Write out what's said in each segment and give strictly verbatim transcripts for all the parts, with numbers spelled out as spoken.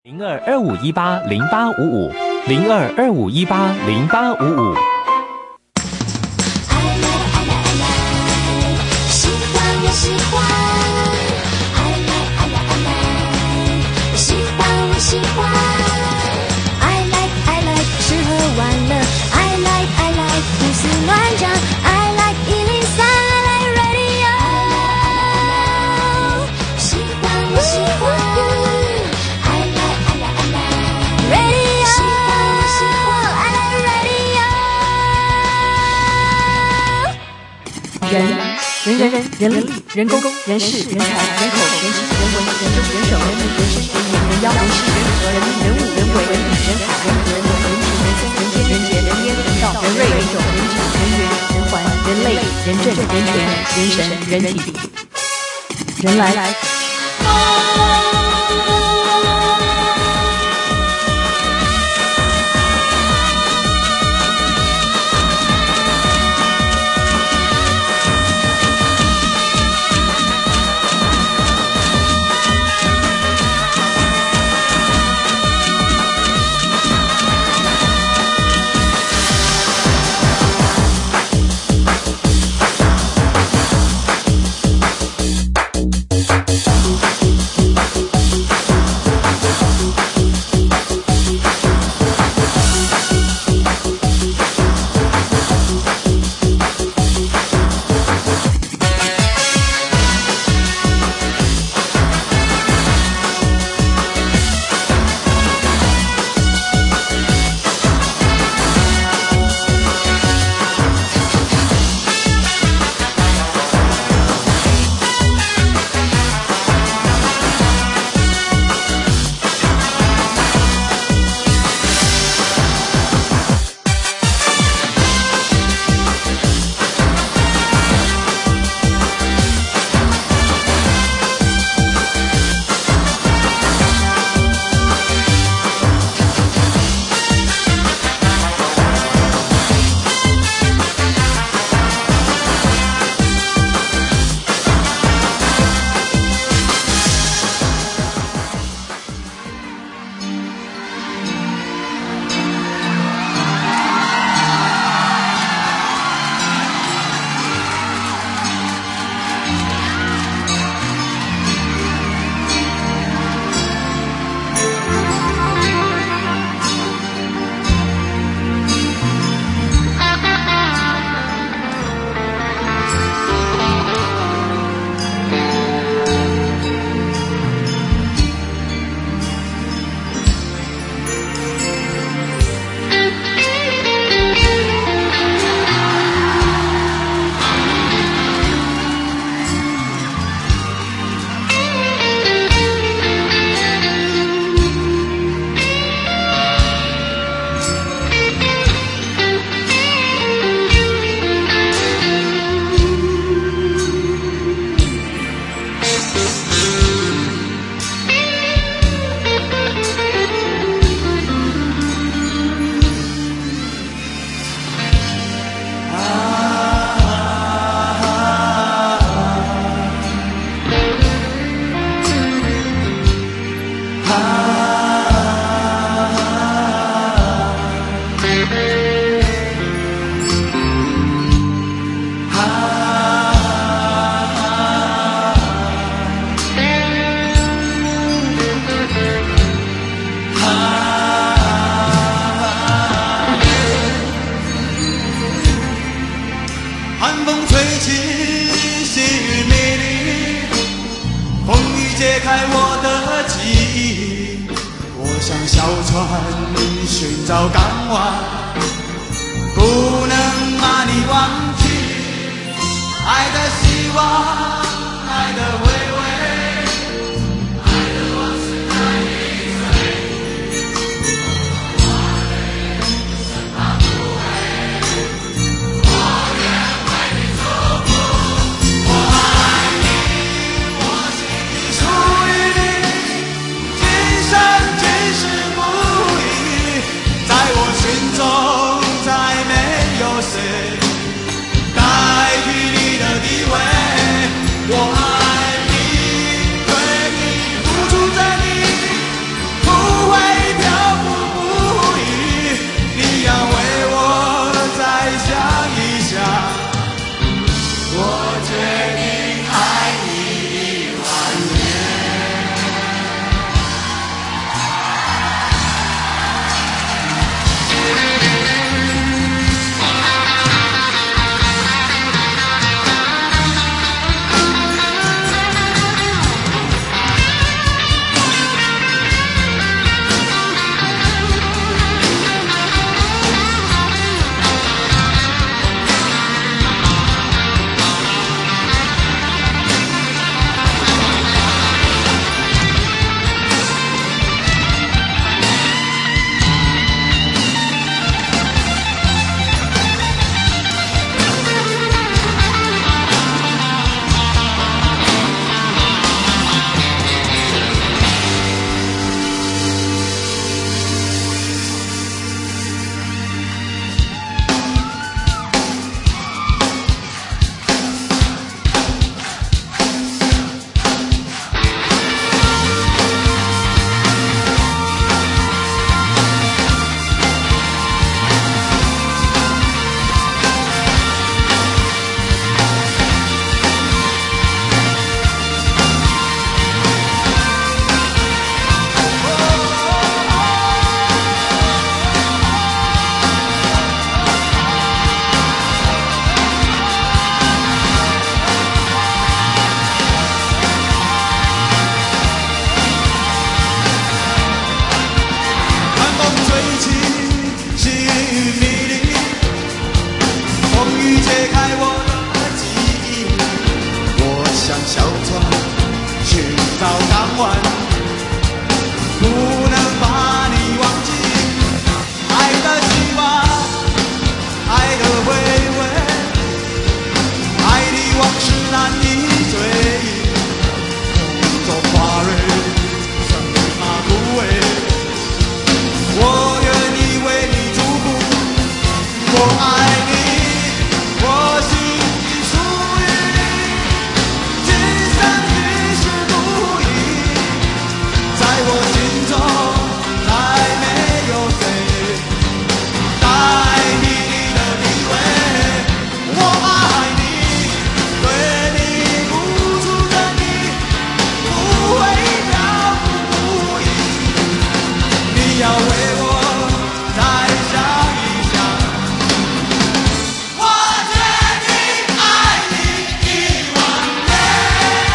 零二二五一八零八五五零二二五一八零八五五。 爱来爱来爱来，喜欢我喜欢，爱来爱来爱来，喜欢我喜欢，爱来爱来吃喝玩乐，爱来爱来胡思乱想，爱来一零三，爱来 radio， 喜欢我喜欢。 人人人人人力人工人事人才人口人情人文人政人手人民人生人言人妖人事人和人民人物人为人理人海人和人种人情人生人间人杰人烟人道人瑞人种人质人缘人环人类人政人权人神人体人来来。 代替你的地位，我爱。 换，不能把你忘记。爱的希望，爱的回味，爱的往事难以追忆。风中花蕊，生怕枯萎。我愿意为你祝福，我爱你，我心已属于你，今生今世不移。在我心中，再没有谁代替你的地位。我爱你，对你付出的你，不会漂浮不已。你要为我再想一想，我决定爱你一万年。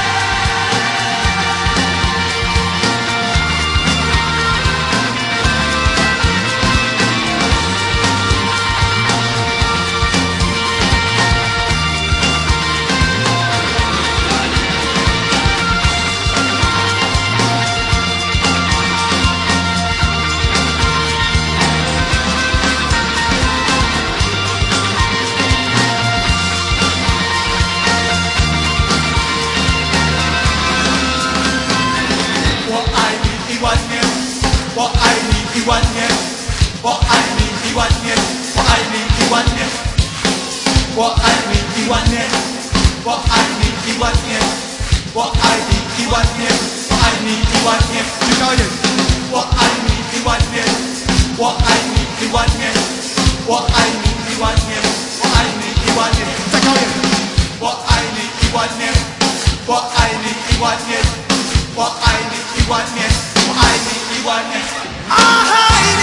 我爱你一万年，我爱你一万年，我爱你一万年，我爱你一万年，我爱你一万年，我爱你一万年，我爱你一万年，我爱你一万年，举高一点。我爱你一万年，我爱你一万年，我爱你一万年，我爱你一万年，再高一点。我爱你一万年，我爱你一万年，我爱你一万年，我爱你一万年，爱你，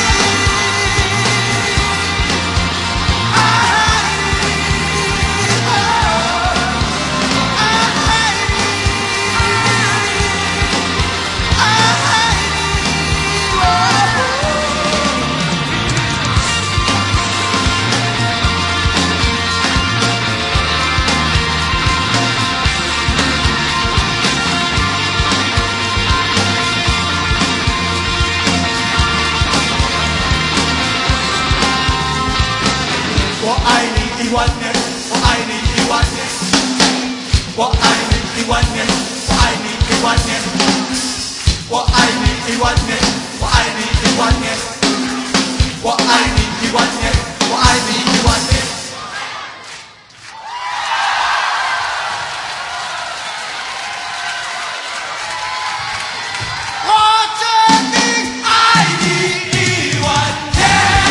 爱你，我爱你一万年，我爱你一万年，我爱你一万年，我爱你一万年，我爱你一万年，我爱你一万年，我爱你一万年，我爱你一万年。我决定爱你一万年。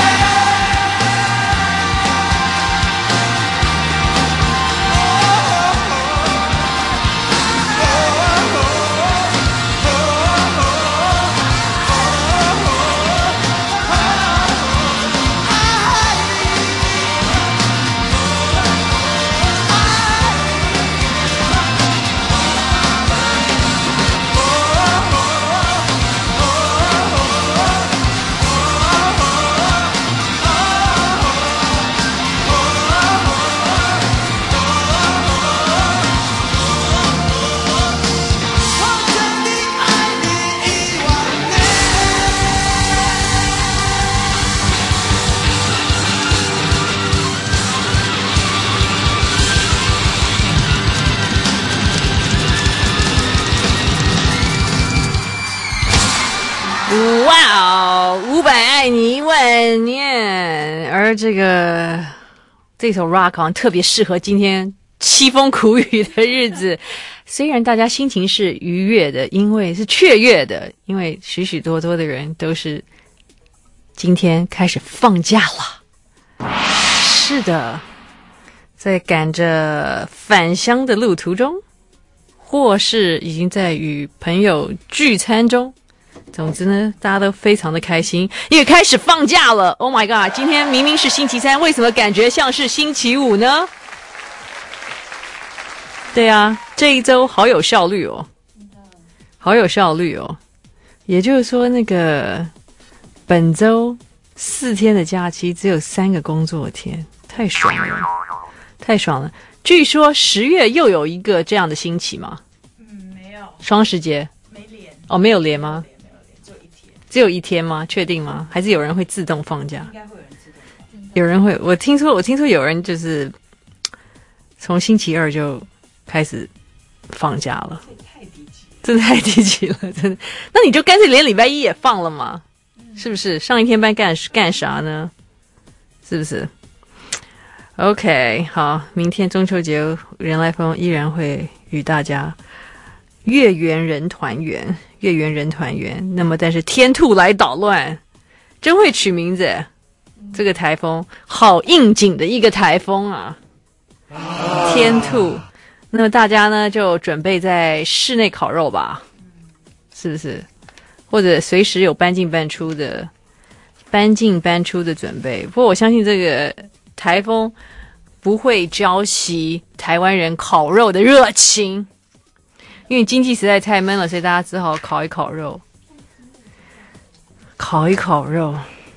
哇哦，伍佰爱你一万年。而这个这首 rock 好像特别适合今天凄风苦雨的日子。虽然大家心情是愉悦的，因为是雀跃的，因为许许多多的人都是今天开始放假了。是的，在赶着返乡的路途中，或是已经在与朋友聚餐中。总之呢，大家都非常的开心，因为开始放假了。Oh my god！ 今天明明是星期三，为什么感觉像是星期五呢？对啊，这一周好有效率哦，好有效率哦。也就是说，那个本周四天的假期只有三个工作天，太爽了，太爽了。据说十月又有一个这样的星期吗？ 嗯，没有， 双十节没脸。 哦，没有连吗？只有一天吗？确定吗？还是有人会自动放假？应该会有人自动。有人会，我听说，我听说有人就是从星期二就开始放假了。真的太低级了，真的。那你就干脆连礼拜一也放了嘛，是不是？上一天班干干啥呢？是不是 ？OK， 好，明天中秋节人来疯依然会与大家月圆人团圆，月圆人团圆。那么，但是天兔来捣乱，真会取名字。这个台风好应景的一个台风啊，天兔。那么大家呢就准备在室内烤肉吧，是不是？或者随时有搬进搬出的搬进搬出的准备。不过我相信这个台风不会浇熄台湾人烤肉的热情，因为经济实在太闷了，所以大家只好烤一烤肉，烤一烤肉，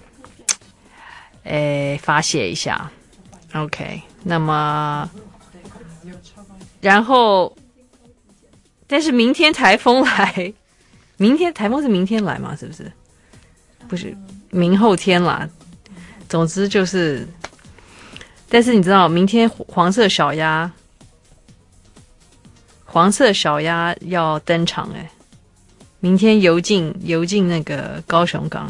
诶，发泄一下。OK， 那么。然后，但是明天台风来，明天台风是明天来吗？是不是？不是，明后天啦。总之就是，但是你知道，明天黄色小鸭，黄色小鸭要登场哎，明天游进游进那个高雄港，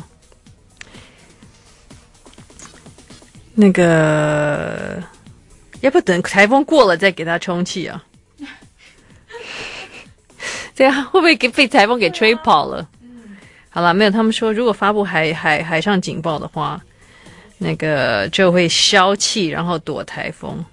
那个。要不等台风过了再给它充气啊？这样会不会给被台风给吹跑了？好了，没有。他们说，如果发布海海海上警报的话，那个就会消气，然后躲台风。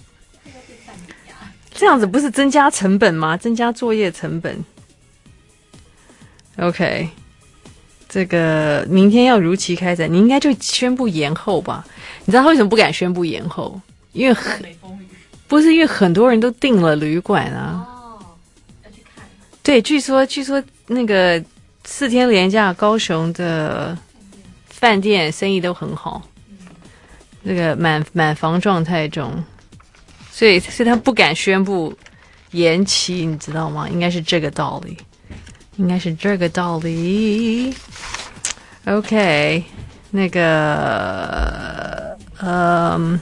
这样子不是增加成本吗？增加作业成本。OK， 这个明天要如期开展，你应该就宣布延后吧？你知道他为什么不敢宣布延后？因为很不是因为很多人都订了旅馆啊。哦，要去看。对，据说据说那个四天连假高雄的饭店生意都很好，那个满满房状态中，所以所以他不敢宣布延期，你知道吗？应该是这个道理，应该是这个道理。OK， 那个嗯。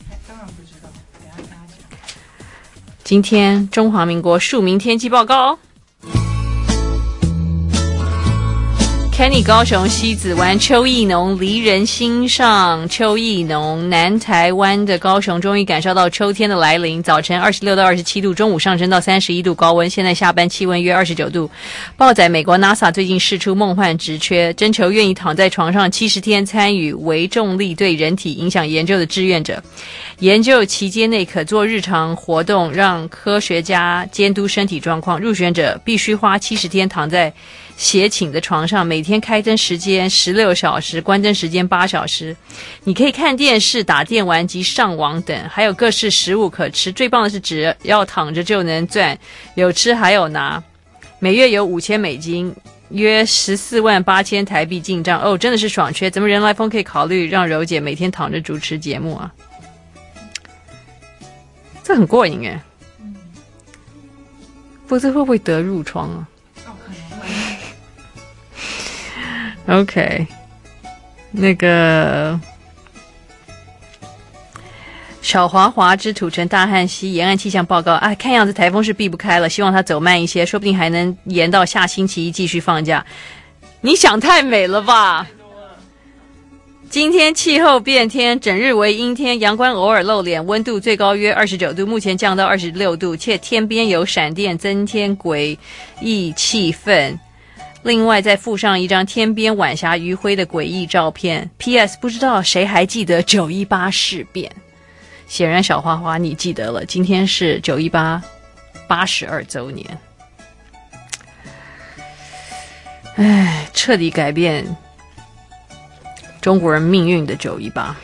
今天中华民国庶民天气报告。Kenny 高雄西子湾秋意浓，离人心上。秋意浓，南台湾的高雄终于感受到秋天的来临。早晨二十六到二十七度，中午上升到三十一度高温，现在下班气温约二十九度。报载美国 NASA 最近释出梦幻职缺，征求愿意躺在床上七十天参与微重力对人体影响研究的志愿者。研究期间内可做日常活动，让科学家监督身体状况。入选者必须花七十天躺在斜倾的床上，每天开灯时间十六小时，关灯时间八小时。你可以看电视、打电玩及上网等，还有各式食物可吃。最棒的是只要躺着就能赚，有吃还有拿。每月有五千美金，约十四万八千台币进账。哦，真的是爽缺！咱们人来疯可以考虑让柔姐每天躺着主持节目啊，这很过瘾耶。不知会不会得褥疮啊？OK， 那个小华华之土城大汉溪沿岸气象报告啊，看样子台风是避不开了，希望它走慢一些，说不定还能延到下星期一继续放假。你想太美了吧？今天气候变天，整日为阴天，阳光偶尔露脸，温度最高约二十九度，目前降到二十六度，且天边有闪电，增添诡异气氛。另外再附上一张天边晚霞余晖的诡异照片。 P S 不知道谁还记得九一八事变？显然小花花你记得了，今天是九一八八十二周年。唉，彻底改变中国人命运的九一八。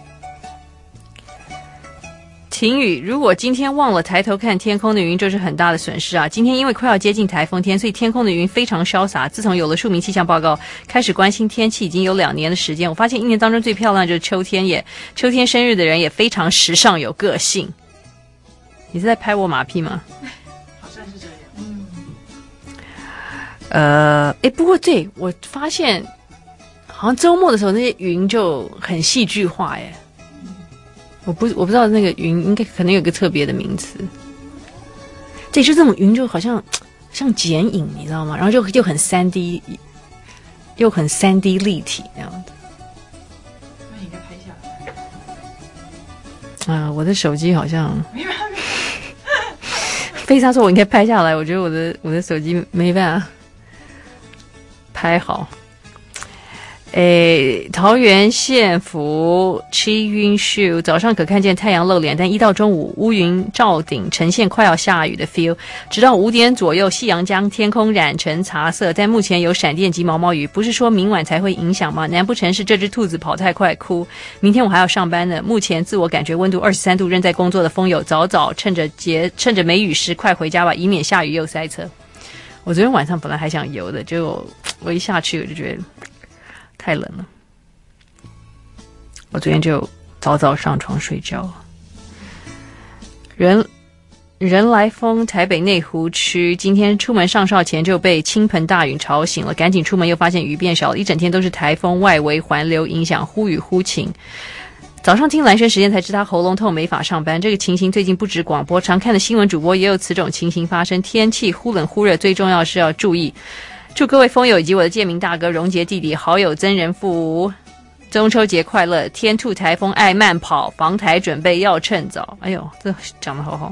晴雨，如果今天忘了抬头看天空的云，就是很大的损失啊！今天因为快要接近台风天，所以天空的云非常潇洒。自从有了庶民气象报告，开始关心天气已经有两年的时间。我发现一年当中最漂亮就是秋天耶，秋天生日的人也非常时尚有个性。你是在拍我马屁吗？ 好像是这样。嗯。 呃，哎，不过对我发现，好像周末的时候那些云就很戏剧化耶。我不我不知道那个云应该可能有个特别的名词。对，就这种云就好像像剪影，你知道吗？然后就又很三 D， 又很三 D 立体这样子。那你应该拍下来。啊，我的手机好像。飞沙说：“我应该拍下来。”我觉得我的我的手机没办法拍好。诶，桃园县府七云秀早上可看见太阳露脸，但一到中午乌云罩顶，呈现快要下雨的 feel。直到五点左右，夕阳将天空染成茶色，但目前有闪电及毛毛雨，不是说明晚才会影响吗？难不成是这只兔子跑太快哭？明天我还要上班呢。目前自我感觉温度二十三度，仍在工作的风友，早早趁着节趁着没雨时快回家吧，以免下雨又塞车。我昨天晚上本来还想游的，结果我一下去我就觉得太冷了，我昨天就早早上床睡觉了。人人来疯，台北内湖区今天出门上哨前就被倾盆大雨吵醒了，赶紧出门又发现雨变小了，一整天都是台风外围环流影响，忽雨忽晴。早上听蓝轩时间才知他喉咙痛没法上班，这个情形最近不止广播，常看的新闻主播也有此种情形发生。天气忽冷忽热，最重要是要注意。祝各位风友以及我的建明大哥、荣杰弟弟、好友曾仁富中秋节快乐！天兔台风爱慢跑，防台准备要趁早。哎呦，这讲得好好。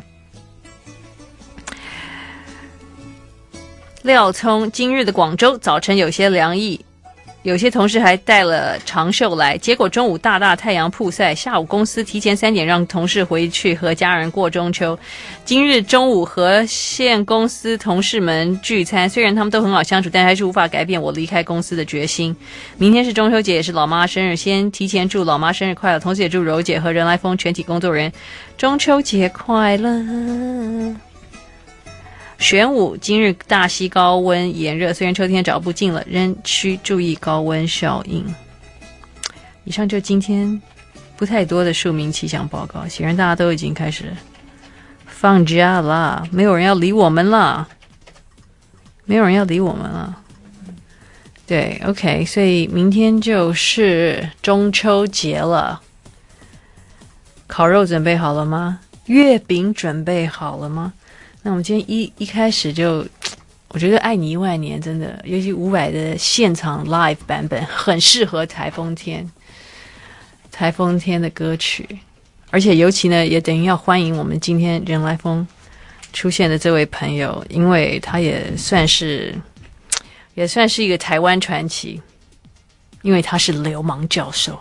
廖聪，今日的广州早晨有些凉意，有些同事还带了长袖来，结果中午大大太阳曝晒，下午公司提前三点让同事回去和家人过中秋。今日中午和县公司同事们聚餐，虽然他们都很好相处，但还是无法改变我离开公司的决心。明天是中秋节，也是老妈生日，先提前祝老妈生日快乐，同时也祝柔姐和人来疯全体工作人员中秋节快乐。玄武，今日大溪高温炎热，虽然秋天找不尽了，仍需注意高温效应。以上就今天不太多的庶民气象报告，显然大家都已经开始放假了，没有人要理我们了，没有人要理我们了。对 ，OK， 所以明天就是中秋节了。烤肉准备好了吗？月饼准备好了吗？那我们今天一一开始就，我觉得《爱你一万年》真的，尤其伍佰的现场 live 版本，很适合台风天。台风天的歌曲，而且尤其呢，也等于要欢迎我们今天人来疯出现的这位朋友，因为他也算是，也算是一个台湾传奇，因为他是流氓教授。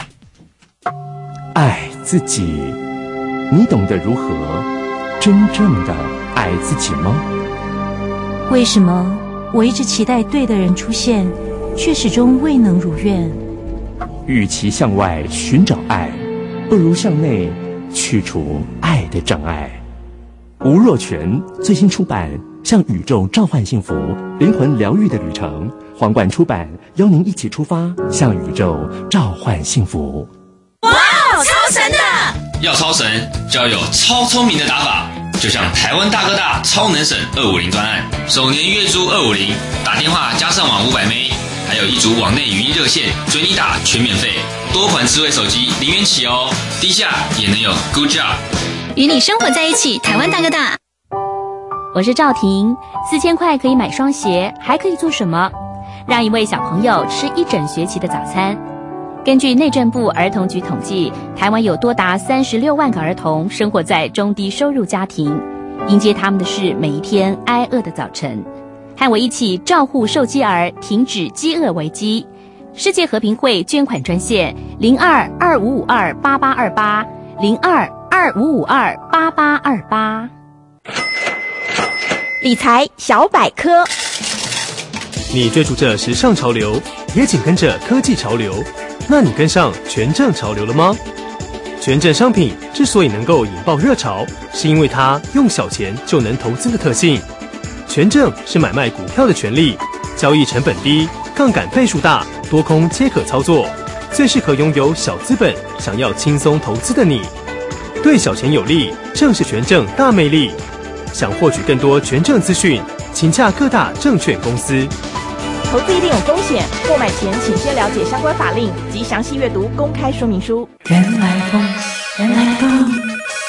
爱自己，你懂得如何真正的爱自己吗？ 为什么我一直期待对的人出现，却始终未能如愿？ 与其向外寻找爱，不如向内去除爱的障碍。吴若权最新出版《向宇宙召唤幸福：灵魂疗愈的旅程》，皇冠出版，邀您一起出发，向宇宙召唤幸福。 哇哦，超神的！要超神就要有超聪明的打法，就像台湾大哥大超能省二五零专案，首年月租二五零，打电话加上网五百 M B， 还有一组网内语音热线，随你打全免费，多款智慧手机零元起哦，低价也能有 Good Job， 与你生活在一起，台湾大哥大。 我是赵婷，四千块可以买双鞋，还可以做什么？让一位小朋友吃一整学期的早餐。根据内政部儿童局统计，台湾有多达三十六万个儿童生活在中低收入家庭，迎接他们的是每一天挨饿的早晨。和我一起照护受饥儿，停止饥饿危机。世界和平会捐款专线零二二五五二八八二八零二二五五二八八二八。 理财小百科， 你追逐着时尚潮流，也紧跟着科技潮流。那你跟上权证潮流了吗？权证商品之所以能够引爆热潮，是因为它用小钱就能投资的特性。权证是买卖股票的权利，交易成本低，杠杆倍数大，多空皆可操作，最适合拥有小资本、想要轻松投资的你。对小钱有利，正是权证大魅力。想获取更多权证资讯， 请洽各大证券公司。 投资一定有风险，购买前请先了解相关法令及详细阅读公开说明书。 人来疯，人来疯。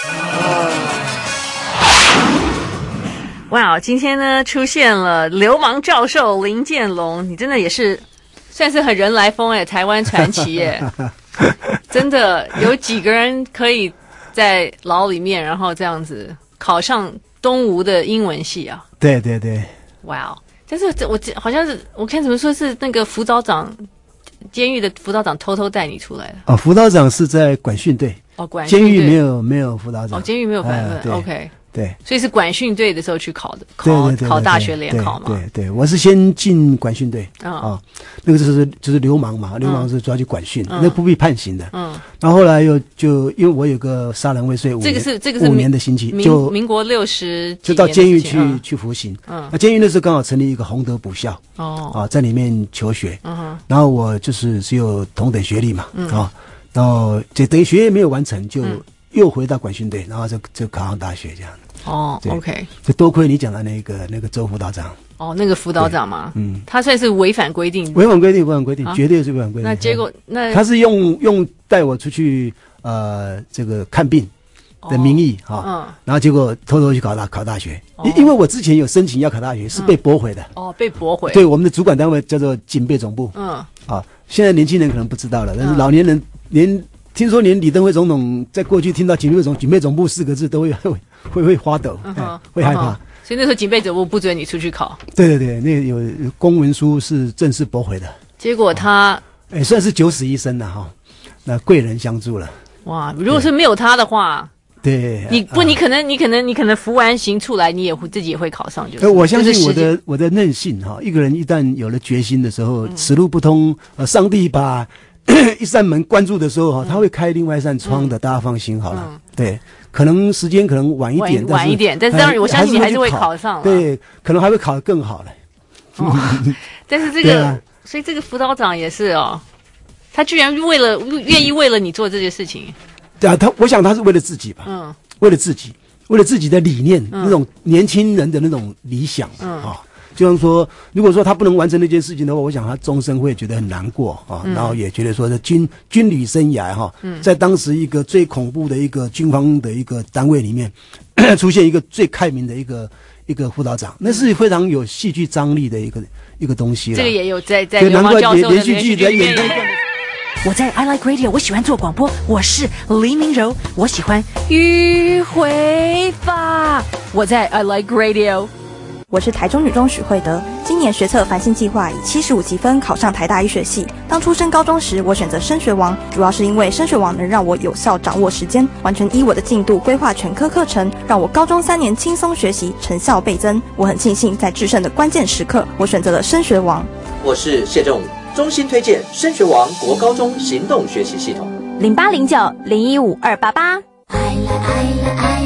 哇，今天呢出现了流氓教授林建龙，你真的也是算是很人来疯哎，台湾传奇耶！真的有几个人可以在牢里面，然后这样子考上东吴的英文系啊？ 对对对， 哇哦！但是我好像是我看怎么说是那个辅导长，监狱的辅导长偷偷带你出来的。 哦，辅导长是在管训队。 哦，管训队。 监狱没有没有辅导长。 哦，监狱没有管训队。 呃、 OK。 对， 所以是管训队的时候去考的，考对对对对考大学联考嘛。 对 对, 对，我是先进管训队啊、 嗯哦，那个就是就是流氓嘛，流氓是主要去管训， 嗯、 那不必判刑的。嗯，然后后来又就因为我有个杀人未遂五年， 这个是这个是五年的刑期， 民就民国六十就到监狱去、 嗯、 去服刑。 嗯， 那监狱那时候刚好成立一个洪德补校哦， 啊，在里面求学。 嗯， 然后我就是只有同等学历嘛， 嗯啊，然后就等于学业没有完成，就嗯又回到管训队，然后就就考上大学这样。 哦 ，OK， 就多亏你讲的那个那个周辅导长。 哦，那个辅导长嘛， 嗯， 他算是违反规定， 违反规定，违反规定， 啊、 绝对是违反规定。 那结果那他是用用带我出去呃这个看病的名义哈、哦嗯， 然后结果偷偷去考大考大学，因、哦、因为我之前有申请要考大学，是被驳回的。 哦，被驳回。 对，我们的主管单位叫做警备总部。 嗯， 啊，现在年轻人可能不知道了，但是老年人连。听说连李登辉总统在过去听到警备总警备总部四个字都会会会会发抖、 嗯哎，会害怕。 所以那时候警备总部不准你出去考。 对对对，那有公文书是正式驳回的。 结果他哎、哦、算是九死一生了哈、哦，那贵人相助了。 哇，如果是没有他的话， 对， 你不、啊、你可能你可能你可能服完刑出来，你也会自己也会考上，就是。 呃，我相信我的我的韧性哈、哦，一个人一旦有了决心的时候，嗯、此路不通，呃，上帝把。一扇门关住的时候哈，他会开另外一扇窗的，嗯、大家放心好了。嗯、对，可能时间可能晚一点， 晚一点，但是当然我相信你还是会考上。 对，可能还会考得更好了。 哦、但是这个、啊，所以这个辅导长也是哦，他居然为了愿意为了你做这件事情。 对啊，他我想他是为了自己吧，嗯，为了自己，为了自己的理念，嗯、那种年轻人的那种理想，嗯啊。哦就像说，如果说他不能完成那件事情的话，我想他终身会觉得很难过啊，嗯、然后也觉得说，这军军旅生涯哈，嗯、在当时一个最恐怖的一个军方的一个单位里面，出现一个最开明的一个一个辅导长，那是非常有戏剧张力的一个一个东西了。 这个也有在在流氓教授的连续剧在演。 我在 I Like Radio， 我喜欢做广播，我是黎明柔，我喜欢迂回法。我在 I Like Radio。 我是台中女中许慧德，今年学测繁星计划以七十五积分考上台大医学系。当初升高中时，我选择升学王，主要是因为升学王能让我有效掌握时间，完全依我的进度规划全科课程，让我高中三年轻松学习，成效倍增。我很庆幸在制胜的关键时刻，我选择了升学王。 我是谢仲，衷心推荐升学王国高中行动学习系统。 零八零九零一五二八八。 I like I like I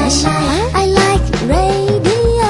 like I like radio。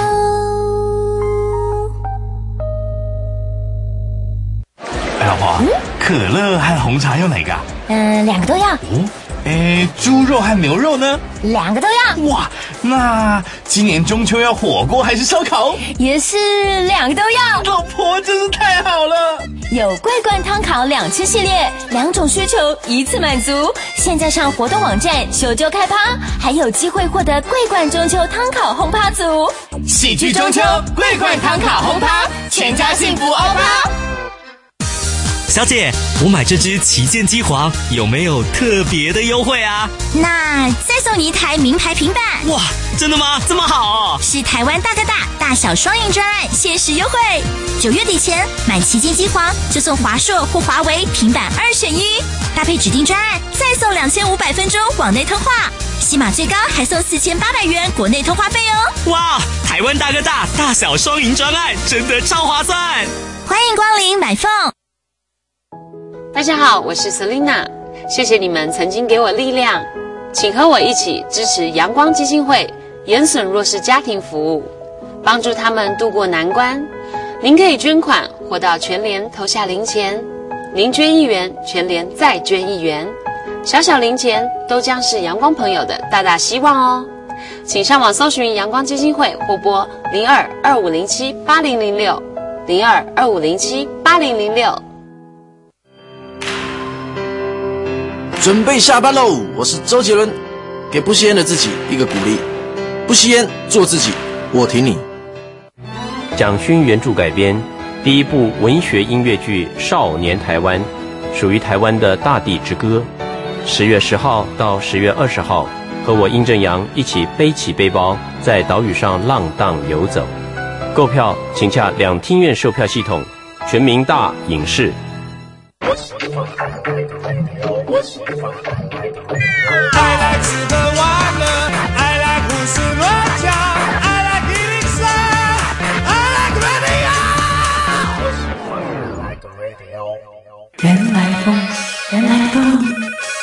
哎，老婆，嗯、可乐和红茶要哪个？ 嗯，两个都要。 哦，哎，猪肉和牛肉呢？ 两个都要。 哇，那今年中秋要火锅还是烧烤？ 也是两个都要。 老婆真是太好了！ 有桂冠汤烤两吃系列，两种需求一次满足。现在上活动网站秀就开趴，还有机会获得桂冠中秋汤烤轰趴组。 喜剧中秋，桂冠汤烤轰趴，全家幸福欧趴。 小姐，我买这支旗舰机皇有没有特别的优惠啊？ 那再送你一台名牌平板。 哇，真的吗？这么好哦！ 是台湾大哥大大小双赢专案限时优惠，九月底前买旗舰机皇就送华硕或华为平板二选一，搭配指定专案再送两千五百分钟网内通话，起码最高还送四千八百元国内通话费哦！ 哇，台湾大哥大大小双赢专案真的超划算！ 欢迎光临买凤。 大家好，我是 Selina， 谢谢你们曾经给我力量，请和我一起支持阳光基金会延损弱势家庭服务，帮助他们度过难关。您可以捐款或到全联投下零钱，您捐一元，全联再捐一元，小小零钱都将是阳光朋友的大大希望哦。 请上网搜寻阳光基金会或拨零二二五零七八零零六零二二五零七八零零六。 准备下班喽！我是周杰伦，给不吸烟的自己一个鼓励：不吸烟，做自己，我挺你。 蒋勋原著改编第一部文学音乐剧《少年台湾》，属于台湾的大地之歌。十月十号到十月二十号，和我殷正阳一起背起背包，在岛屿上浪荡游走。购票请洽两厅院售票系统，全民大影视。 I like 吃喝玩乐 I like 胡思乱想 I like 一零三 I like radio 原来风原来风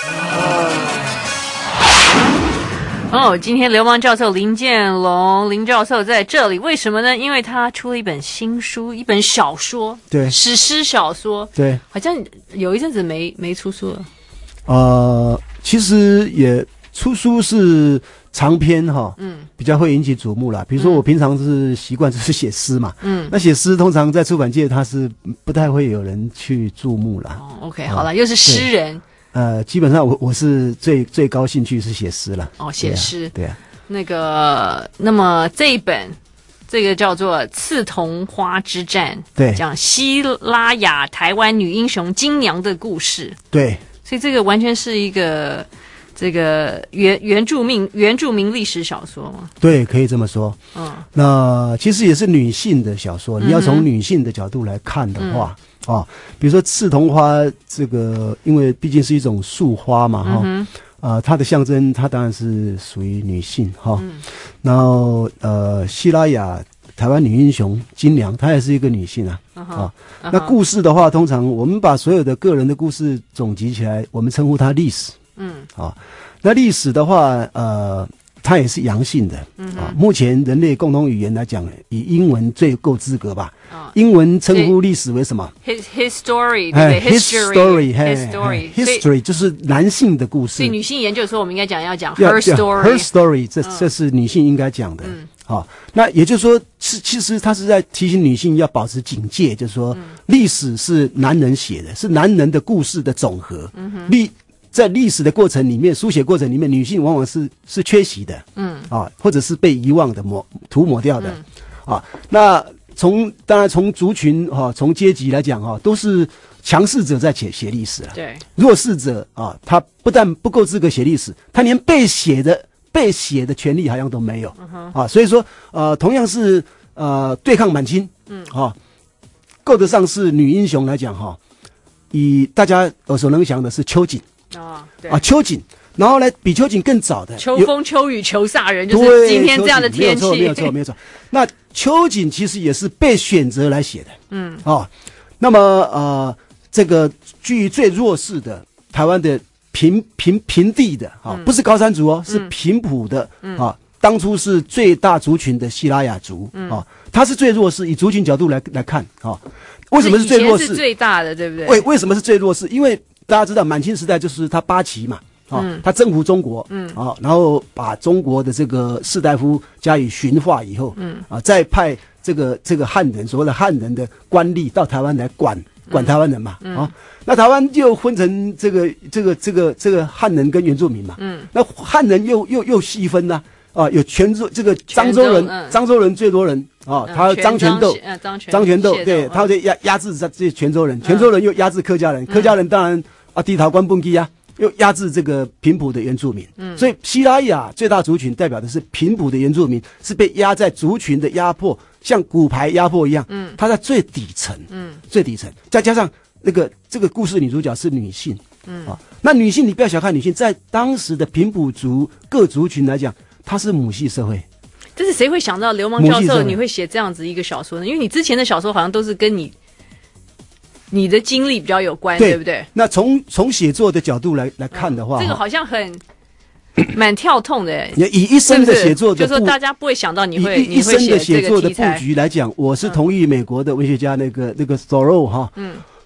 哦，今天流氓教授林建龙林教授在这里，为什么呢？因为他出了一本新书，一本小说， 对， 史诗小说， 对， 好像有一阵子没没出书了。 呃，其实也出书是长篇哈，嗯，比较会引起瞩目啦。比如说我平常是习惯就是写诗嘛，嗯，那写诗通常在出版界它是不太会有人去注目啦。 哦 ，OK， 好了，又是诗人。 呃，基本上我我是最最高兴趣是写诗了。 哦，写诗， 对啊。 那个，那么这一本，这个叫做《刺桐花之战》， 对， 讲希拉雅台湾女英雄金娘的故事。 对， 所以这个完全是一个这个原原住民原住民历史小说嘛。 对，可以这么说。嗯，那其实也是女性的小说，你要从女性的角度来看的话。嗯啊，比如说刺桐花这个，因为毕竟是一种树花嘛，哈、嗯，呃，它的象征，它当然是属于女性哈。嗯、然后呃，希拉雅台湾女英雄金娘，她也是一个女性啊。Uh-huh, 啊， uh-huh. 那故事的话，通常我们把所有的个人的故事总集起来，我们称呼它历史。嗯，啊，那历史的话，呃。它也是阳性的、嗯、啊。目前人类共同语言来讲，以英文最够资格吧。哦、英文称呼历史为什么 ？His history， 对不对 ？History， history， history 就是男性的故事。 所以女性研究说，我们应该讲要讲 her story，her story， 这、嗯、这是女性应该讲的。嗯，好、啊，那也就是说，是其实他是在提醒女性要保持警戒，就是说，嗯、历史是男人写的，是男人的故事的总和。嗯哼，历。在历史的过程里面，书写过程里面，女性往往是是缺席的，嗯啊，或者是被遗忘的、抹涂抹掉的，嗯、啊。那从当然从族群哈、啊，从阶级来讲哈、啊，都是强势者在写写历史了。 对， 弱势者啊，他不但不够资格写历史，他连被写的被写的权利好像都没有、嗯、啊。所以说，呃，同样是呃对抗满清，嗯啊，够得上是女英雄来讲哈、啊，以大家耳熟能详的是秋瑾。 哦，对啊，秋瑾，然后呢，比秋瑾更早的秋风秋雨秋煞人，就是今天这样的天气， 没有错，没有错。那秋瑾其实也是被选择来写的，嗯，哦，那么呃，这个居于最弱势的台湾的平平平地的啊、哦嗯，不是高山族哦，是平埔的、嗯、啊，当初是最大族群的希拉雅族、嗯、啊，它是最弱势，以族群角度来来看啊，为什么是最弱势？ 以前是最大的，对不对？ 为为什么是最弱势？因为大家知道满清时代就是他八旗嘛，啊、嗯，他征服中国，嗯，啊，然后把中国的这个士大夫加以驯化以后，嗯，啊，再派这个这个汉人，所谓的汉人的官吏到台湾来管管台湾人嘛，嗯、啊，那台湾又分成这个这个这个这个汉人跟原住民嘛，嗯，那汉人又又又细分呢、啊，啊，有泉州这个漳州人，漳、嗯、州人最多人。啊、哦，他张全斗，张全斗，对，他就压压制这这些泉州人，泉州人又压制客家人，嗯、客家人当然啊，地桃关蹦基啊，又压制这个平埔的原住民。嗯，所以希拉雅最大族群代表的是平埔的原住民，是被压在族群的压迫，像骨牌压迫一样。嗯，他在最底层，嗯，最底层，再加上那个这个故事女主角是女性，嗯啊，那女性你不要小看女性，在当时的平埔族各族群来讲，她是母系社会。 但是谁会想到流氓教授你会写这样子一个小说呢？因为你之前的小说好像都是跟你你的经历比较有关， 对, 对不对？ 那从从写作的角度来来看的话、 嗯，这个好像很蛮跳痛的。 以一生的写作的， 就是说大家不会想到你会以一生的写作的布局来讲，我是同意美国的文学家那个那个 Thoreau 哈，嗯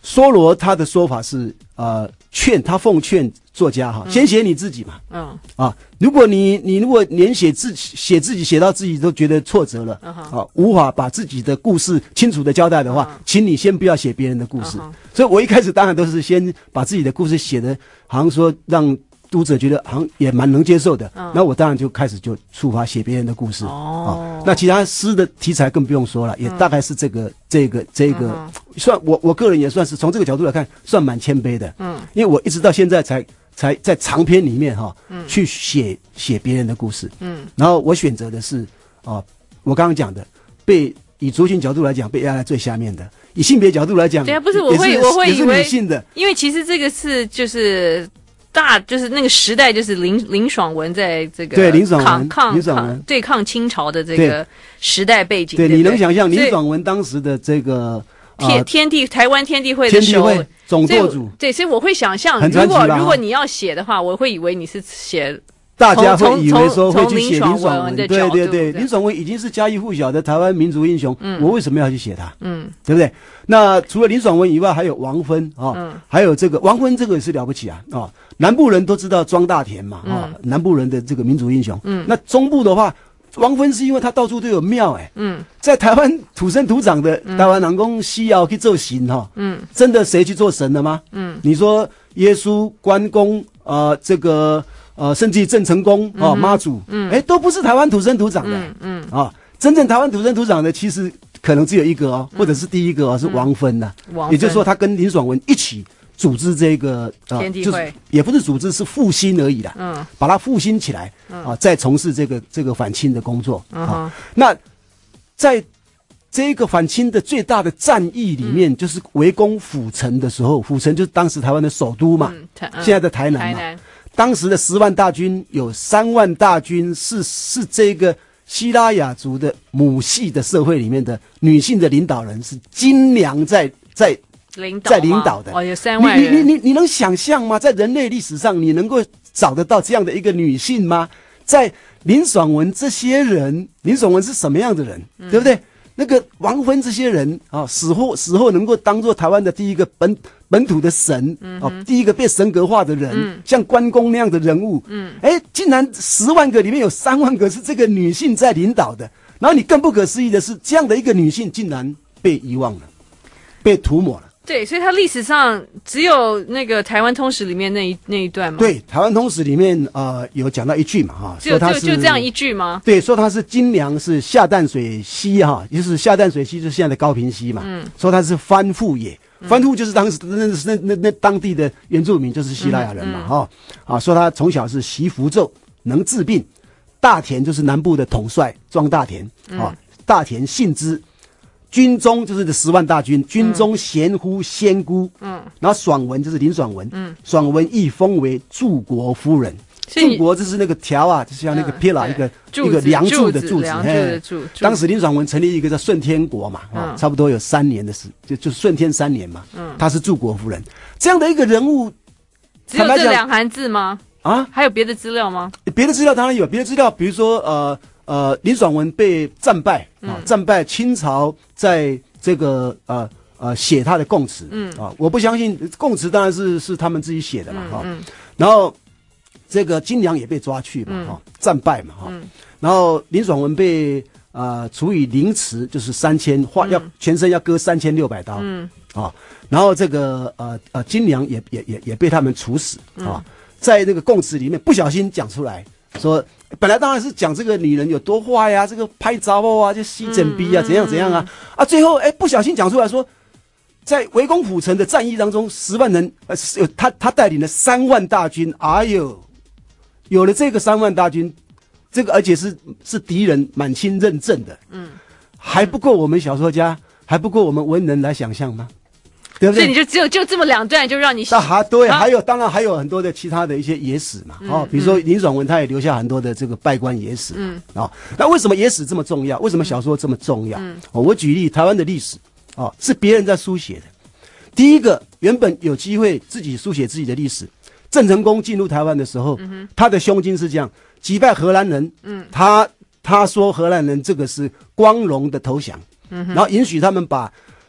梭罗他的说法是呃劝他奉劝作家哈，先写你自己嘛。 嗯啊，如果你你如果连写自写自己写到自己都觉得挫折了， 嗯啊，无法把自己的故事清楚的交代的话，请你先不要写别人的故事。所以我一开始当然都是先把自己的故事写的，好像说让读者觉得好像也蛮能接受的。那、嗯、我当然就开始就出发写别人的故事。哦，啊，那其他诗的题材更不用说了，也大概是这个、嗯、这个这个，嗯、算我我个人也算是从这个角度来看，算蛮谦卑的。嗯，因为我一直到现在才。才在长篇里面哈，嗯，去写写别人的故事，嗯，然后我选择的是啊、呃，我刚刚讲的，被以族群角度来讲被压在最下面的，以性别角度来讲， 对啊，不是我会我会以为女性的， 因为其实这个是就是大就是那个时代就是林林爽文在这个对林爽文抗林爽文对抗清朝的这个时代背景， 对， 对你能想象林爽文当时的这个。 天天地台湾天地会的时候， 总舵主对，所以我会想象，如果如果你要写的话，我会以为你是写大家会以为说会去写林爽文，对对对，林爽文已经是家喻户晓的台湾民族英雄，嗯，我为什么要去写他？嗯，对不对？那除了林爽文以外，还有王芬啊，哦嗯、还有这个王芬，这个也是了不起啊啊、哦！南部人都知道庄大田嘛啊、哦，南部人的这个民族英雄，嗯，那中部的话。王芬是因为他到处都有庙哎、欸，嗯，在台湾土生土长的、嗯、台湾人讲西要去做神哈，嗯，真的谁去做神了吗？嗯，你说耶稣、关公，呃，这个呃，甚至郑成功啊、妈、嗯、祖，嗯，哎，都不是台湾土生土长的、欸，嗯嗯啊，真正台湾土生土长的其实可能只有一个哦，嗯、或者是第一个哦，是王芬呐、啊，也就是说他跟林爽文一起。组织这个呃，天地会就是也不是组织，是复兴而已啦。嗯，把它复兴起来，嗯、啊，再从事这个这个反清的工作、嗯、啊。那在这个反清的最大的战役里面，嗯、就是围攻府城的时候，府城就是当时台湾的首都嘛，嗯嗯、现在的台南嘛。台南当时的十万大军有三万大军是是这个西拉雅族的母系的社会里面的女性的领导人，是金娘在在。 领导在领导的哦，有三万人， 你你你你能想象吗？在人类历史上，你能够找得到这样的一个女性吗？在林爽文这些人，林爽文是什么样的人，嗯、对不对？那个王芬这些人啊，死后死后能够当做台湾的第一个本本土的神，嗯、啊，第一个被神格化的人，嗯、像关公那样的人物，嗯，哎，竟然十万个里面有三万个是这个女性在领导的。然后你更不可思议的是，这样的一个女性竟然被遗忘了，被涂抹了。 对，所以它历史上只有那个台湾通史里面那一那一段嘛。 对，台湾通史里面呃有讲到一句嘛哈， 只有就就这样一句吗？ 对，说它是金娘是下淡水溪哈，就是下淡水溪就是现在的高屏溪嘛。嗯，说它是番妇也，番妇就是当时那那那那当地的原住民，就是西拉雅人嘛哈、嗯嗯、啊，说他从小是习符咒，能治病。大田就是南部的统帅庄大田啊，嗯、大田信之。军中就是这十万大军，军中贤呼仙姑，嗯，然后爽文就是林爽文，嗯，爽文亦封为柱国夫人。柱国就是那个条啊，就像那个 pillar、嗯、一个一个梁柱的柱子， 哎， 当时林爽文成立一个叫顺天国嘛，啊、嗯，差不多有三年的时，就就顺天三年嘛，嗯，她是柱国夫人这样的一个人物， 只有这两行字吗？ 啊， 还有别的资料吗？ 别的资料当然有，别的资料比如说呃。呃，林爽文被战败啊，战、呃、败，清朝在这个呃呃写他的供词，嗯啊、呃，我不相信供词当然是是他们自己写的嘛，哈、嗯嗯，然后这个金娘也被抓去嘛，哈、嗯，战败嘛，哈、嗯，然后林爽文被呃处以凌迟，就是三千，花要全身要割三千六百刀，嗯啊，然后这个呃呃金娘也也也也被他们处死啊，在那个供词里面不小心讲出来说。本来当然是讲这个女人有多坏呀、啊，这个拍杂报啊，就吸整逼啊，怎样怎样啊，啊，最后哎不小心讲出来说，在围攻府城的战役当中，十万人呃有他他带领了三万大军，哎呦，有了这个三万大军，这个而且是是敌人满清认证的，嗯，还不够我们小说家，还不够我们文人来想象吗？对不对？ 所以你就只有就这么两段就让你那还对、啊，还有当然还有很多的其他的一些野史嘛，嗯、哦，比如说林爽文他也留下很多的这个拜官野史，嗯，啊、哦，那为什么野史这么重要？为什么小说这么重要？嗯，哦，我举例，台湾的历史，哦，是别人在书写的。第一个，原本有机会自己书写自己的历史。郑成功进入台湾的时候，嗯、他的胸襟是这样：击败荷兰人，嗯，他他说荷兰人这个是光荣的投降，嗯，然后允许他们把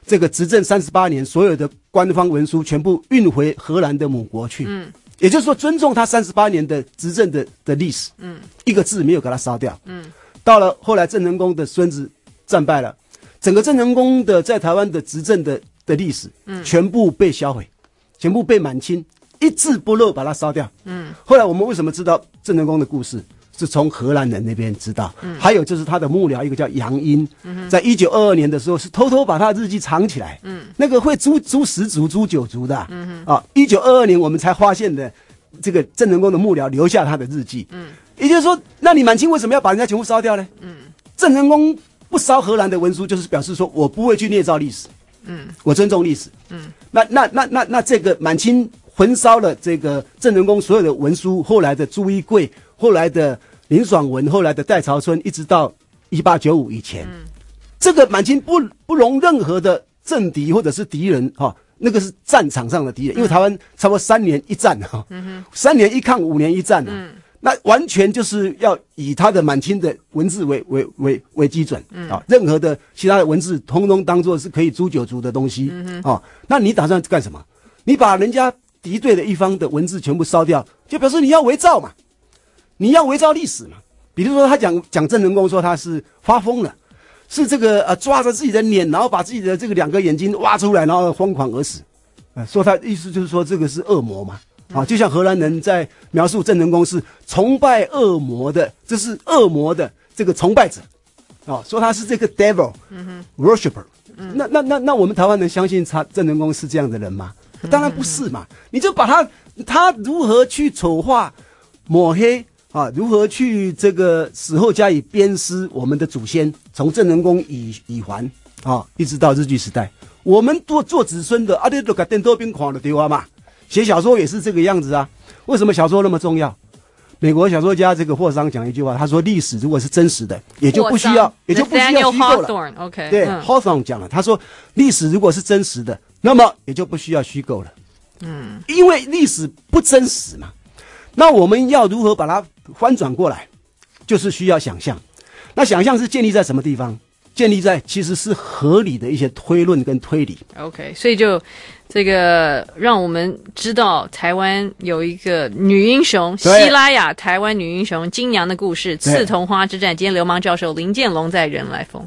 这个执政三十八年所有的官方文书全部运回荷兰的母国去。嗯，也就是说尊重他三十八年的执政的的历史。嗯，一个字没有给他烧掉。嗯，到了后来郑成功的孙子战败了，整个郑成功的在台湾的执政的的历史，嗯，全部被销毁，全部被满清一字不漏把它烧掉。嗯，后来我们为什么知道郑成功的故事？是从荷兰人那边知道。嗯，还有就是他的幕僚一个叫杨殷，嗯，在一九二二年的时候是偷偷把他的日记藏起来。嗯，那个会诛诛十族、诛九族的。嗯啊，一九二二年我们才发现的这个郑成功的幕僚留下他的日记。嗯，也就是说，那你满清为什么要把人家全部烧掉呢？嗯，郑成功不烧荷兰的文书，就是表示说我不会去捏造历史。嗯，我尊重历史。嗯，那那那那那这个满清焚烧了这个郑成功所有的文书，后来的朱一贵，后来的林爽文，后来的戴潮春，一直到一八九五以前，嗯，这个满清不不容任何的政敌或者是敌人哈，哦，那个是战场上的敌人，因为台湾差不多三年一战哈，嗯，三年一抗，五年一战，嗯，那完全就是要以他的满清的文字为为为为基准，嗯，啊，任何的其他的文字通通当作是可以诛九族的东西，嗯，啊，那你打算干什么？你把人家敌对的一方的文字全部烧掉，就表示你要伪造嘛，你要伪造历史嘛。比如说他讲讲郑成功说他是发疯了，是这个呃抓着自己的脸，然后把自己的这个两个眼睛挖出来，然后疯狂而死，呃，说他意思就是说这个是恶魔嘛，啊，就像荷兰人在描述郑成功是崇拜恶魔的，这是恶魔的这个崇拜者，啊，说他是这个 devil worshipper，嗯，那那那那我们台湾人相信他郑成功是这样的人吗？当然不是嘛，你就把他他如何去丑化抹黑啊，如何去这个死后加以鞭尸我们的祖先，从郑成功以以还啊，一直到日据时代，我们做做子孙的啊，你都给电豆兵狂了对吧嘛？写小说也是这个样子啊。为什么小说那么重要？美国小说家这个霍桑讲一句话，他说历史如果是真实的，也就不需要也就不需要虚构了。 Okay, 对， 嗯 Hawthorne 讲了，他说历史如果是真实的，那么也就不需要虚构了。嗯，因为历史不真实嘛。那我们要如何把它翻转过来，就是需要想象。那想象是建立在什么地方？建立在其实是合理的一些推论跟推理。 OK， 所以就这个让我们知道台湾有一个女英雄，希拉雅台湾女英雄金娘的故事，刺桐花之战。今天流氓教授林建龙在人来疯。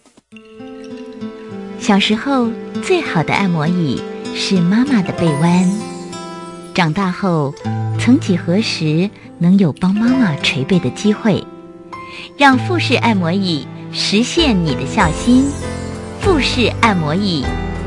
小时候最好的按摩椅是妈妈的背弯，长大后曾几何时能有帮妈妈捶背的机会，让富士按摩椅实现你的孝心。富士按摩椅，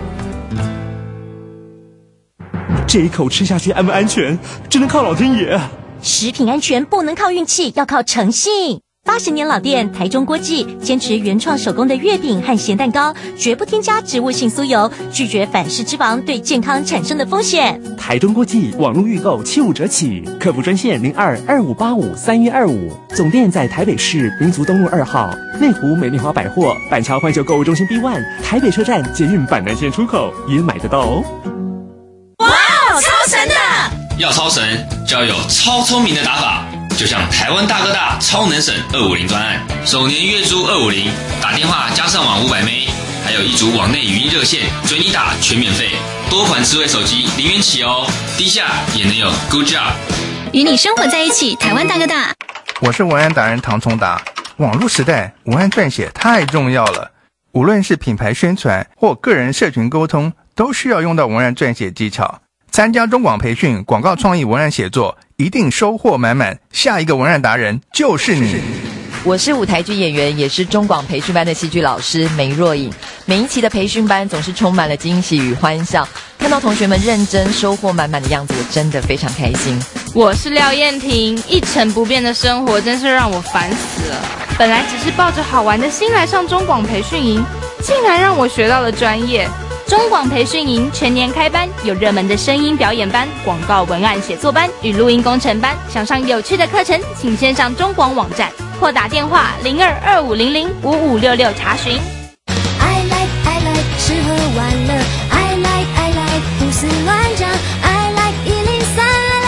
这一口吃下去安不安全，只能靠老天爷。 食品安全不能靠运气，要靠诚信。八十年老店台中国际坚持原创手工的月饼和咸蛋糕，绝不添加植物性酥油，拒绝反式脂肪对健康产生的风险。 台中国际网络预购七五折起，客服专线零二二五八五三一二五，总店在台北市民族东路二号内湖美丽华百货板桥环球购物中心 B 一， 台北车站捷运板南线出口也买得到哦。 哇哦，超神的！ 要超神就要有超聪明的打法。就像台湾大哥大超能省二五零专案，首年月租二五零，打电话加上网五百 M B， 还有一组网内语音热线，随你打全免费，多款智慧手机零元起哦，低下也能有 Good Job。 与你生活在一起，台湾大哥大。 我是文案达人唐崇达。网络时代，文案撰写太重要了，无论是品牌宣传或个人社群沟通，都需要用到文案撰写技巧。参加中广培训广告创意文案写作，一定收获满满，下一个文案达人就是你。 我是舞台剧演员，也是中广培训班的戏剧老师梅若颖。每一期的培训班总是充满了惊喜与欢笑，看到同学们认真收获满满的样子，我真的非常开心。 我是廖燕婷，一成不变的生活真是让我烦死了。本来只是抱着好玩的心来上中广培训营，竟然让我学到了专业。中广培训营全年开班，有热门的声音表演班、广告文案写作班与录音工程班。想上有趣的课程，请先上中广网站或打电话零二二五零零五五六六查询。 I like I like 吃喝玩乐 I like I like 胡思乱想 I like 一零三 I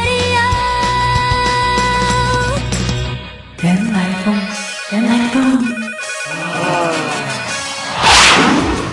like radio。 人来疯，人来疯。 刺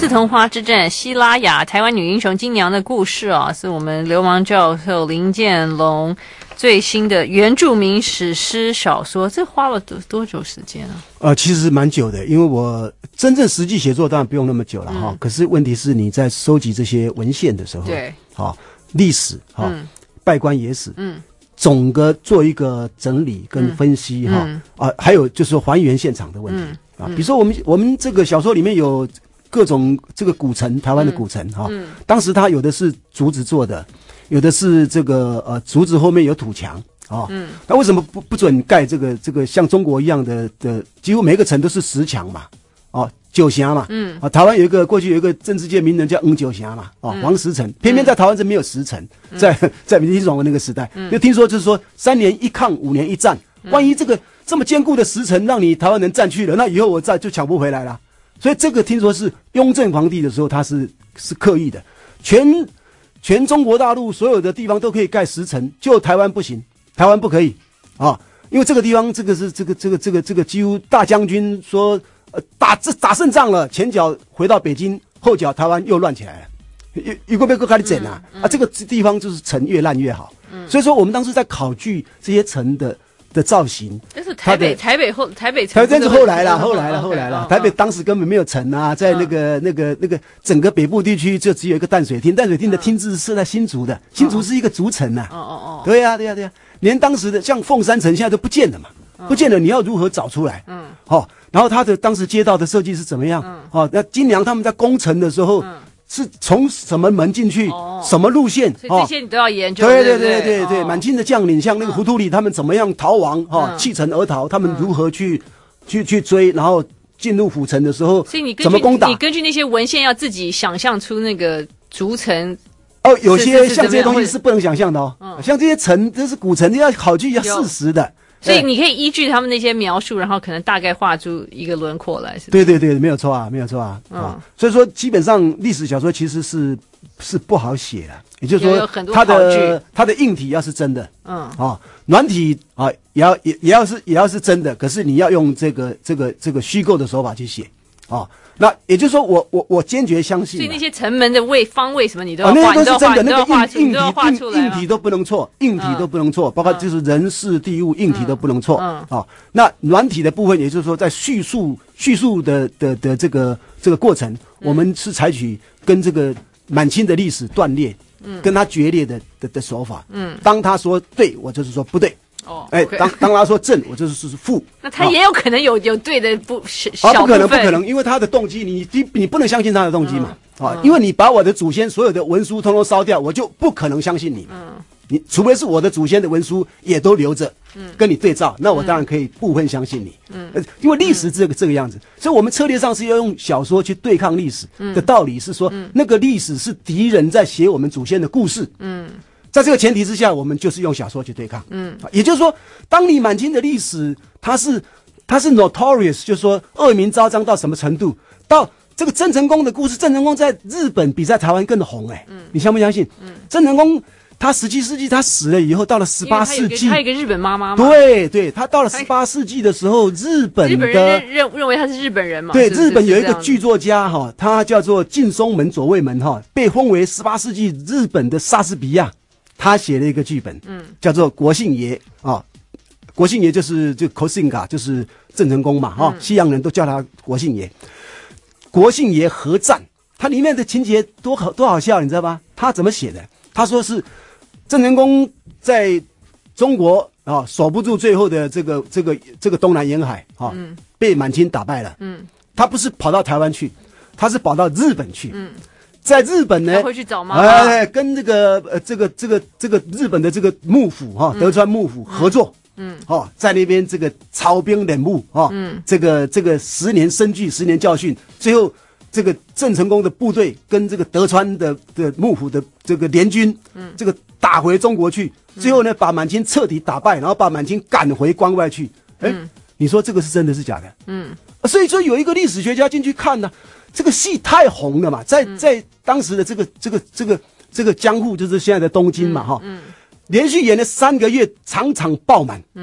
刺桐花之战，西拉雅台湾女英雄金娘的故事啊，是我们流氓教授林建龙最新的原住民史诗小说。这花了多多久时间啊？ 呃，其实蛮久的，因为我真正实际写作当然不用那么久了哈、嗯。可是问题是你在收集这些文献的时候， 对， 好、哦、历史哈、哦嗯，拜官野史， 嗯。 总个做一个整理跟分析哈、嗯嗯、啊，还有就是说还原现场的问题、嗯、啊，比如说我们我们这个小说里面有各种这个古城，台湾的古城哈、嗯嗯，当时它有的是竹子做的，有的是这个呃竹子后面有土墙啊，嗯，那为什么不不准盖这个这个像中国一样的的，几乎每个城都是石墙嘛，哦。九峡嘛，嗯啊，台湾有一个过去有一个政治界名人叫翁九峡嘛，哦，嗯、黄石城，偏偏在台湾这没有石城，嗯、在在林爽文那个时代，嗯、就听说就是说三年一抗，五年一战，嗯、万一这个这么坚固的石城让你台湾人占去了，那以后我再就抢不回来了。所以这个听说是雍正皇帝的时候，他是是刻意的，全全中国大陆所有的地方都可以盖石城，就台湾不行，台湾不可以啊，因为这个地方这个是这个这个这个这个几乎大将军说。呃，打这打胜仗了，前脚回到北京，后脚台湾又乱起来了，又又被各开始整啊、嗯嗯、啊！这个地方就是城越烂越好，嗯，所以说我们当时在考据这些城的的造型。 但是台北台北后台北台北是后来了，后来了，后来了。台北当时根本没有城啊，在那个那个那个整个北部地区就只有一个淡水厅，淡水厅的厅制是设在新竹的，新竹是一个竹城呐。哦哦哦，对呀对呀对呀，连当时的像凤山城现在都不见了嘛。不见得你要如何找出来？嗯，好、哦，然后他的当时街道的设计是怎么样？嗯，哦，那金娘他们在攻城的时候，嗯，是从什么门进去？哦，什么路线？ 所以这些你都要研究。 对对对对对，满清的将领，像那个胡图里他们怎么样逃亡？哈、哦，弃城而逃，他们如何去、嗯、去去追？然后进入府城的时候， 所以你怎么攻打？ 你根据那些文献要自己想象出那个竹城。 哦，有些像这些东西是不能想象的哦，嗯、像这些城，这是古城，要考据要事实的。 所以你可以依据他们那些描述，然后可能大概画出一个轮廓来，是不是？ 对对对，没有错啊，没有错啊。嗯、哦，所以说基本上历史小说其实是是不好写的，也就是说它的它的硬体要是真的，嗯啊、哦，软体啊也要也也要是也要是真的，可是你要用这个这个这个虚构的手法去写啊。哦，那也就是说我，我我我坚决相信。 所以那些城门的位方位什么，你都要画， 哦、那些都是真的， 那个硬硬体硬硬体都不能错，硬体都不能错，嗯、包括就是人事地物，硬体都不能错。嗯，啊、嗯哦，那软体的部分，也就是说，在叙述叙述的的的这个这个过程，嗯、我们是采取跟这个满清的历史断裂，嗯，跟他决裂的的的手法。嗯，当他说对，我就是说不对。哦，哎，当当他说正，我就是是负。 那他也有可能有有对的不小啊，不可能不可能，因为他的动机，你你你不能相信他的动机嘛，嗯、啊，嗯、因为你把我的祖先所有的文书通通烧掉，我就不可能相信你。嗯，你除非是我的祖先的文书也都留着，嗯，跟你对照，那我当然可以部分相信你。嗯，呃、因为历史这个、嗯、这个样子，所以我们策略上是要用小说去对抗历史的道理是说，嗯、那个历史是敌人在写我们祖先的故事。嗯。在这个前提之下，我们就是用小说去对抗。嗯，也就是说，当你满清的历史它是它是 notorious， 就是说恶名昭彰到什么程度？到这个郑成功的故事，郑成功在日本比在台湾更红哎、欸。嗯，你相不相信？嗯，郑成功他十七世纪他死了以后，到了十八世纪， 他有一个日本妈妈嘛。 对对，他到了十八世纪的时候，日本的日本人认认为他是日本人嘛。 对， 是是日本有一个剧作家哈，他叫做近松门左卫门哈，被封为十八世纪日本的莎士比亚。他写了一个剧本，嗯，叫做国姓爷啊，国姓爷就是就 Kosinga， 就是郑成功嘛，哈、嗯，西洋人都叫他国姓爷。国姓爷合战，它里面的情节多好多好笑，你知道吧？他怎么写的？他说是郑成功在中国啊守不住最后的这个这个这个东南沿海啊，嗯、被满清打败了，嗯，他不是跑到台湾去，他是跑到日本去，嗯。在日本呢， 会去找吗？ 哎，跟这个呃，这个这个这个日本的这个幕府哈、哦，德川幕府合作，嗯，哦，在那边这个操兵忍幕哦，嗯，这个这个十年生聚，十年教训，最后这个郑成功的部队跟这个德川的的幕府的这个联军，嗯，这个打回中国去，最后呢，把满清彻底打败，然后把满清赶回关外去。哎、嗯，你说这个是真的是假的？嗯，所以说有一个历史学家进去看呢。这个戏太红了嘛，在在当时的这个这个这个这个江户，就是现在的东京嘛，哈、嗯嗯，连续演了三个月，场场爆满，嗯，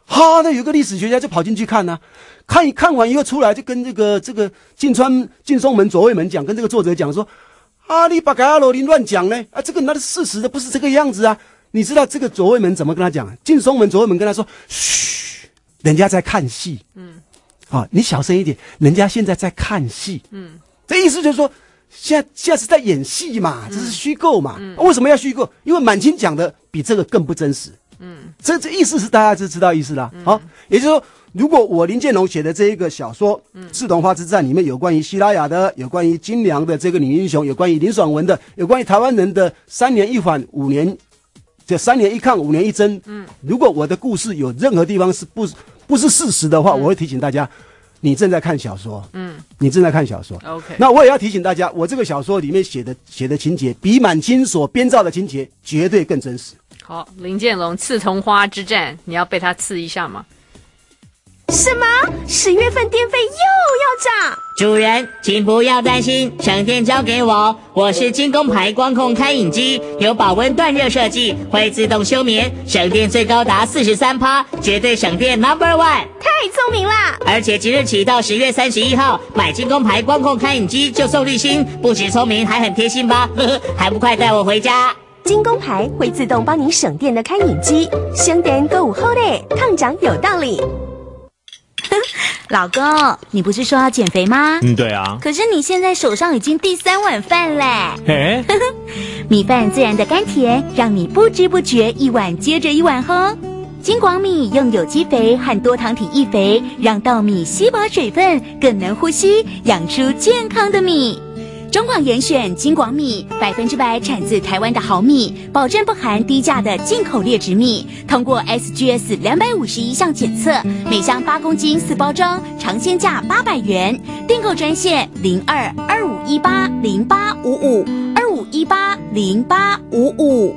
哈，那有个历史学家就跑进去看呢、啊，看看完以后出来就跟这个这个进川进松门左卫门讲，跟这个作者讲说，啊，你把嘎罗林乱讲呢，啊，这个那是事实的，不是这个样子啊。你知道这个左卫门怎么跟他讲？进松门左卫门跟他说，嘘，人家在看戏，嗯，啊，你小声一点，人家现在在看戏，嗯，这意思就是说。现在现在是在演戏嘛，这是虚构嘛、嗯？为什么要虚构？因为满清讲的比这个更不真实。嗯，这这意思是大家就知道意思啦。好、嗯，也就是说，如果我林建龙写的这一个小说《赤桐花之战》里面有关于西拉雅的，有关于金良的这个女英雄，有关于林爽文的，有关于台湾人的三年一反五年，这三年一抗五年一征。嗯，如果我的故事有任何地方是不不是事实的话，嗯、我会提醒大家。你正在看小说，嗯，你正在看小说 ，OK。 那我也要提醒大家，我这个小说里面写的写的情节，比满清所编造的情节绝对更真实。 好，林建龙刺桐花之战，你要被他刺一下吗？ 什么？十月份电费又要涨？ 主人，请不要担心，省电交给我。我是金工牌光控开饮机，有保温断热设计，会自动休眠，省电最高达 百分之四十三， 绝对省电 number one。 太聪明啦！ 而且即日起到十月三十一号，买金工牌光控开饮机就送滤芯，不止聪明，还很贴心吧？呵呵，还不快带我回家？ 金工牌会自动帮你省电的开饮机，省电购物后嘞，烫涨有道理。 老公，你不是说要减肥吗？ 嗯，对啊。 可是你现在手上已经第三碗饭嘞。 哎， 米饭自然的甘甜，让你不知不觉一碗接着一碗喝。金广米用有机肥和多糖体易肥，让稻米吸饱水分，更能呼吸，养出健康的米。中广严选金广米，百分之百产自台湾的好米，保证不含低价的进口劣质米，通过 S G S 两百五十一项检测，每箱八公斤四包装，尝鲜价八百元。订购专线零二二五一八零八五五二五一八零八五五。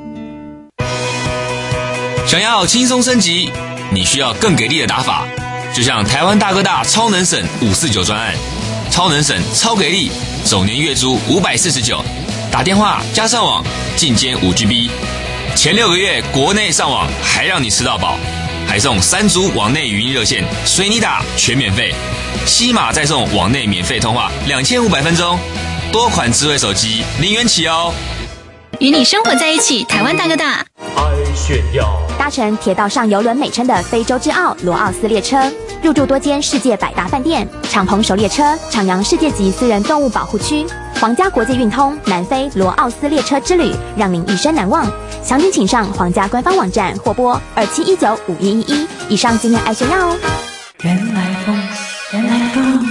想要轻松升级，你需要更给力的打法，就像台湾大哥大超能省五四九专案，超能省超给力。首年月租五百四十九，打电话加上网进阶五 G B， 前六个月国内上网还让你吃到饱，还送三组网内语音热线，随你打全免费，西马再送网内免费通话两千五百分钟，多款智慧手机零元起哦。 与你生活在一起，台湾大哥大。 爱炫耀， 搭乘铁道上邮轮美称的非洲之奥罗奥斯列车，入住多间世界百大饭店，敞篷狩猎车，徜徉世界级私人动物保护区，皇家国际运通南非罗奥斯列车之旅，让您一生难忘。详情请上皇家官方网站或拨二七一九五一一一。以上今天爱炫耀哦。 原来风，原来风。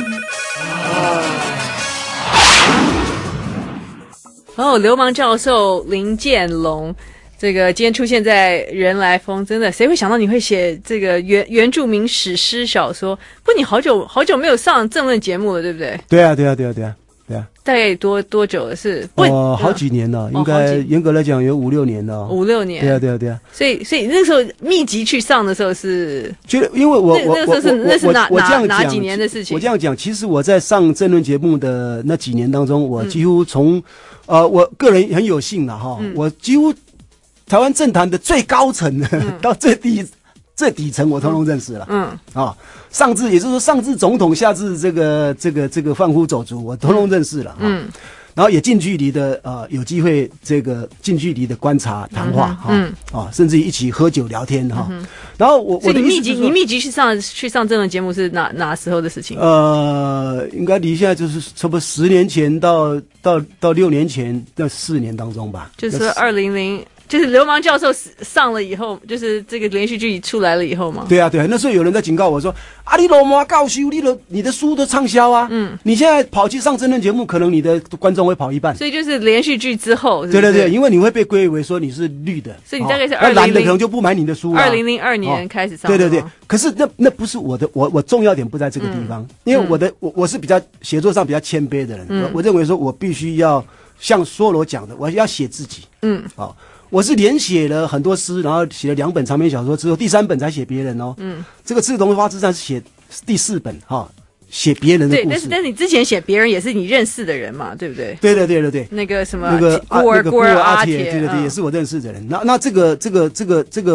哦，流氓教授林建龙，这个今天出现在人来疯，真的谁会想到你会写这个原原住民史诗小说？不，你好久好久没有上政论节目了，对不对？ 对啊，对啊，对啊，对啊，对啊。 大概多多久了？是哦、呃，好几年了，应该严格来讲有五六年了。 五六年。 对啊，对啊，对啊。 所以，所以那时候密集去上的时候是， 觉得因为我我那个时候是那是哪哪哪几年的事情？ 我这样讲，其实我在上政论节目的那几年当中，我几乎从、嗯、呃，我个人很有幸了哈、嗯，我几乎台湾政坛的最高层、嗯、到最低。最底层我通通认识了，嗯啊，上至也就是说上至总统，下至这个这个这个贩夫走卒，我通通认识了，嗯，然后也近距离的呃有机会这个近距离的观察谈话哈，嗯啊，甚至一起喝酒聊天哈，嗯、然后我我的密集你密集去上去上这种节目是哪哪时候的事情？ 呃，应该离现在就是差不多十年前到到到六年前那四年当中吧， 就是二零零。就是流氓教授上了以后，就是这个连续剧出来了以后嘛。 对啊，对啊，那时候有人在警告我说：“啊，你流氓告诉你的你的书都畅销啊，嗯，你现在跑去上真人节目，可能你的观众会跑一半。” 所以就是连续剧之后是不是， 对对对，因为你会被归为说你是绿的， 所以你大概是二零零， 蓝的可能就不买你的书了。 二零零二年开始上、 哦，对对对。可是那那不是我的，我我重要点不在这个地方，嗯、因为我的我我是比较写作上比较谦卑的人，嗯、我我认为说我必须要像梭罗讲的，我要写自己，嗯，好、哦。我是连写了很多诗，然后写了两本长篇小说之后，第三本才写别人哦。嗯，这个《赤桐花之战》是写第四本哈、哦，写别人的故事。 对，但是但是你之前写别人也是你认识的人嘛，对不对？ 对对对对对。 那个什么那个孤儿孤儿阿铁，对对对，也是我认识的人。那那这个这个这个这个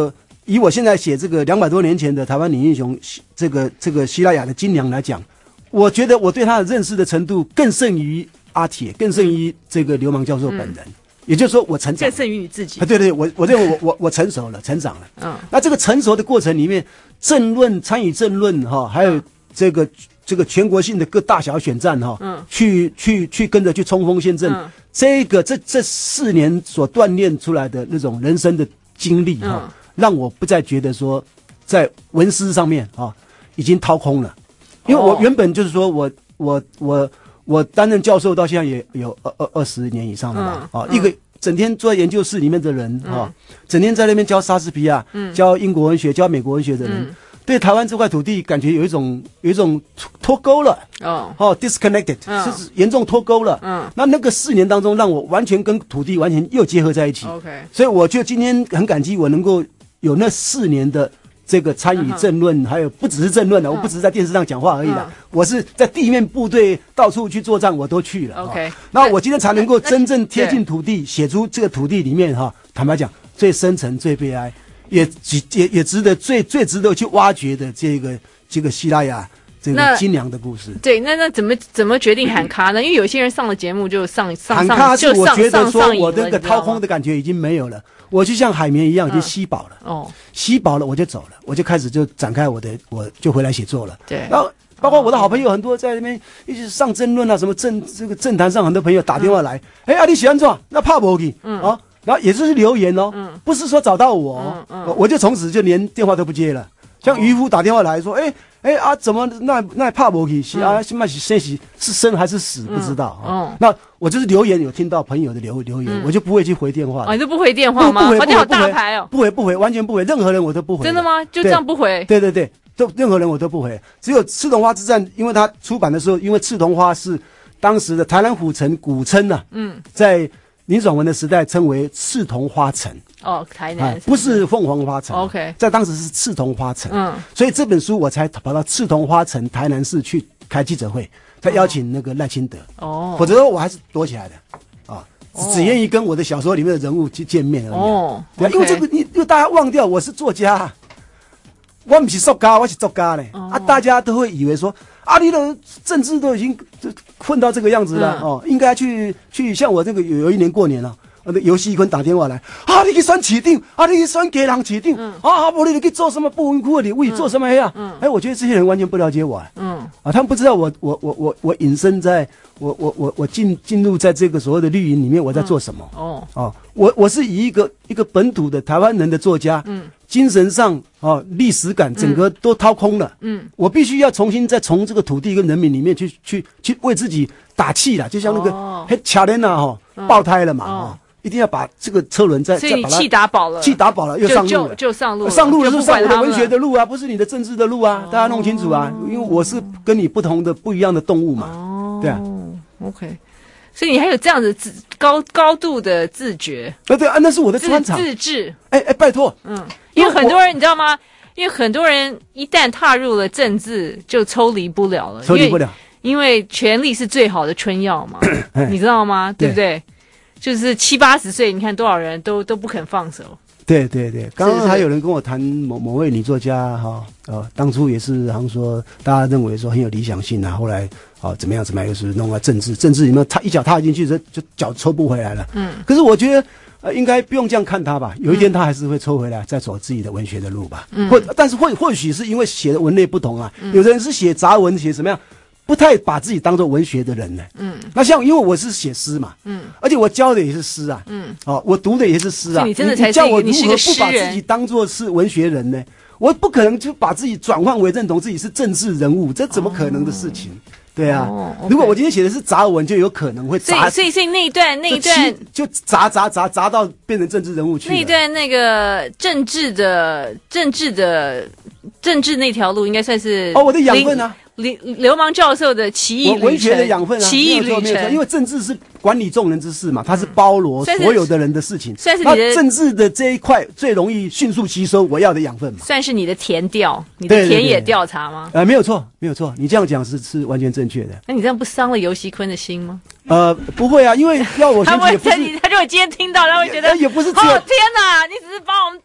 以我现在写这个两百多年前的台湾女英雄，这个这个希拉雅的金娘来讲，我觉得我对她的认识的程度更胜于阿铁，更胜于这个流氓教授本人。嗯、也就是说，我成长更胜于你自己。 啊，对对，我我认为我我我成熟了，成长了。 嗯， 那这个成熟的过程里面，政论参与政论哈，还有这个、嗯、这个全国性的各大小选战哈，嗯，去去去跟着去冲锋陷阵，嗯、这个这这四年所锻炼出来的那种人生的经历哈。嗯，让我不再觉得说，在文思上面啊已经掏空了，因为我原本就是说我我我我担任教授到现在也有二二二十年以上了嘛，嗯、啊，嗯、一个整天坐在研究室里面的人啊，嗯、整天在那边教莎士比亚、嗯、教英国文学、教美国文学的人，嗯、对台湾这块土地感觉有一种有一种脱钩了，哦，哦 ，disconnected，嗯、是严重脱钩了，嗯，那那个四年当中，让我完全跟土地完全又结合在一起 ，OK， 所以我就今天很感激我能够有那四年的这个参与政论，嗯、还有不只是政论了，嗯、我不只是在电视上讲话而已了，嗯、我是在地面部队到处去作战，我都去了。 OK， 那我今天才能够真正贴近土地，写出这个土地里面哈，坦白讲最深沉、最悲哀，也也也值得最最值得去挖掘的这个这个希拉雅这个金娘的故事。 对，那那怎么怎么决定喊卡呢？因为有些人上了节目就上上喊卡是我觉得说我那个掏空的感觉已经没有了。我就像海绵一样，已经吸饱了。嗯、哦，吸饱了我就走了，我就开始就展开我的，我就回来写作了。 对， 然后包括我的好朋友很多在那边一起上争论啊，什么政这个政坛上很多朋友打电话来，哎、嗯，啊你喜欢做那怕不去？嗯啊，然后也就是留言哦，嗯，不是说找到我、哦，嗯嗯，我就从此就连电话都不接了。像渔夫打电话来说，哎。哎啊，怎么那那怕不去？是啊，现在是生是是生还是死不知道啊。嗯，那我就是留言有听到朋友的留留言，嗯、我就不会去回电话。 哦，你都不回电话吗？ 不回， 不回，好大牌哦！ 不回不回，完全不回，任何人我都不回。 真的吗？就这样不回？ 对对对，都任何人我都不回，只有《赤铜花之战》，因为它出版的时候，因为赤铜花是当时的台南府城古称呐、啊，嗯，在林爽文的时代称为赤铜花城。 哦，台南、啊、 不是凤凰花城 ，OK， 在当时是赤铜花城，嗯，所以这本书我才跑到赤铜花城台南市去开记者会，再邀请那个赖清德，哦，否则我还是躲起来的，啊，哦、只愿意跟我的小说里面的人物去见面而已，哦，对、啊， okay 因为这个你，因为大家忘掉我是作家，我不是作家，我是作家嘞，哦、啊，大家都会以为说。啊，你的政治都已经混到这个样子了、嗯、哦，应该去去像我这个有有一年过年了，那个游戏坤打电话来，啊，你去选市长，啊，你去选家人市长，嗯、啊，不，你去做什么不文库的礼物，做什么呀？嗯，哎，我觉得这些人完全不了解我、啊，嗯，啊，他们不知道我我我我我隐身在，我我我我进进入在这个所谓的绿营里面，我在做什么？嗯、哦哦，我我是以一个一个本土的台湾人的作家，嗯。精神上啊，历史感整个都掏空了。嗯，嗯我必须要重新再从这个土地跟人民里面去去去为自己打气啦，就像那个嘿卡莲娜哈爆胎了嘛，哦，哦一定要把这个车轮再所以你气打饱了， 气打饱了又上路了， 就就就上路了， 上路了是上我的文学的路啊，不是你的政治的路啊，哦、大家弄清楚啊，因为我是跟你不同的不一样的动物嘛。哦，对啊 ，OK。所以你还有这样子自高高度的自觉， 啊对啊，那是我的专长， 自治。 哎哎，拜托，嗯， 因为很多人你知道吗？因为很多人一旦踏入了政治，就抽离不了了， 抽离不了， 因为权力是最好的春药嘛，你知道吗？对不对？就是七八十岁，你看多少人都都不肯放手。 对对对，刚刚还有人跟我谈某某位女作家哈，呃，当初也是好像说大家认为说很有理想性啊，后来啊怎么样怎么样，又是弄到政治，政治里面他一脚踏进去，就就脚抽不回来了。嗯，可是我觉得呃应该不用这样看他吧，有一天他还是会抽回来，再走自己的文学的路吧。嗯，或但是或或许是因为写的文类不同啊，嗯、有的人是写杂文，写什么样。不太把自己当作文学的人呢，嗯，那像因为我是写诗嘛，嗯，而且我教的也是诗啊，嗯，哦，我读的也是诗啊， 你真的才你叫我如何不把自己当作是文学人呢？我不可能就把自己转换为认同自己是政治人物，这怎么可能的事情？哦、对啊，哦 okay、如果我今天写的是杂文，就有可能会杂， 所以所以那一段那一段就杂杂杂杂到变成政治人物去了。 那一段那个政治的政治的政治那条路，应该算是哦我的养分啊。 流流氓教授的奇异旅程， 文学的养分啊， 奇异旅程， 因为政治是管理众人之事嘛，它是包罗所有的人的事情。 算是你的政治的这一块最容易迅速吸收我要的养分嘛， 算是你的田调，你的田野调查吗？ 呃，没有错，没有错，你这样讲是是完全正确的。 那你这样不伤了游锡堃的心吗？ 呃，不会啊，因为要我先他会他他就会今天听到，他会觉得也不是哦天哪，你只是把我们当成那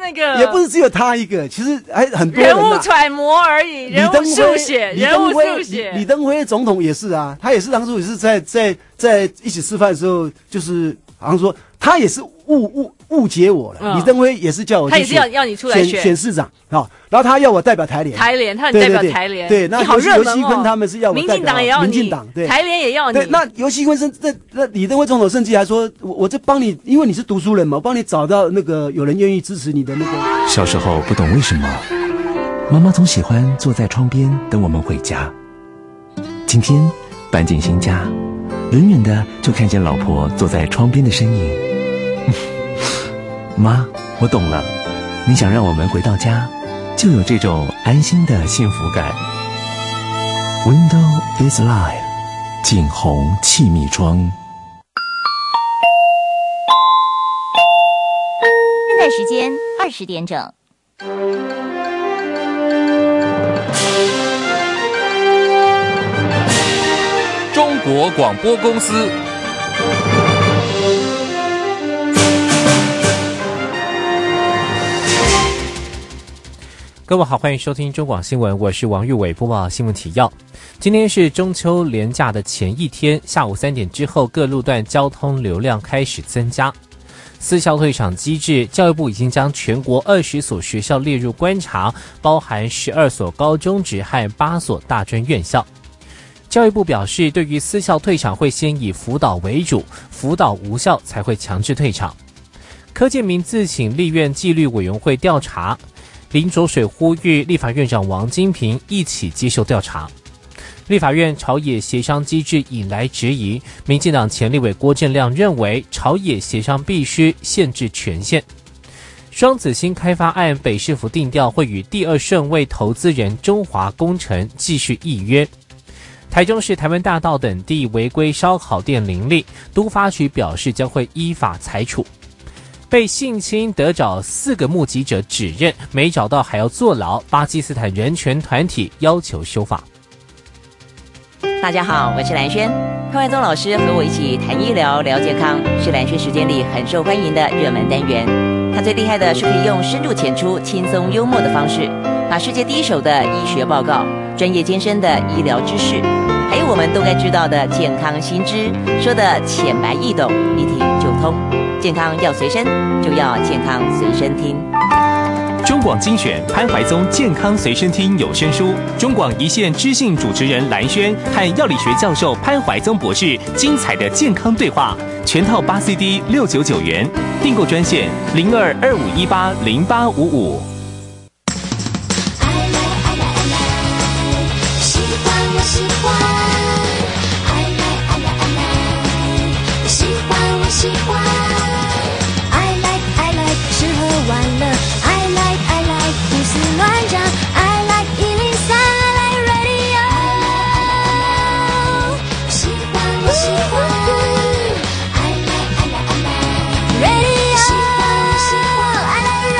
那个， 也不是只有他一个，其实还很多人、啊、 人物揣摩而已，人物速写，人物速写。 李登辉总统也是啊，他也是当初也是在在在一起吃饭的时候，就是好像说他也是误误误解我了。嗯、李登辉也是叫我去他也是要要你出来选选, 选市长啊、哦，然后他要我代表台联， 台联他很代表台联， 对，那尤尤锡坤他们是要我代表民进党也要你， 民进党对， 台联也要你。 对，那尤锡坤是这那李登辉总统甚至还说，我我这帮你，因为你是读书人嘛，我帮你找到那个有人愿意支持你的那个。 小时候不懂为什么，妈妈总喜欢坐在窗边等我们回家。今天搬进新家，远远的就看见老婆坐在窗边的身影。妈，我懂了，你想让我们回到家，就有这种安心的幸福感。Window is life， 景宏气密窗。 现在时间二十点整。 中国广播公司。 各位好，欢迎收听中广新闻，我是王玉伟，播报新闻提要。今天是中秋连假的前一天，下午三点之后，各路段交通流量开始增加。私校退场机制，教育部已经将全国二十所学校列入观察，包含十二所高中职和八所大专院校。教育部表示，对于私校退场会先以辅导为主，辅导无效才会强制退场。柯建铭自请立院纪律委员会调查。林卓水呼吁立法院长王金平一起接受调查。立法院朝野协商机制引来质疑，民进党前立委郭正亮认为朝野协商必须限制权限。双子星开发案北市府定调会与第二顺位投资人中华工程继续议约。台中市台湾大道等地违规烧烤店林立，都发局表示将会依法裁处。被性侵得找四个目击者指认，没找到还要坐牢，巴基斯坦人权团体要求修法。 大家好，我是蓝轩，潘怀宗老师和我一起谈医疗聊健康，是蓝轩时间里很受欢迎的热门单元。他最厉害的是可以用深入浅出、轻松幽默的方式，把世界第一手的医学报告、专业艰深的医疗知识，还有我们都该知道的健康新知，说的浅白易懂，一听就通。健康要随身，就要健康随身听。 中广精选潘怀宗健康随身听有声书，中广一线知性主持人蓝轩和药理学教授潘怀宗博士精彩的健康对话，全套八 C D 六九九元，订购专线零二二五一八零八五五。 喜欢我喜欢，爱来爱来爱来，喜欢我喜欢。完了 I like I like 胡思乱想 I like 一零三 I like radio 喜欢我喜欢 I like I like I like radio 喜欢我喜欢 I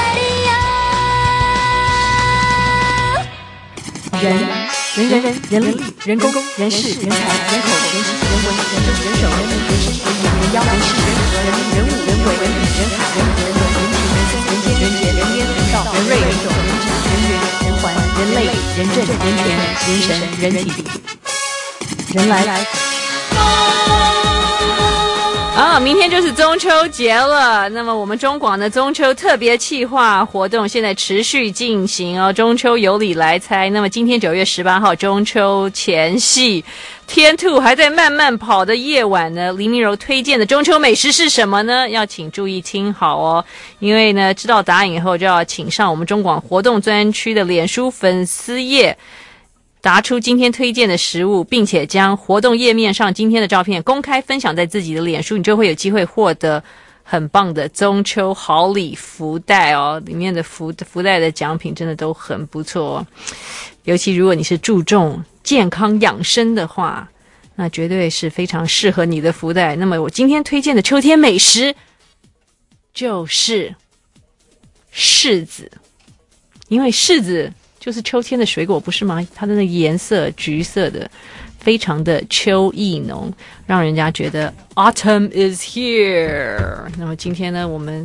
like radio 人人人人人力人工人事人才人口人情人文人政人手人民人事人眼人妖人事人和人民人物人为人理人海人和人种人情人生人间人杰人烟人道人瑞人种人质人缘人环人类人政人权人神人体人来啊，明天就是中秋节了。那么我们中广的中秋特别企划活动现在持续进行哦，中秋有礼来猜。那么今天九月十八号中秋前夕，天兔还在慢慢跑的夜晚呢，黎明柔推荐的中秋美食是什么呢？要请注意听好哦，因为呢知道答案以后就要请上我们中广活动专区的脸书粉丝页，答出今天推荐的食物，并且将活动页面上今天的照片公开分享在自己的脸书，你就会有机会获得很棒的中秋好礼福袋哦，里面的福福袋的奖品真的都很不错哦，尤其如果你是注重健康养生的话，那绝对是非常适合你的福袋。那么我今天推荐的秋天美食就是柿子，因为柿子就是秋天的水果，不是吗？它的那个颜色橘色的，非常的秋意浓，让人家觉得 Autumn is here。那么今天呢，我们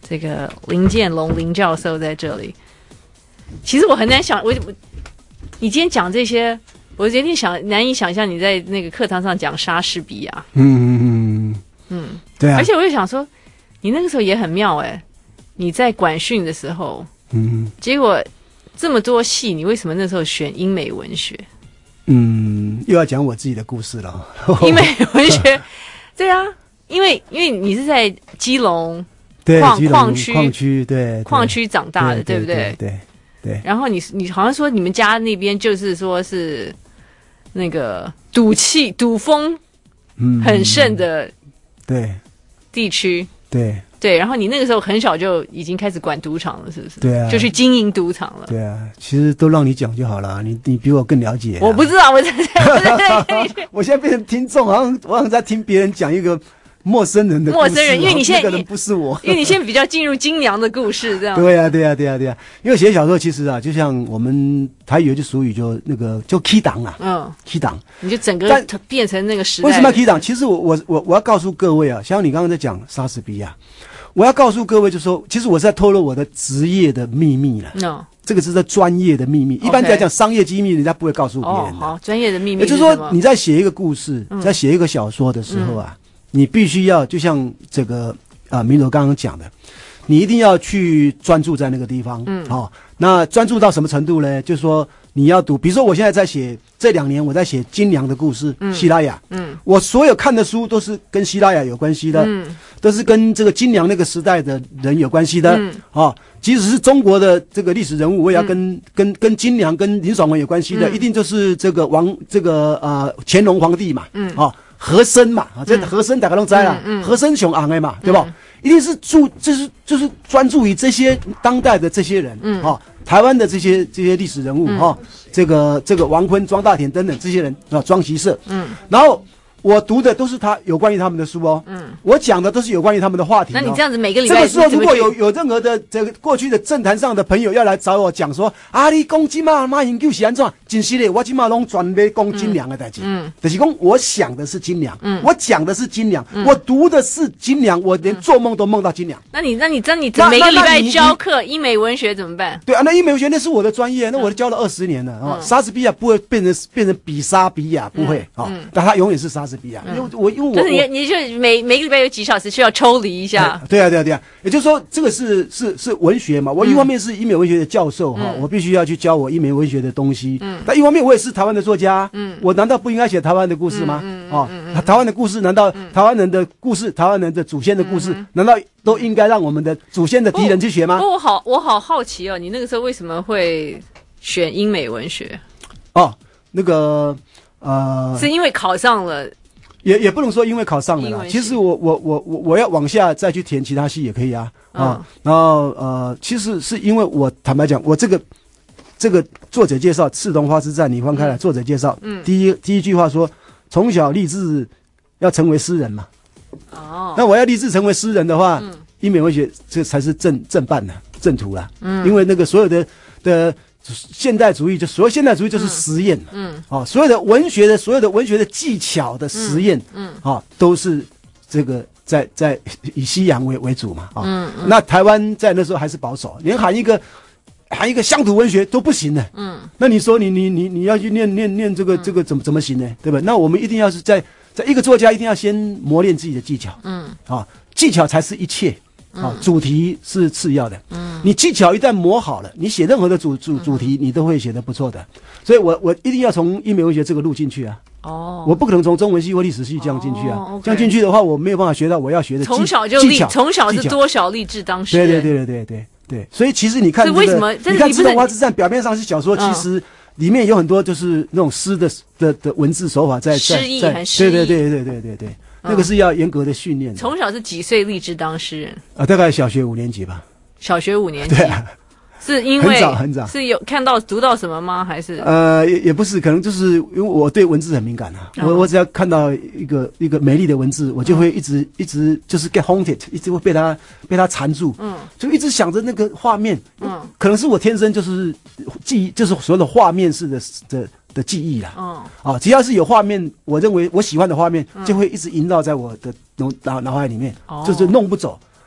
这个林建龙林教授在这里。其实我很难想，我我你今天讲这些，我有点想难以想象你在那个课堂上讲莎士比亚。 嗯嗯嗯嗯， 对啊。 而且我就想说，你那个时候也很妙哎、欸，你在管训的时候， 嗯， 结果这么多戏，你为什么那时候选英美文学？ 嗯，又要讲我自己的故事了。 英美文学，对啊，因为因为你是在基隆。 对， 矿基隆矿区矿区对矿区长大的， 对不对？ 对对 对, 对。 然后你你好像说你们家那边就是说是那个赌气赌风很盛的对地区， 对对。然后你那个时候很小就已经开始管赌场了，是不是？ 对啊， 就去经营赌场了。 对啊，其实都让你讲就好了，你你比我更了解、啊。 我不知道，我在在我现在变成听众，好像我好像在听别人讲一个。陌生人的故事、啊、 陌生人，因为你现在、 那个人不是我， 因为你现在比较进入金娘的故事，这样。 对呀、啊，对呀、啊，对呀、啊，对呀、啊。因为写小说其实啊，就像我们台语有句俗语，就那个就 key 档啊， 嗯 key 档， 你就整个变成那个时代。 为什么要 key 档？其实我我我我要告诉各位啊，像你刚刚在讲莎士比亚，我要告诉各位，就是说，其实我是在透露我的职业的秘密了。 嗯， 这个是在专业的秘密，一般来讲商业机密，人家不会告诉别人的。 哦，好，专业的秘密。 也就是说，你在写一个故事，嗯、在写一个小说的时候啊。嗯，你必须要就像这个啊，明柔刚刚讲的，你一定要去专注在那个地方。嗯，好、哦，那专注到什么程度呢？就是说你要读，比如说我现在在写这两年我在写金娘的故事，嗯、希拉雅，嗯，我所有看的书都是跟希拉雅有关系的，嗯，都是跟这个金娘那个时代的人有关系的，嗯，哦，即使是中国的这个历史人物，我也要跟、嗯、跟跟金娘跟林爽文有关系的，嗯、一定就是这个王这个呃乾隆皇帝嘛，嗯，哦。和珅嘛，啊，这和珅大家都知啦，嗯嗯、和珅上昂的嘛，对吧？嗯、一定是注，就是就是专注于这些当代的这些人，嗯，哦，台湾的这些这些历史人物，哈、嗯哦，这个这个王坤、庄大田等等这些人啊，庄其社，嗯，然后我读的都是他有关于他们的书哦，嗯，我讲的都是有关于他们的话题、哦。 那你这样子每个礼拜， 这个时候如果有有任何的这个过去的政坛上的朋友要来找我讲说，啊，你讲金马马英九是安怎？真是的，我今马拢专门讲金娘的代志，嗯，就是讲我想的是金娘，嗯，我讲的是金娘，嗯、我读的是金娘，我连做梦都梦到金娘。 那你那你那你每个礼拜教课英美文学怎么办？ 对啊，那英美文学那是我的专业，那我教了二十年了啊。莎士比亚不会变成变成比莎比亚，不会啊，但他永远是莎士比亚，因为我因为我就是你你就每每个礼拜有几小时需要抽离一下。 对啊对啊对啊，也就是说这个是是是文学嘛，我一方面是英美文学的教授哈，我必须要去教我英美文学的东西，嗯，但一方面我也是台湾的作家，嗯，我难道不应该写台湾的故事吗？哦，台湾的故事难道台湾人的故事，台湾人的祖先的故事，难道都应该让我们的祖先的敌人去学吗？ 不过我好我好好奇哦，你那个时候为什么会选英美文学？ 哦，那个呃， 是因为考上了。 也也不能说因为考上了啦，其实我我我我我要往下再去填其他系也可以啊啊，嗯、然后呃，其实是因为我坦白讲，我这个这个作者介绍《赤桐花之战》，你翻开来，嗯、作者介绍，嗯，第一第一句话说，从小立志要成为诗人嘛，哦，那我要立志成为诗人的话，嗯、英美文学这才是正正办的正途啦，嗯，因为那个所有的的。现代主义就所谓现代主义就是实验，嗯，哦，所有的文学的所有的文学的技巧的实验，嗯，哦，都是这个在在以西洋为为主嘛，啊、哦，嗯, 嗯，那台湾在那时候还是保守，连喊一个喊一个乡土文学都不行的，嗯，那你说你你你你要去念念念这个、嗯、这个怎么怎么行呢？对吧？那我们一定要是在在一个作家一定要先磨练自己的技巧，嗯，啊、哦，技巧才是一切。啊、哦，主题是次要的。嗯，你技巧一旦磨好了，你写任何的主主主题，你都会写得不错的。所以我我一定要从英美文学这个路进去啊。哦，我不可能从中文系或历史系这样进去啊。哦 okay、这样进去的话，我没有办法学到我要学的技巧。 从小就立，从小是多少立志当诗人。 对对对对对对对。所以其实你看、这个， 为什么？ 你看《赤桐花之战》表面上是小说，其实里面有很多就是那种诗的的的文字手法在诗意， 很诗意。对对对对对对对。那个是要严格的训练。 从小是几岁立志当诗人？ 啊，大概小学五年级吧。 小学五年级。 对啊。 是因为很早很早， 是有看到读到什么吗？还是呃也也不是，可能就是因为我对文字很敏感啊。哦、我我只要看到一个一个美丽的文字，我就会一直、嗯、一直就是 get haunted， 一直会被它被它缠住。嗯，就一直想着那个画面。嗯，可能是我天生就是记忆，就是所有的画面式的的的记忆啦。嗯，啊，只要是有画面，我认为我喜欢的画面，嗯、就会一直萦绕在我的脑脑脑海里面，哦、就是弄不走。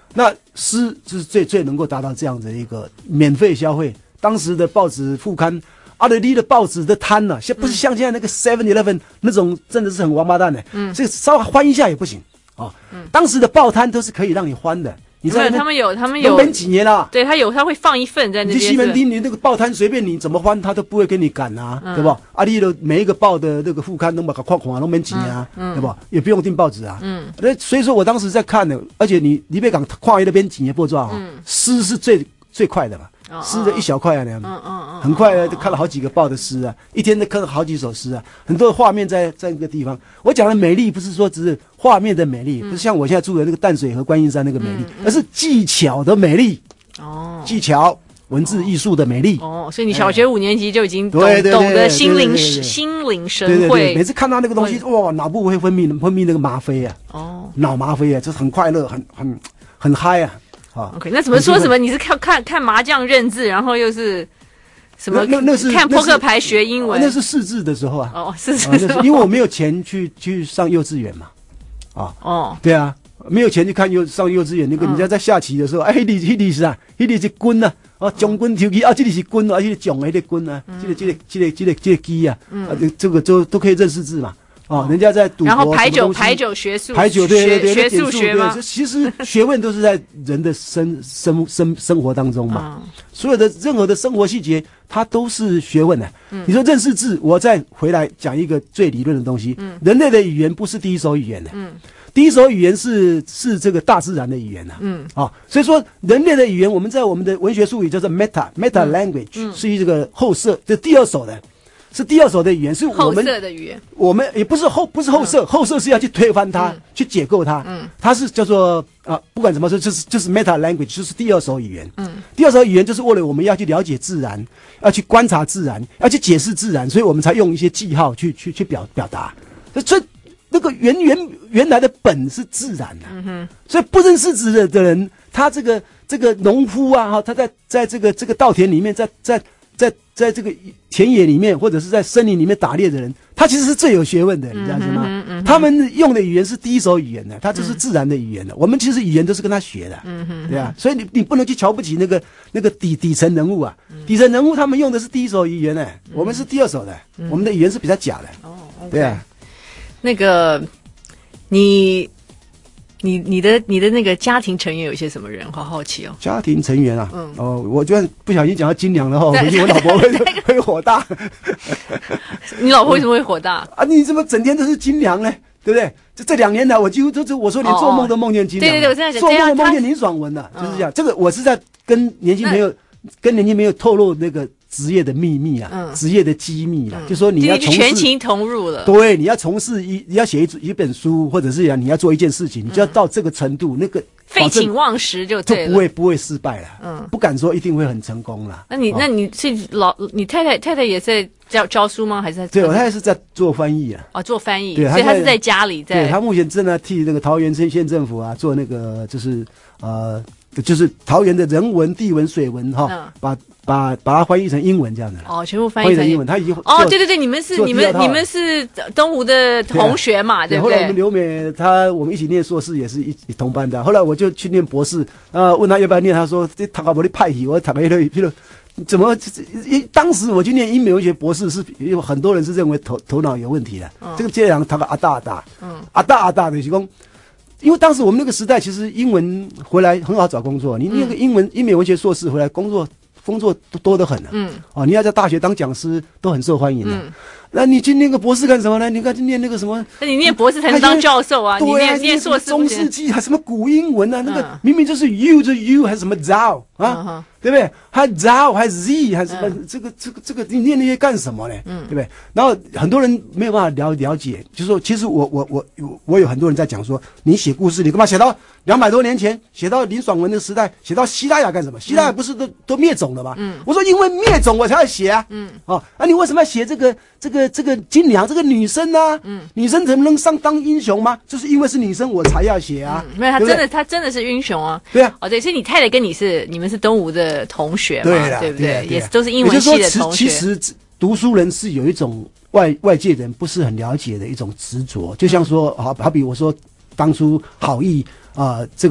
那诗是最最能够达到这样的一个免费消费。当时的报纸副刊，阿德利的报纸的摊呢，现不是像现在那个 seven eleven 那种，真的是很王八蛋的。嗯，这个稍微欢一下也不行啊。嗯，当时的报摊都是可以让你欢的。你知道他们有，他们有， 都没几年了。 对他有，他会放一份在那边。 你西门町，你那个报摊随便你怎么翻，他都不会给你赶啊，嗯、对吧？阿里的每一个报的那个副刊都把它框框都没几年啊，嗯、对吧？也不用订报纸啊。嗯，那所以说我当时在看呢，而且你你别讲跨越那边几年播状啊，诗、嗯、是最最快的嘛。诗的一小块啊，那样，嗯嗯嗯，很快就看了好几个报的诗啊，一天都看了好几首诗啊，很多的画面在在那个地方。我讲的美丽不是说只是画面的美丽，不是像我现在住的那个淡水河观音山那个美丽，而是技巧的美丽。哦，技巧、文字艺术的美丽。 哦，所以你小学五年级就已经懂懂得心灵心领神会。 对对对，每次看到那个东西，哇，脑部会分泌分泌那个吗啡啊，哦，脑吗啡啊，就是很快乐，很很很嗨啊。 OK， 那怎么说什么？你是看看看麻将认字，然后又是什么？ 那那是看扑克牌学英文， 那是识字的时候啊。 哦，识字的时候， 因为我没有钱去去上幼稚园嘛。啊，哦，对啊，没有钱去看幼上幼稚园。那个人家在下棋的时候，哎，迄里迄里是啊，迄里是棍啊，哦，将棍抽棋啊，这里是棍啊，这里将的那个棍啊，这个这个这个这个这个鸡啊，啊，这个都都可以认识字嘛。哦，人家在赌博， 然后排酒排酒学术， 排酒对对对， 学数学吗？ 其实学问都是在人的生生生生活当中嘛，嗯、所有的任何的生活细节，它都是学问的、啊。嗯、你说认识字，我再回来讲一个最理论的东西。嗯、人类的语言不是第一手语言的，嗯、第一手语言是是这个大自然的语言呐、啊。嗯，啊、哦，所以说人类的语言，我们在我们的文学术语叫做 meta meta language，、嗯、是一个后设的第二手的。是第二手的语言，是我们后设的语言。 我们也不是后，不是后设，嗯、后设是要去推翻它，嗯、去解构它。嗯，它是叫做啊，不管怎么说，就是就是 meta language，就是第二手语言。嗯，第二手语言就是为了我们要去了解自然，要去观察自然，要去解释自然，所以我们才用一些记号去去去表表达。所以那个原原原来的本是自然的、啊。嗯哼，所以不认识字的的人，他这个这个农夫啊，哈，他在在这个这个稻田里面，在在。在在这个田野里面，或者是在森林里面打猎的人，他其实是最有学问的，你知道吗？嗯嗯、他们用的语言是第一手语言的，他就是自然的语言的。嗯、我们其实语言都是跟他学的，嗯哼，对啊。所以你你不能去瞧不起那个那个底底层人物啊，嗯、底层人物他们用的是第一手语言呢、欸，嗯、我们是第二手的，嗯、我们的语言是比较假的。哦， okay、对啊。 那个你。你你的你的那个家庭成员有一些什么人？好好奇哦。 家庭成员啊，嗯，哦，我就不小心讲到金娘了哈，回去我老婆会会火大。 你老婆为什么会火大啊？你怎么整天都是金娘呢？对不对？这这两年来，我几乎都是我说连做梦都梦见金娘。 对对对，我在讲做梦都梦见林爽文了，就是这样。这个我是在跟年轻朋友跟年轻朋友透露那个职业的秘密啊，嗯、职业的机密啊，嗯、就说你要从事全情投入了。 对，你要从事一，你要写一一本书，或者是你要做一件事情，你就要到这个程度，嗯、那个废寝忘食就对了， 就不会不会失败了。嗯，不敢说一定会很成功了。 那你、哦、那你是老你太太太太也在教教书吗？还是在？ 对，我太太是在做翻译啊。 哦，做翻译，对，所以她是在家里在。 对，她目前正在替那个桃园县政府啊做那个就是呃。就是桃园的人文、地文、水文哈，嗯、把把把它翻译成英文这样的哦，全部翻译成英文。他已经哦，对对对，你们是你们你们是东湖的同学嘛，对不对？ 后来我们留美，他我们一起念硕士，也是一一同班的。后来我就去念博士，啊，问他要不要念，他说这他搞不的派系，我坦白说，譬如怎么？当时我去念英美文学博士，是有很多人是认为头头脑有问题的。嗯、这个这样他个阿大阿大，嗯，阿大阿大的是讲。因为当时我们那个时代，其实英文回来很好找工作。你那个英文、嗯、英美文学硕士回来工作，工作都多得很了、啊。嗯，哦，你要在大学当讲师都很受欢迎的、啊。嗯，那你去念个博士干什么呢？你看去念那个什么？ 那你念博士才能当教授啊！你念念硕士， 中世纪还什么古英文啊？那个明明就是 you 就 you 还是什么 thou 啊？对不对？还 thou 还 z 还什么？这个这个这个你念那些干什么呢？嗯，对不对？然后很多人没有办法了了解，就是说，其实我我我我有很多人在讲说，你写故事，你干嘛写到两百多年前，写到林爽文的时代，写到希腊雅干什么？希腊雅不是都都灭种了吗？嗯，我说因为灭种我才要写啊。嗯，哦，啊，你为什么要写这个这个这个金娘这个女生呢、啊？嗯，女生怎么能上当英雄吗？就是因为是女生我才要写啊。 嗯、没有，她真的她真的是英雄啊。 对啊， 哦对，所以你太太跟你是你们是东吴的同学嘛， 对啦对不对？ 对啦对啦也都是英文系的同学。 其实读书人是有一种外外界人不是很了解的一种执着，就像说，好好比我说当初好意啊、呃，这个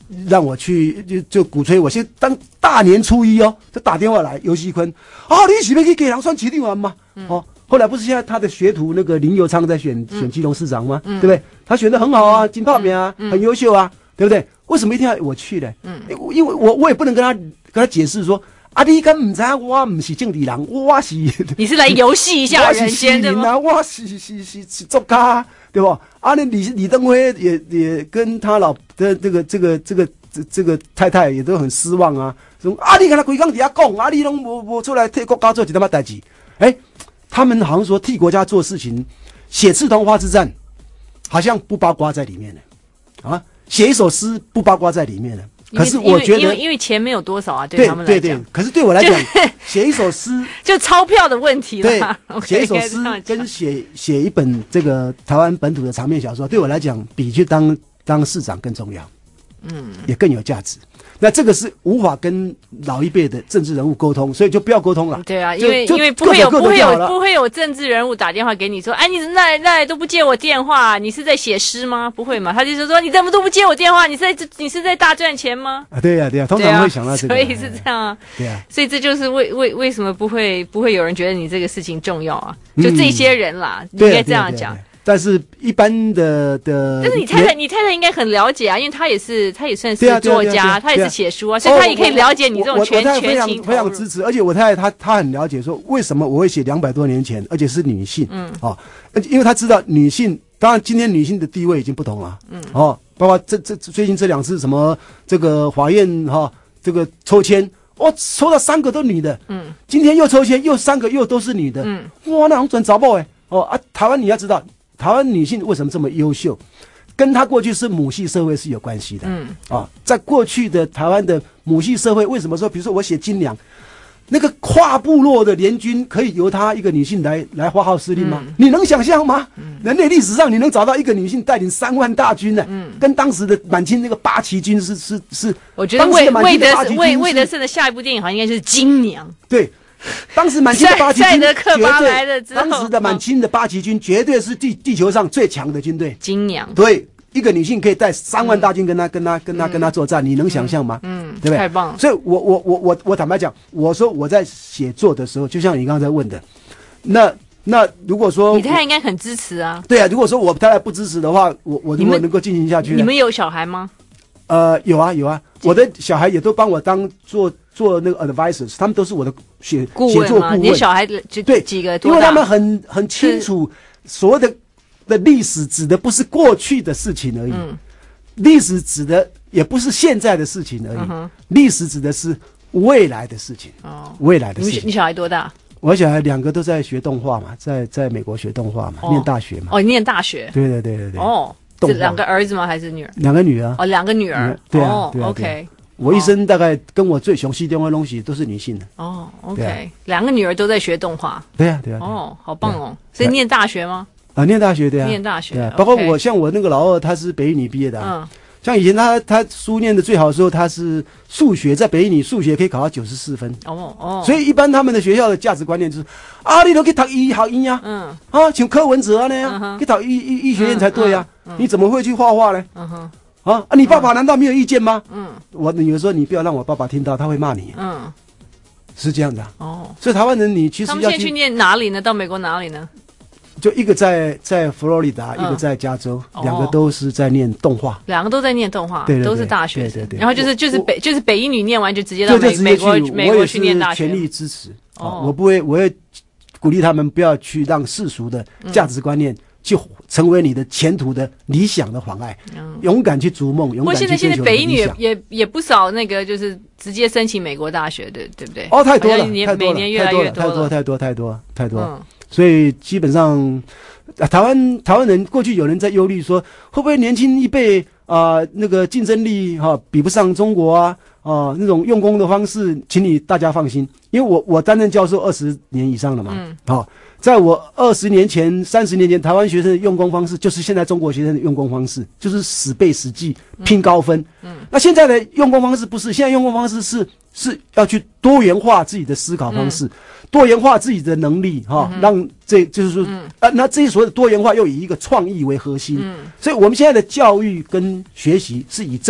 让我去就就鼓吹我，先当大年初一哦，就打电话来尤锡坤，啊，你是不是可以给杨川起定完吗？嗯、哦，后来不是现在他的学徒那个林佑昌在选、嗯、选基隆市长吗？嗯、对不对？他选得很好啊，金泡棉啊，嗯、很优秀啊，对不对？为什么一定要我去呢？嗯，因为我我也不能跟他跟他解释说。啊！你敢唔知我唔是政治人，我是你是来游戏一下人间的吗？ 我是是是是是作家，对吧？啊，那李李登辉也也跟他老的这个这个这个这这个太太也都很失望啊。说啊，你跟他规讲底下讲，啊，你拢无无出来替国家做一点嘛代志。哎，他们好像说替国家做事情，写刺桐花之战，好像不包括在里面的啊。写一首诗不包括在里面的。可是我觉得， 因为因为钱没有多少啊，对他们来讲。 对对对，可是对我来讲，写一首诗就钞票的问题了。 对，写一首诗跟写写一本这个台湾本土的长篇小说，对我来讲，比去当当市长更重要，嗯，也更有价值。那这个是无法跟老一辈的政治人物沟通，所以就不要沟通了。 对啊，因为因为不会有不会有不会有政治人物打电话给你说，哎，你那那都不接我电话，你是在写诗吗？不会嘛？他就是说，你怎么都不接我电话？你是在你是在大赚钱吗？ 啊，对呀、啊、对呀、啊，通常会想到这个， 所以是这样啊。对啊，所以这就是为为为什么不会不会有人觉得你这个事情重要啊？就这些人啦，嗯、你应该这样讲。 但是一般的的， 但是你太太，你太太应该很了解啊，因为她也是，她也算是作家，她也是写书啊，所以她也可以了解你这种全全情。 非常支持，而且我太太她她很了解，说为什么我会写两百多年前，而且是女性，嗯，哦，因为她知道女性，当然今天女性的地位已经不同了，嗯，哦，包括这这最近这两次什么这个法院哈、哦，这个抽签，哦，抽到三个都女的，嗯，今天又抽签又三个又都是女的，嗯，哇，那种准找爆哎，哦啊，台湾你要知道。台湾女性为什么这么优秀，跟她过去是母系社会是有关系的。嗯，啊，在过去的台湾的母系社会，为什么说，比如说我写金良，那个跨部落的联军可以由她一个女性来来发号施令吗？嗯、你能想象吗？嗯、人类历史上你能找到一个女性带领三万大军呢？嗯，跟当时的满清那个八旗军是是是， 我觉得魏魏德魏魏德胜的下一部电影好像应该是金娘。 对。当时满清的八旗军绝对， 当时的满清的八旗军绝对是地地球上最强的军队。 金娘， 对，一个女性可以带三万大军跟他、嗯、跟他跟他跟他作战，你能想象吗？ 嗯， 对不对？ 太棒了。 所以我我我我我坦白讲，我说我在写作的时候，就像你刚才问的，那那如果说你太太应该很支持啊。 对啊，如果说我太太不支持的话，我我如果能够进行下去， 你们有小孩吗？ 呃，有啊有啊，我的小孩也都帮我当做。做那个 advisors， 他们都是我的写写作顾问。 你小孩就对几个， 因为他们很很清楚，所谓的的历史指的不是过去的事情而已，嗯、历史指的也不是现在的事情而已，嗯、历史指的是未来的事情。哦，未来的事情。 你, 你小孩多大？ 我小孩两个都在学动画嘛，在在美国学动画嘛，哦、念大学嘛。 哦，念大学。 对对对对对。 哦，这两个儿子吗？还是女儿？ 两个女儿。 哦，两个女儿。 嗯、对啊， 哦、 对啊 ，OK。 我一生大概跟我最详细电话东西都是女性的。 哦 ，OK，两个女儿都在学动画。 对啊，对啊。 哦，好棒哦！所以念大学吗？ 啊，念大学对啊。 念大学， 对，包括我像我那个老二，他是北一女毕业的。嗯。像以前他他书念的最好的时候，他是数学在北一女数学可以考到九十四分。哦哦。所以一般他们的学校的价值观念就是啊，你都去读医学院呀，嗯，啊，像柯文哲啊那样，去读医医医学院才对呀，你怎么会去画画呢？嗯哼。啊啊！你爸爸难道没有意见吗？嗯，我女儿说你不要让我爸爸听到，他会骂你。嗯，是这样的、啊。哦，所以台湾人你其实要他们现在去念哪里呢？到美国哪里呢？ 就一个在在佛罗里达，嗯、一个在加州，两、哦、个都是在念动画。 两个都在念动画， 对对对， 都是大学生。 对对对。 然后就是就是北就是北一女念完就直接到美美国美国去念大学。 我也是全力支持。哦，我不会，我会鼓励他们不要去让世俗的价值观念。嗯就成为你的前途的理想的妨碍，嗯、勇敢去逐梦，勇敢去追求理想。 不过现在现在北一女也也也不少那个就是直接申请美国大学的，对不对？ 哦，太多了，太多了，每年越来越多，太多太多太多太多。嗯、所以基本上，啊、台湾台湾人过去有人在忧虑说，会不会年轻一辈啊、呃、那个竞争力哈、啊、比不上中国啊啊、呃、那种用功的方式，请你大家放心，因为我我担任教授二十年以上了嘛，嗯，好、哦。在我二十年前、三十年前，台湾学生的用功方式就是现在中国学生的用功方式，就是死背死记、拼高分。嗯，嗯那现在的用功方式不是，现在用功方式是是要去多元化自己的思考方式，嗯、多元化自己的能力，哈、哦，嗯、让这就是说，嗯、啊，那这些所谓的多元化又以一个创意为核心。嗯，所以我们现在的教育跟学习是以这个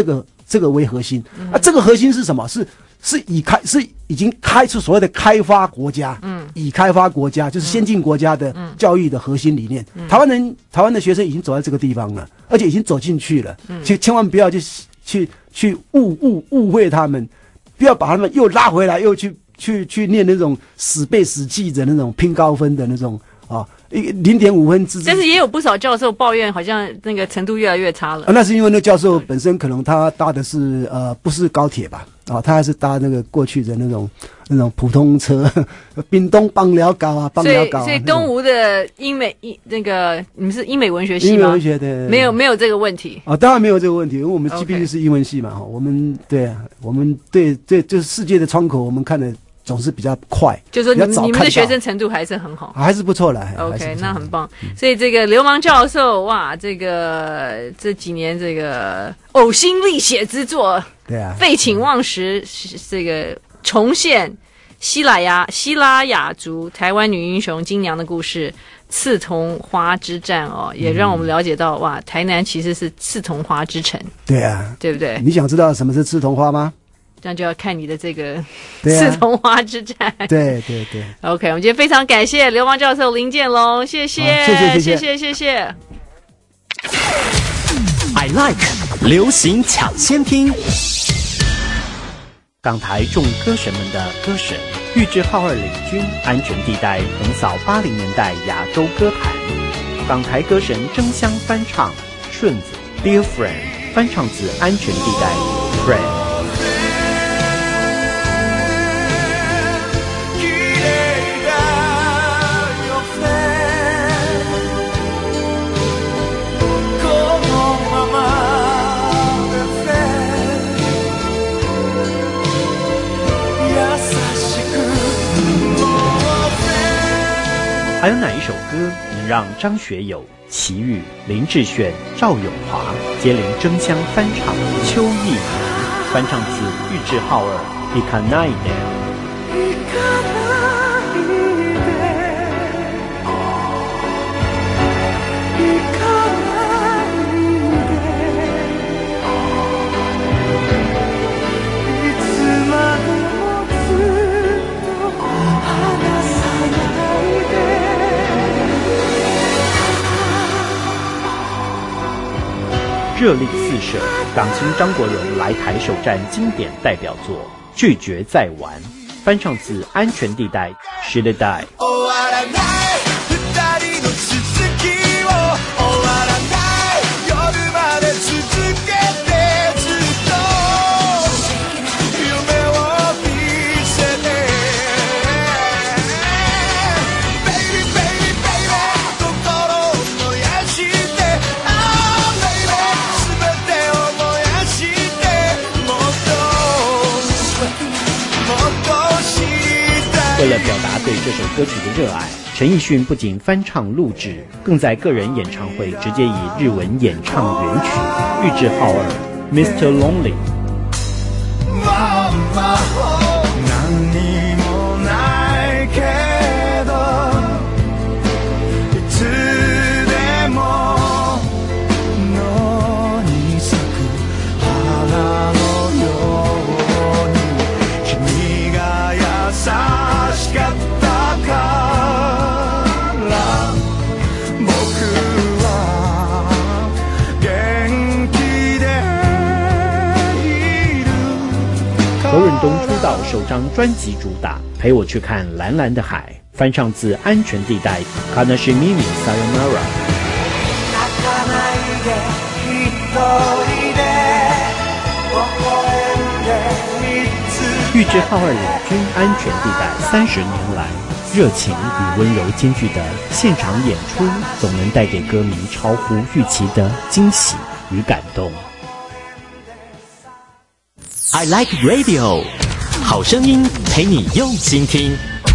这个为核心。啊，这个核心是什么？是是以开是已经开出所谓的开发国家，嗯，以开发国家就是先进国家的教育的核心理念。嗯、台湾人台湾的学生已经走在这个地方了，而且已经走进去了，嗯，千千万不要去去去误误误会他们，不要把他们又拉回来，又去去去念那种死背死记的那种拼高分的那种啊。零点五分之， 但是也有不少教授抱怨，好像那个程度越来越差了。 啊，那是因为那教授本身可能他搭的是呃不是高铁吧？啊，他还是搭那个过去的那种那种普通车，屏东枋寮高啊，枋寮高、啊。 所以东吴的英美英那个你们是英美文学系吗？ 英美文学的没有没有这个问题啊，当然没有这个问题，因为我们毕竟是英文系嘛，哈、okay ，我们对啊，我们对对就是世界的窗口，我们看的。总是比较快， 就是说你你们的学生程度还是很好， 还是不错的。 OK， 那很棒。所以这个流氓教授，哇，这个这几年这个呕心沥血之作， 对啊， 废寝忘食，这个重现希腊雅希拉雅族台湾女英雄金娘的故事。刺桐花之战哦，也让我们了解到、嗯、哇，台南其实是刺桐花之城。 对啊， 对不对？ 你想知道什么是刺桐花吗？ 这样就要看你的这个刺桐花之战。 对对对。 OK， 我们今天非常感谢流氓教授林建龙，谢谢， 谢谢谢谢谢谢。 I like 流行抢先听，港台众歌神们的歌神，玉置浩二领军安全地带横扫八零年代亚洲歌坛，港台歌神争相翻唱顺子 Dear Friend 翻唱自安全地带 Friend。还有哪一首歌能让张学友、齐豫、林志炫、赵咏华接连争相翻唱《秋意浓》，翻唱自玉置浩二《Ikanai De》。热力四射，港星张国荣来台首战经典代表作《拒绝再玩》，翻唱自安全地带时的代。为了表达对这首歌曲的热爱，陈奕迅不仅翻唱录制，更在个人演唱会直接以日文演唱原曲玉置浩二 Mister Lonely。侯润东出道首张专辑主打《陪我去看蓝蓝的海》，翻唱自安全地带 Kanashimi Sayonara。玉置浩二领军安全地带三十年来，热情与温柔兼具的现场演出，总能带给歌迷超乎预期的惊喜与感动。I like radio， 好声音陪你用心听。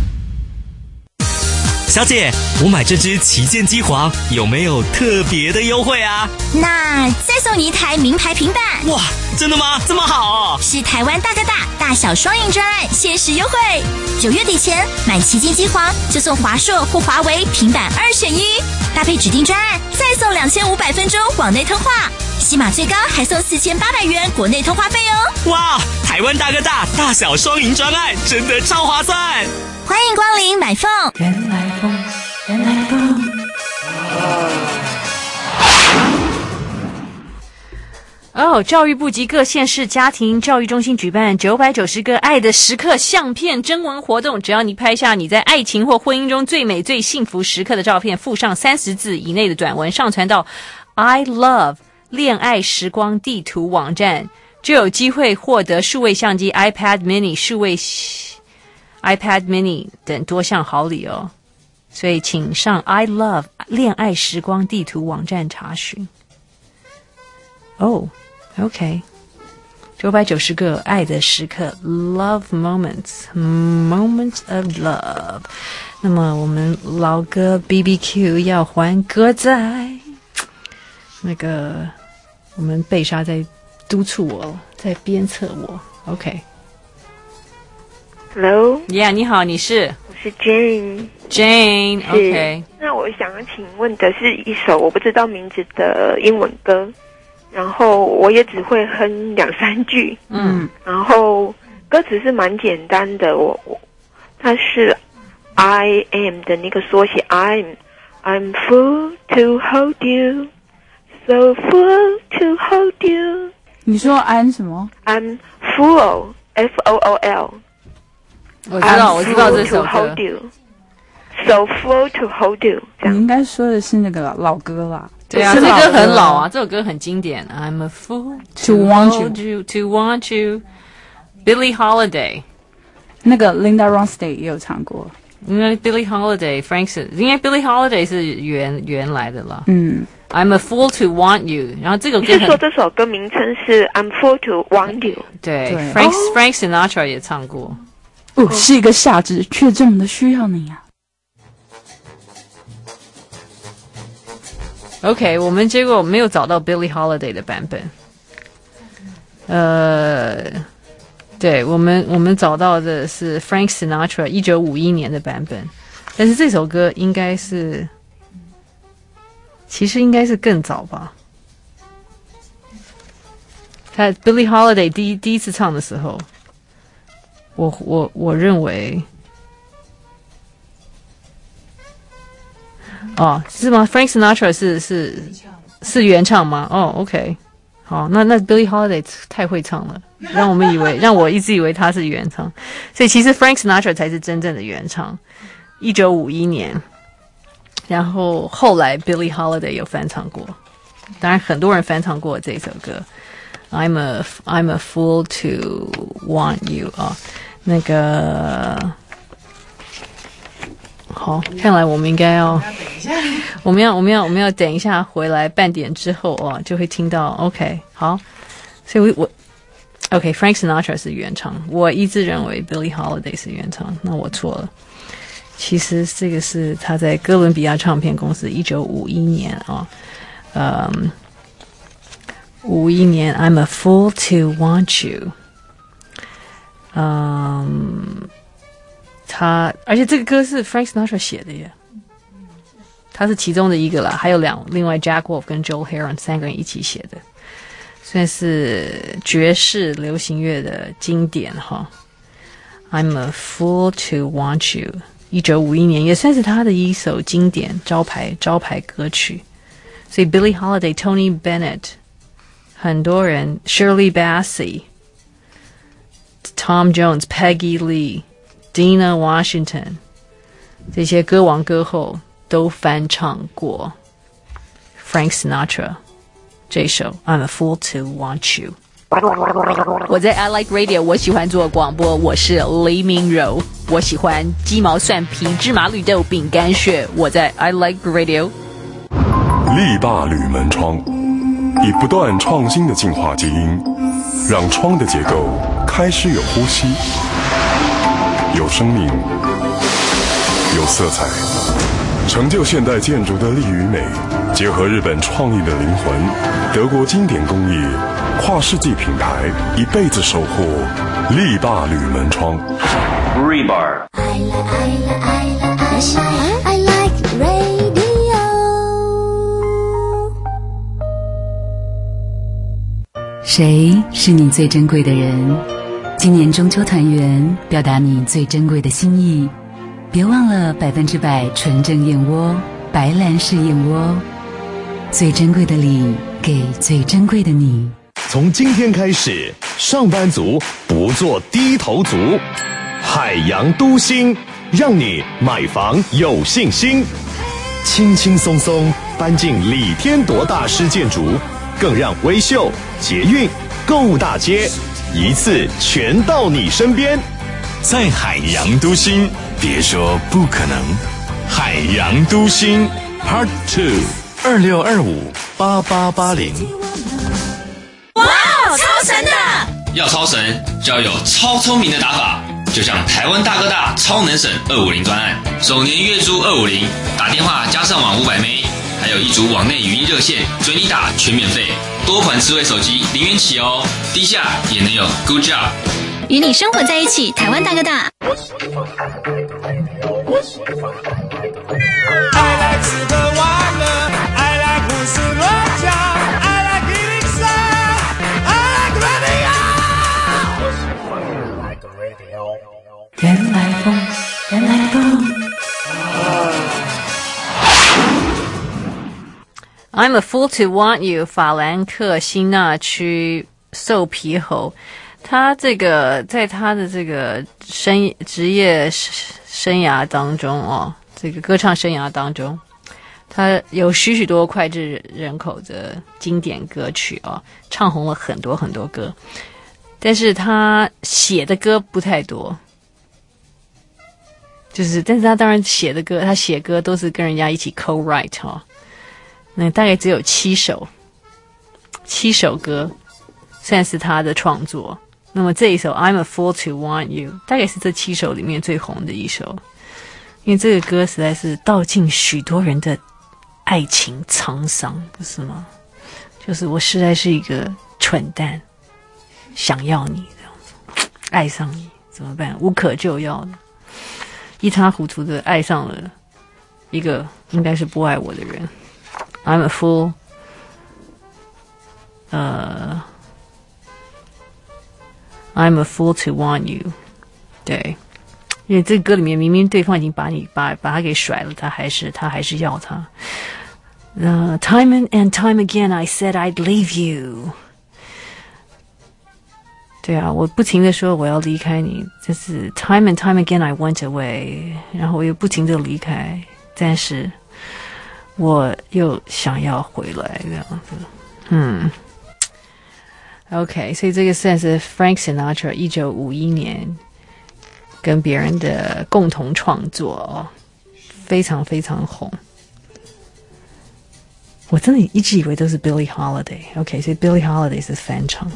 小姐，我买这支旗舰机皇有没有特别的优惠啊？ 那再送你一台名牌平板。 哇，真的吗？这么好哦！ 是台湾大哥大大小双赢专案限时优惠，九月底前买旗舰机皇就送华硕或华为平板二选一，搭配指定专案再送两千五百分钟网内通话。 起码最高还送四千八百元国内通话费哦！ 哇，台湾大哥大大小双赢专案真的超划算！ 欢迎光临买凤。 原来凤，原来凤。 哦，教育部及各县市家庭教育中心举办九百九十个爱的时刻相片征文活动，只要你拍下你在爱情或婚姻中最美最幸福时刻的照片，附上三十字以内的短文，上传到 I Love 恋爱时光地图网站，就有机会获得数位相机、iPad mini、数位 iPad mini 等多项好礼哦。所以请上 I Love 恋爱时光地图网站查询。哦、oh, ，OK， 九百九十个爱的时刻 ，Love Moments Moments of Love。那么我们老歌 B B Q 要还歌仔，那个我们贝莎在督促我，在鞭策我。OK。Hello，Yeah， 你好，你是？ 我是 Jane。 Jane，OK。 那我想请问的是一首我不知道名字的英文歌。然后我也只会哼两三句，嗯，然后歌词是蛮简单的，我我它是 I am 的那个缩写 I'm I'm full to hold you, so full to hold you。 你说 I'm 什么 ？I'm full, F O O L。 我知道，我知道这首歌。 So full to hold you。 你应该说的是那个老歌啦。 对啊，这歌很老啊，这首歌很经典。I'm a fool to want you, to want you. Billie Holiday， 那个 Linda Ronstadt 也有唱过。 因为 Billie Holiday、Frank， 因为 Billie Holiday 是原原来的啦。 嗯 ，I'm a fool to want you。然后这个歌你是说这首歌名称是 I'm fool to want you？ 对 ，Frank、哦、Frank Sinatra 也唱过。 哦，是一个夏至，却这么的需要你啊。 OK， 我们结果没有找到 Billie Holiday 的版本。呃，对我们我们找到的是 Frank Sinatra 一九五一年的版本，但是这首歌应该是，其实应该是更早吧。他 Billie Holiday 第一第一次唱的时候，我我我认为。哦，是吗 ？Frank Sinatra 是是是原唱吗？哦 ，OK， 好，那那 Billie Holiday 太会唱了，让我们以为，让我一直以为他是原唱，所以其实 Frank Sinatra 才是真正的原唱。一九五一年，然后后来 Billie Holiday 有翻唱过，当然很多人翻唱过这首歌。I'm a I'm a fool to want you 啊、哦，那个。好，看来我们应该要，我们要，我们要，我们要等一下回来半点之后哦，就会听到。OK， 好，所以我，我 OK，Frank Sinatra 是原唱，我一直认为 Billie Holiday 是原唱，那我错了。其实这个是他在哥伦比亚唱片公司一九五一年啊，嗯，五一年 I'm a fool to want you， 嗯。他，而且这个歌是 Frank Sinatra 写的耶，他是其中的一个啦，还有两，另外 Jack Wolf 跟 Joel Herron 三个人一起写的，算是爵士流行乐的经典哈。I'm a fool to want you， 一九五一年也算是他的一首经典招牌招牌歌曲。所以 Billie Holiday、Tony Bennett， 很多人 Shirley Bassey、Tom Jones、Peggy Lee。Dina Washington 这些歌王歌后都翻唱过 Frank Sinatra 这首 I'm a fool to want you。 我在 I Like Radio， 我喜欢做广播，我是黎明柔，我喜欢鸡毛蒜皮芝麻绿豆饼干屑，我在 I Like Radio。 力霸铝门窗以不断创新的进化基因，让窗的结构开始有呼吸，有生命，有色彩，成就现代建筑的力与美，结合日本创意的灵魂，德国经典工艺，跨世纪品牌，一辈子守护力霸铝门窗。Rebar。I like, I like, I like, I like radio。 谁是你最珍贵的人？今年中秋团圆，表达你最珍贵的心意。别忘了百分之百纯正燕窝，白兰氏燕窝，最珍贵的礼给最珍贵的你。 从今天开始，上班族不做低头族。海洋都心，让你买房有信心。轻轻松松搬进李天铎大师建筑，更让微秀、捷运、购物大街一次全到你身边。在海洋都心，别说不可能。海洋都心 Part Two 二六二五八八八零。 哇哦，超神的！ 要超神就要有超聪明的打法，就像台湾大哥大超能省二五零专案，首年月租二五零，打电话加上网五百 M B， 还有一组网内语音热线，随你打全免费，多款智慧手机零元起哦，低价也能有 Good Job。 与你生活在一起，台湾大哥大。 I like 吃喝玩乐 I like 胡思乱想 I like 一零三 I like radio 原来风，原来风。 I'm a fool to want you， 法兰克辛纳区瘦皮猴，他这个在他的这个生职业生涯当中哦，这个歌唱生涯当中，他有许许多脍炙人口的经典歌曲哦，唱红了很多很多歌，但是他写的歌不太多，就是但是他当然写的歌，他写歌都是跟人家一起 co-write 哦，那大概只有七首，七首歌算是他的创作。那么这一首 I'm a fool to want you 大概是这七首里面最红的一首，因为这个歌实在是道尽许多人的爱情沧桑，不是吗？就是我实在是一个蠢蛋，想要你这样子，爱上你怎么办？无可救药的，一塌糊涂的爱上了一个应该是不爱我的人。I'm a fool， 呃、uh, ，I'm a fool to want you。对，因为这个歌里面明明对方已经把你把把他给甩了，他还是他还是要他。呃、uh, ，Time and time again I said I'd leave you。对啊，我不停的说我要离开你，就是 time and time again I went away， 然后我又不停的离开，但是我又想要回来这样子。嗯 ，OK， 所以这个算是 Frank Sinatra 一九五一年跟别人的共同创作哦，非常非常红。我真的一直以为都是 Billie Holiday，OK， 所以 Billie Holiday 是翻唱。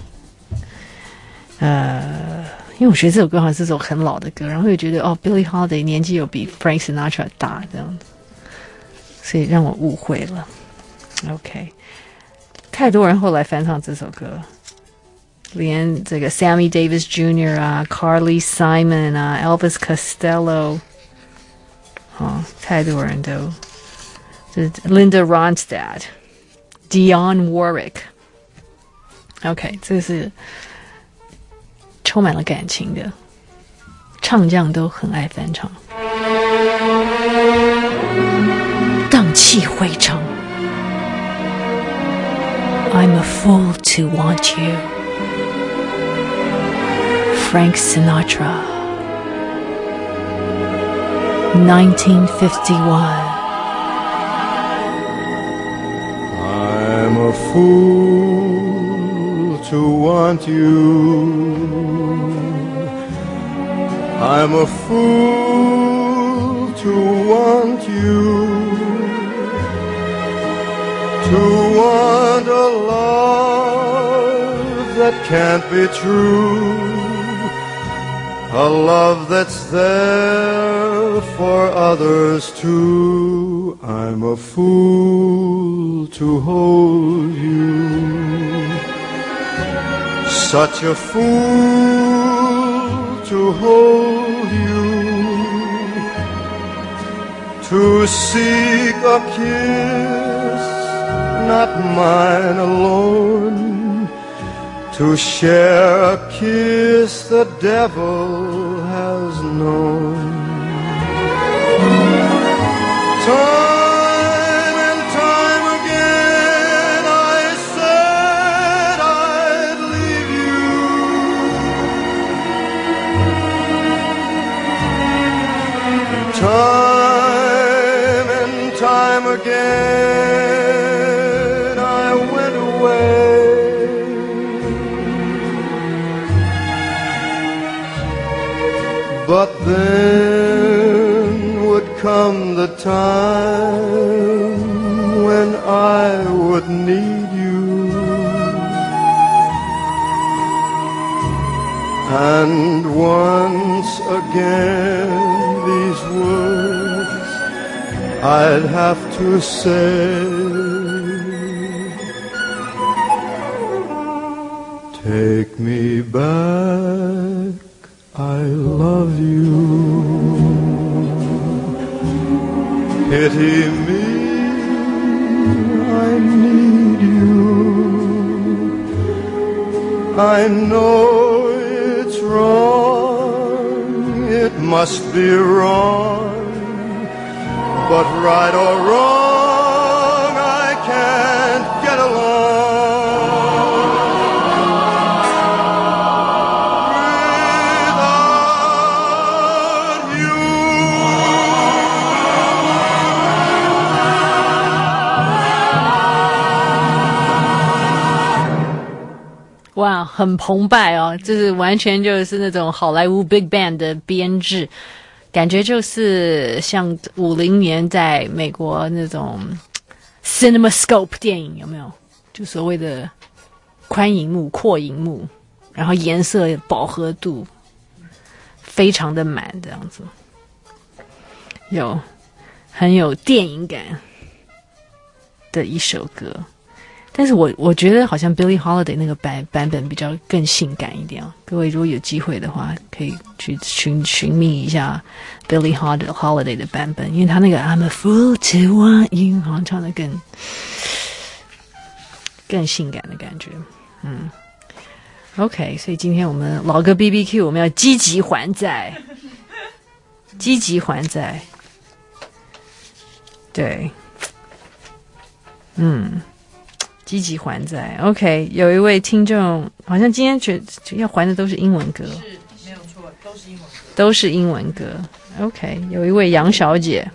呃，因为我觉得这首歌好像是首很老的歌，然后又觉得哦 ，Billie Holiday 年纪有比 Frank Sinatra 大这样子，所以让我误会了。OK， 太多人后来翻唱这首歌，连这个 Sammy Davis Junior 啊 ，Carly Simon 啊 ，Elvis Costello， 哦，太多人都，就是 Linda Ronstadt、Dionne Warwick。OK， 这是充满了感情的，唱将都很爱翻唱，荡气回肠。I'm a fool to want you. Frank Sinatra, nineteen fifty-one. I'm a fool to want you. I'm a fool to want you, to want a love that can't be true, a love that's there for others too. I'm a fool to hold you, such a fool to hold you, to seek a kiss, not mine alone, to share a kiss the devil has known. Time and time again I said I'd leave you. Time and time again I went away. But then would come the time when I would need you, and once again these words I'd have to say. Take me back, I love you. Pity me, I need you. I know it's wrong, it must be wrong, but right or wrong, I can't get along. 哇，很澎湃哦，就是完全就是那种好莱坞 Big Band 的编制，感觉就是像五零年在美国那种 CinemaScope 电影，有没有？就所谓的宽银幕、阔银幕，然后颜色饱和度非常的满，这样子，有很有电影感的一首歌。但是我我觉得好像 Billie Holiday 那个版版本比较更性感一点哦。各位如果有机会的话，可以去寻寻觅一下 Billie Holiday 的版本，因为他那个 I'm a fool to want you 好像唱的更更性感的感觉。嗯 ，OK， 所以今天我们老歌 B B Q 我们要积极还债，积极还债，对，嗯。积极还债 ，OK。有一位听众好像今天觉得要还的都是英文歌， 是没有错，都是英文歌， 都是英文歌 ，OK。有一位杨小姐，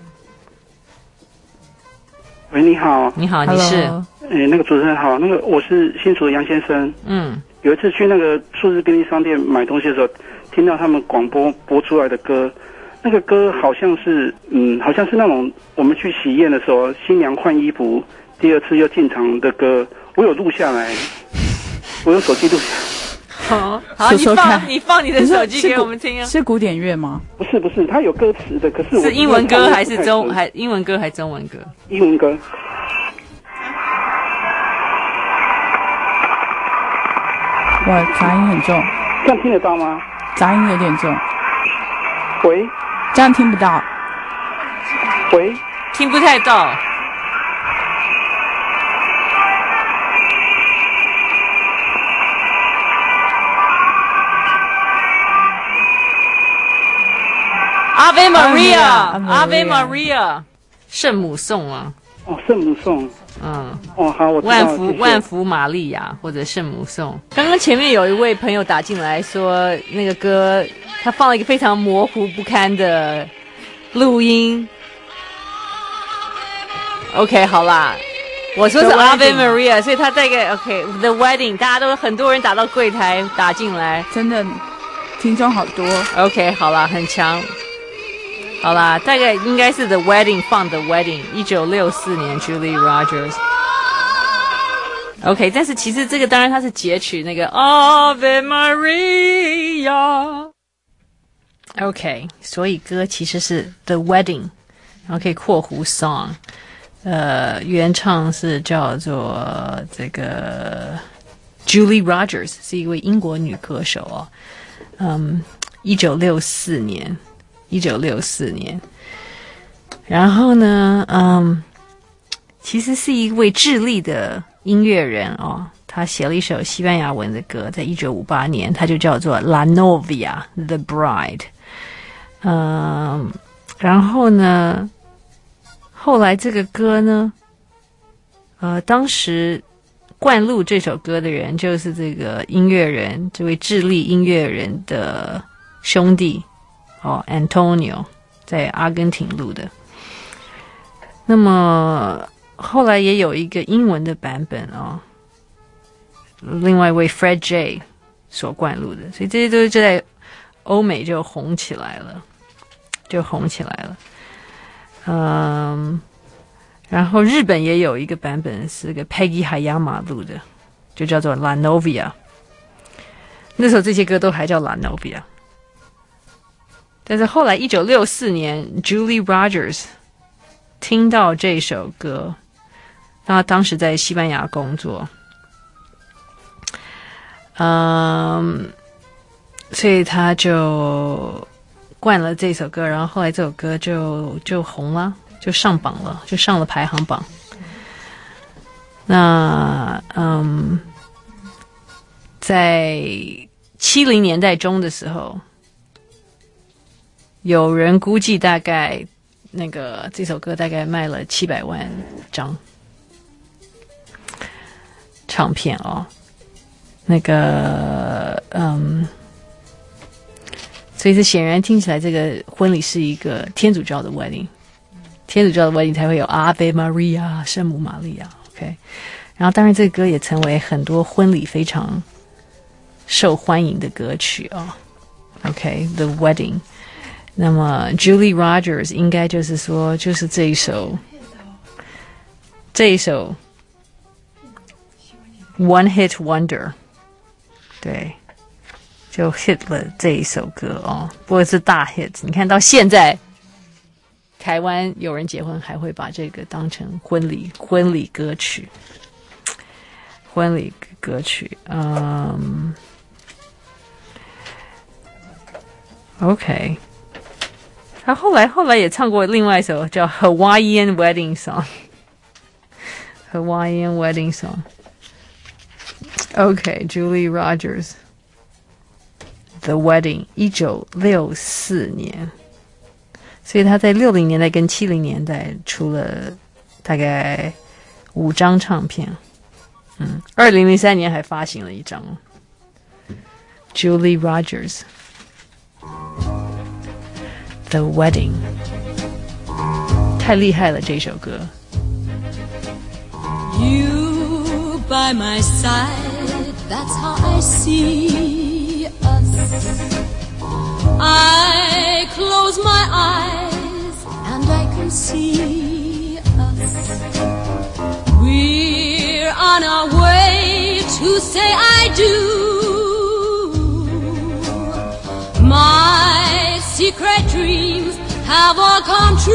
喂，你好， 你好，你是， 诶，那个主持人好，那个我是新竹的杨先生， 嗯， 有一次去那个数字便利商店买东西的时候，听到他们广播播出来的歌，那个歌好像是，嗯，好像是那种我们去喜宴的时候，新娘换衣服。第二次又进场的歌，我有录下来，我用手机录下来。 好，好，你放你放你的手机给我们听啊。 是古典乐吗？ 不是不是，它有歌词的，可是我是英文歌还是中还英文歌还是中文歌？ 英文歌。 哇，杂音很重， 这样听得到吗？ 杂音有点重。 喂， 这样听不到。 喂， 听不太到。Ave Maria, Ave Maria， 圣母颂啊！ 哦，圣母颂， 嗯， 哦，好，我知道万福谢谢万福玛利亚或者圣母颂。刚刚前面有一位朋友打进来说，那个歌他放了一个非常模糊不堪的录音。OK， 好啦，我说是 Ave Maria， 所以他大概 OK，The Wedding， 大家都很多人打到柜台打进来， 真的听众好多。 OK， 好啦，很强。好啦，大概应该是 The Wedding 放的 Wedding， 一九六四年 Julie Rogers。OK， 但是其实这个当然它是截取那个 Ave Maria。OK， 所以歌其实是 The Wedding， 然后可以括弧 Song， 呃，原唱是叫做这个 Julie Rogers， 是一位英国女歌手哦。嗯，一九六四年。一九六四年，然后呢，嗯，其实是一位智利的音乐人哦， 他写了一首西班牙文的歌，在一九五八年，它就叫做《La Novia The Bride》。嗯，然后呢，后来这个歌呢，呃，当时灌录这首歌的人就是这个音乐人，这位智利音乐人的兄弟哦 ，Antonio 在阿根廷录的。那么后来也有一个英文的版本哦，另外一位 Fred J 所灌录的，所以这些都就在欧美就红起来了，就红起来了。嗯，然后日本也有一个版本是个 Peggy Hayama 录的，就叫做 La Novia。那时候这些歌都还叫 La Novia， 但是后来一九六四年 Julie Rogers 听到这首歌，他当时在西班牙工作，嗯，所以他就灌了这首歌，然后后来这首歌就就红了，就上榜了，就上了排行榜。那嗯，在七零年代中的时候，有人估计大概那个这首歌大概卖了七百万张唱片哦。那个嗯，所以这显然听起来这个婚礼是一个天主教的 wedding， 天主教的 wedding 才会有 Ave Maria 圣母玛利亚 OK， 然后当然这个歌也成为很多婚礼非常受欢迎的歌曲哦 OK The Wedding。 那么 Julie Rogers 应该就是说就是这一首这一首 One Hit Wonder， 对，就 hit 了这一首歌哦，不过是大 hit。 你看到现在台湾有人结婚还会把这个当成婚礼婚礼歌曲，婚礼歌曲。嗯 OK， 他后来后来也唱过另外一首叫 Hawaiian Wedding Song Hawaiian Wedding Song OK Julie Rogers The Wedding 一九六四年，所以他在六零年代跟七零年代出了大概五张唱片。嗯，二零零三年还发行了一张 Julie Rogers The Wedding， 太厉害了这首歌。 You by my side, that's how I see us. I close my eyes and I can see us. We're on our way to say I do. My secret dreams have all come true.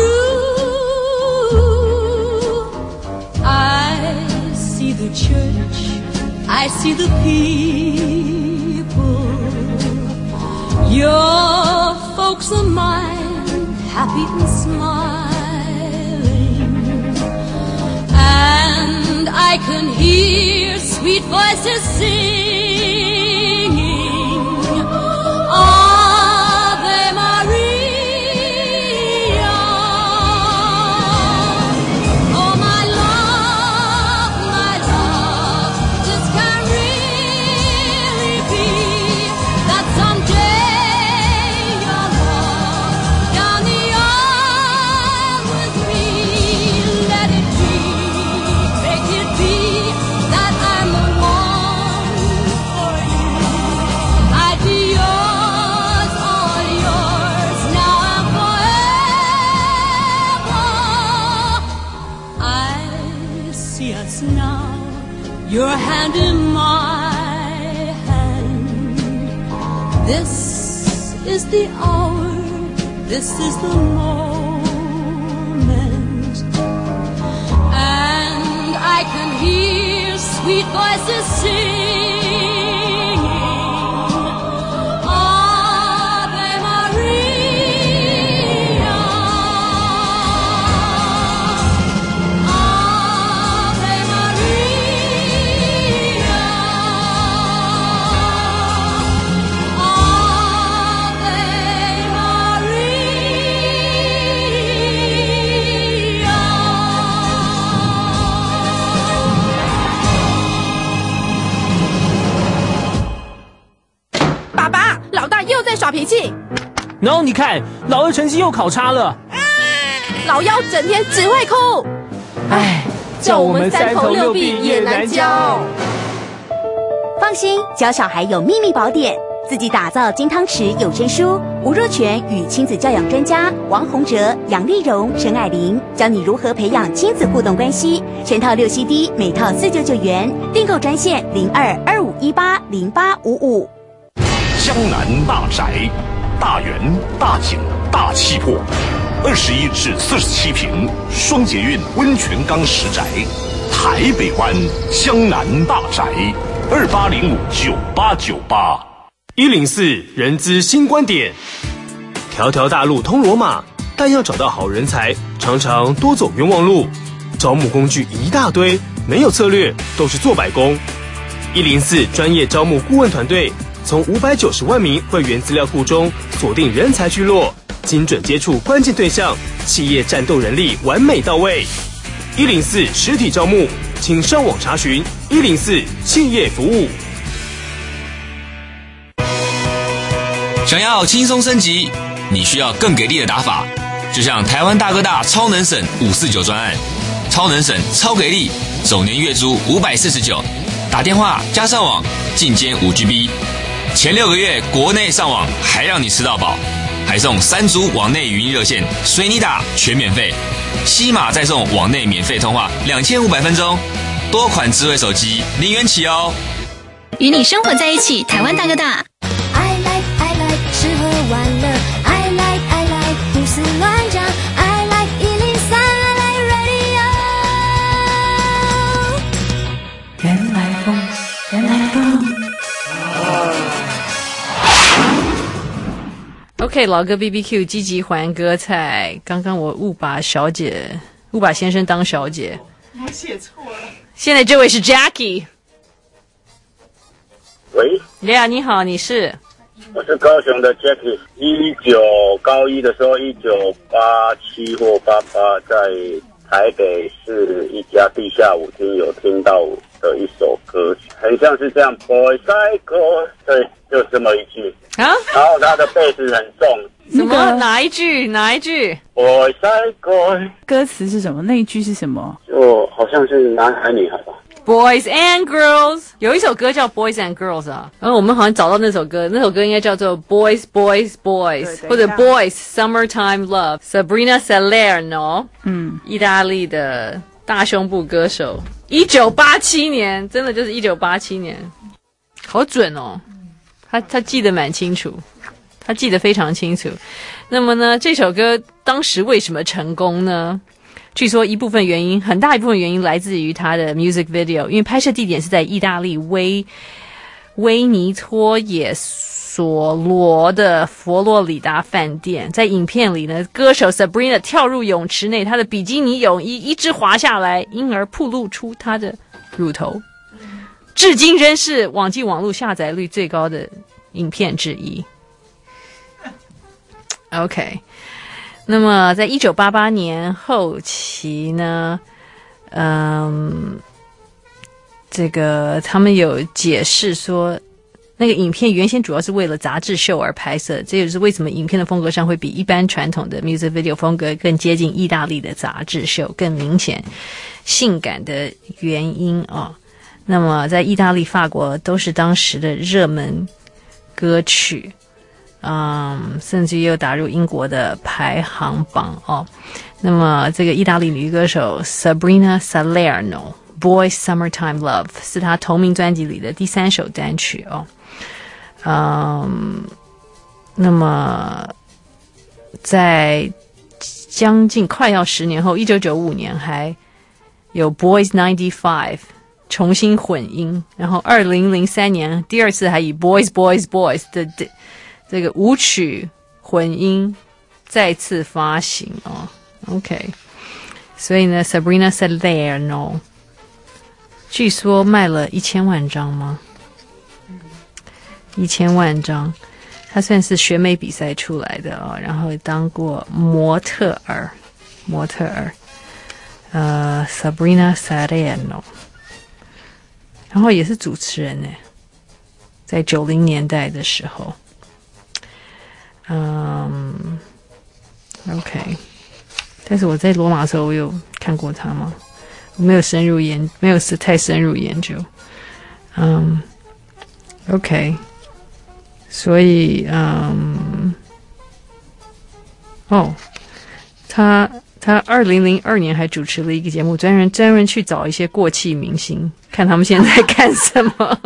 I see the church, I see the people. Your folks and mine, happy and smiling. And I can hear sweet voices singing. Ave Maria. Oh my love, my love, this can really be that someday you'll walk down the aisle with me. Let it be, make it be that I'm the one for you. I'd be yours, all yours, now and forever. I see us now, your hand in my hand. This is the hour, this is the moment. And I can hear sweet voices singing. Ave Maria. Ave Maria. 脾气。 然后你看，老二成绩又考差了， 老幺整天只会哭。 唉，叫我们三头六臂也难教。 放心，教小孩有秘密宝典，自己打造金汤匙有声书。吴若权与亲子教养专家王洪哲、杨丽蓉、陈爱玲教你如何培养亲子互动关系。全套六 C D， 每套四九九元，订购专线零二二五一八零八五五。 江南大宅，大园、大景、大气魄，二十一至四十七平，双捷运温泉岗实宅，台北湾江南大宅，二八零五九八九八。 一零四人资新观点，条条大路通罗马，但要找到好人才，常常多走冤枉路。招募工具一大堆，没有策略，都是做白工。一零四专业招募顾问团队，从五百九十万名会员资料库中锁定人才聚落，精准接触关键对象，企业战斗人力完美到位。一零四实体招募，请上网查询一零四企业服务。 想要轻松升级，你需要更给力的打法，就像台湾大哥大超能省五四九专案，超能省超给力，首年月租五百四十九，打电话加上网进阶五 G B， 前六个月国内上网还让你吃到饱，还送三组网内语音热线，随你打全免费，西马再送网内免费通话两千五百分钟，多款智慧手机零元起哦。 与你生活在一起，台湾大哥大。 I like I like 吃喝玩乐 I like I like 胡思乱想 I like 一零三 I like radio 原来风原来风 OK， 老歌 B B Q 积极还歌菜。刚刚我误把小姐误把先生当小姐， 我写错了。 现在这位是 Jackie。 喂， 对啊，你好，你是？ 我是高雄的 Jackie。一九高一的时候，一九八七或八八，在台北市一家地下舞厅有听到的一首歌曲，很像是这样 ，Boy Psycho， 对，就这么一句啊。 然后他的贝斯很重。 什么？哪一句？哪一句 ？Boy Psycho。 歌词是什么？那一句是什么？ 就好像是男孩女孩吧。 Boys and Girls 有一首歌叫 Boys and Girls 啊，然后我们好像找到那首歌，那首歌应该叫做 Boys Boys Boys 或者 Boys Summertime Love Sabrina Salerno， 嗯，意大利的大胸部歌手，一九八七年，真的就是一九八七年，好准哦，他他记得蛮清楚，他记得非常清楚。那么呢，这首歌当时为什么成功呢？据说一部分原因，很大一部分原因来自于他的 music video， 因为拍摄地点是在意大利威威尼托也索罗的佛罗里达饭店。在影片里呢，歌手 Sabrina 跳入泳池内，她的比基尼泳衣一直滑下来，因而暴露出她的乳头，至今仍是网际网络下载率最高的影片之一。OK。那么在一九八八年后期呢，嗯，这个他们有解释说，那个影片原先主要是为了杂志秀而拍摄，这也是为什么影片的风格上会比一般传统的 music video 风格更接近意大利的杂志秀，更明显性感的原因啊、哦。那么在意大利、法国都是当时的热门歌曲。嗯，甚至又打入英国的排行榜哦。那么，这个意大利女歌手 Sabrina Salerno《Boys Summertime Love》是她同名专辑里的第三首单曲哦。嗯，那么在将近快要十年后，一九九五年还有《Boys ninety-five》重新混音，然后二零零三年第二次还以《Boys Boys Boys》的这个舞曲混音再次发行哦 ，OK， 所以呢 ，Sabrina Salerno 据说卖了一千万张吗？一千万张，她算是选美比赛出来的哦，然后当过模特儿，模特儿，呃 ，Sabrina Salerno， 然后也是主持人呢，在九零年代的时候。 嗯 ，OK。但是我在罗马的时候，我有看过他吗？我没有深入研，没有是太深入研究。嗯 ，OK。所以，嗯，哦，他他二零零二年还主持了一个节目，专门专门去找一些过气明星，看他们现在干什么。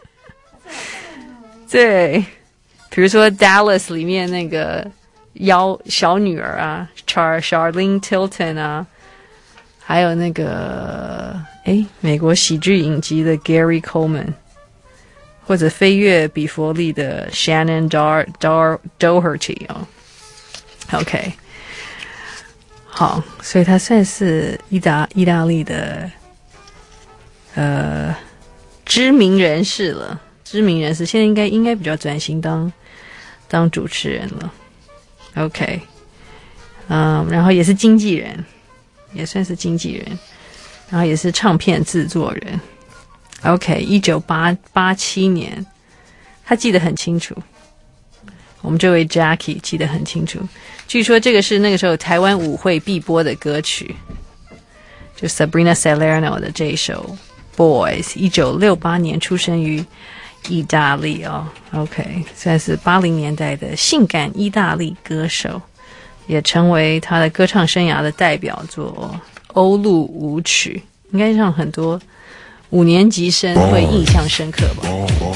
对，比如说 Dallas 里面那个妖小女儿啊 ，Char Charlene Tilton 啊，还有那个诶美国喜剧影集的 Gary Coleman。或者飞越比佛利的 Shannon Dar Dar Doherty 哦 ，OK， 好，所以他算是意大意大利的呃知名人士了，知名人士现在应该应该比较专心当当主持人了 ，OK， 嗯，然后也是经纪人，也算是经纪人，然后也是唱片制作人。OK， 一九八七年，他记得很清楚。我们这位 Jackie 记得很清楚。据说这个是那个时候台湾舞会必播的歌曲，就 Sabrina Salerno 的这一首 Boys， 一九六八年出生于意大利哦。OK， 算是八零年代的性感意大利歌手，也成为他的歌唱生涯的代表作《欧陆舞曲》，应该让很多五年级生会印象深刻吧。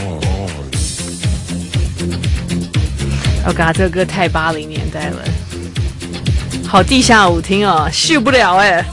哦，嘎，这个歌太八零年代了，好地下舞厅哦，续不了哎。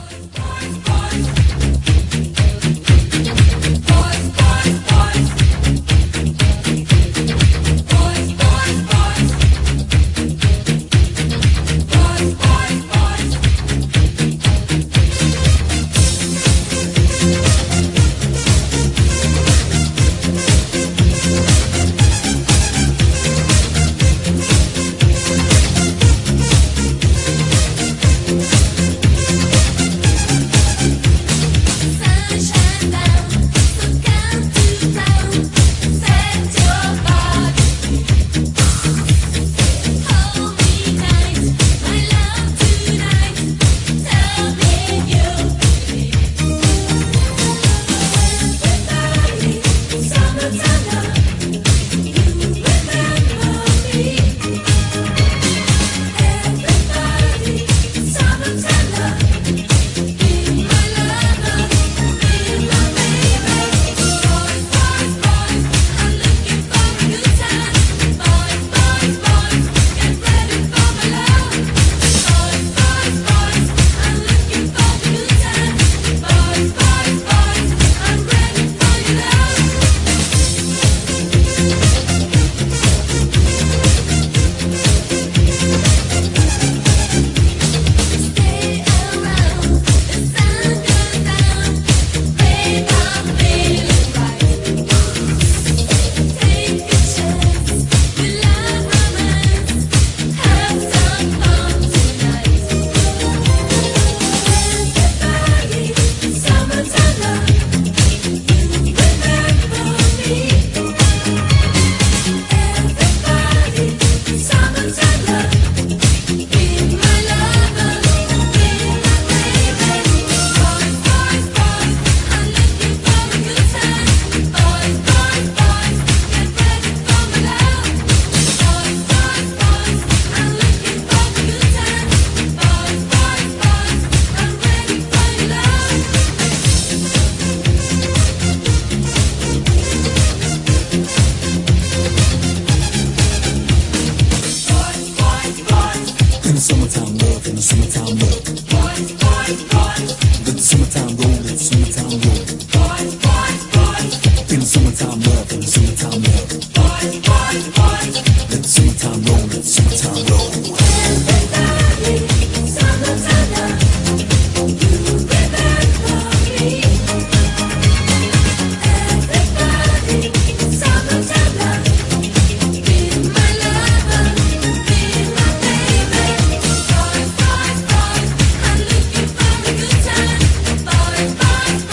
Bye.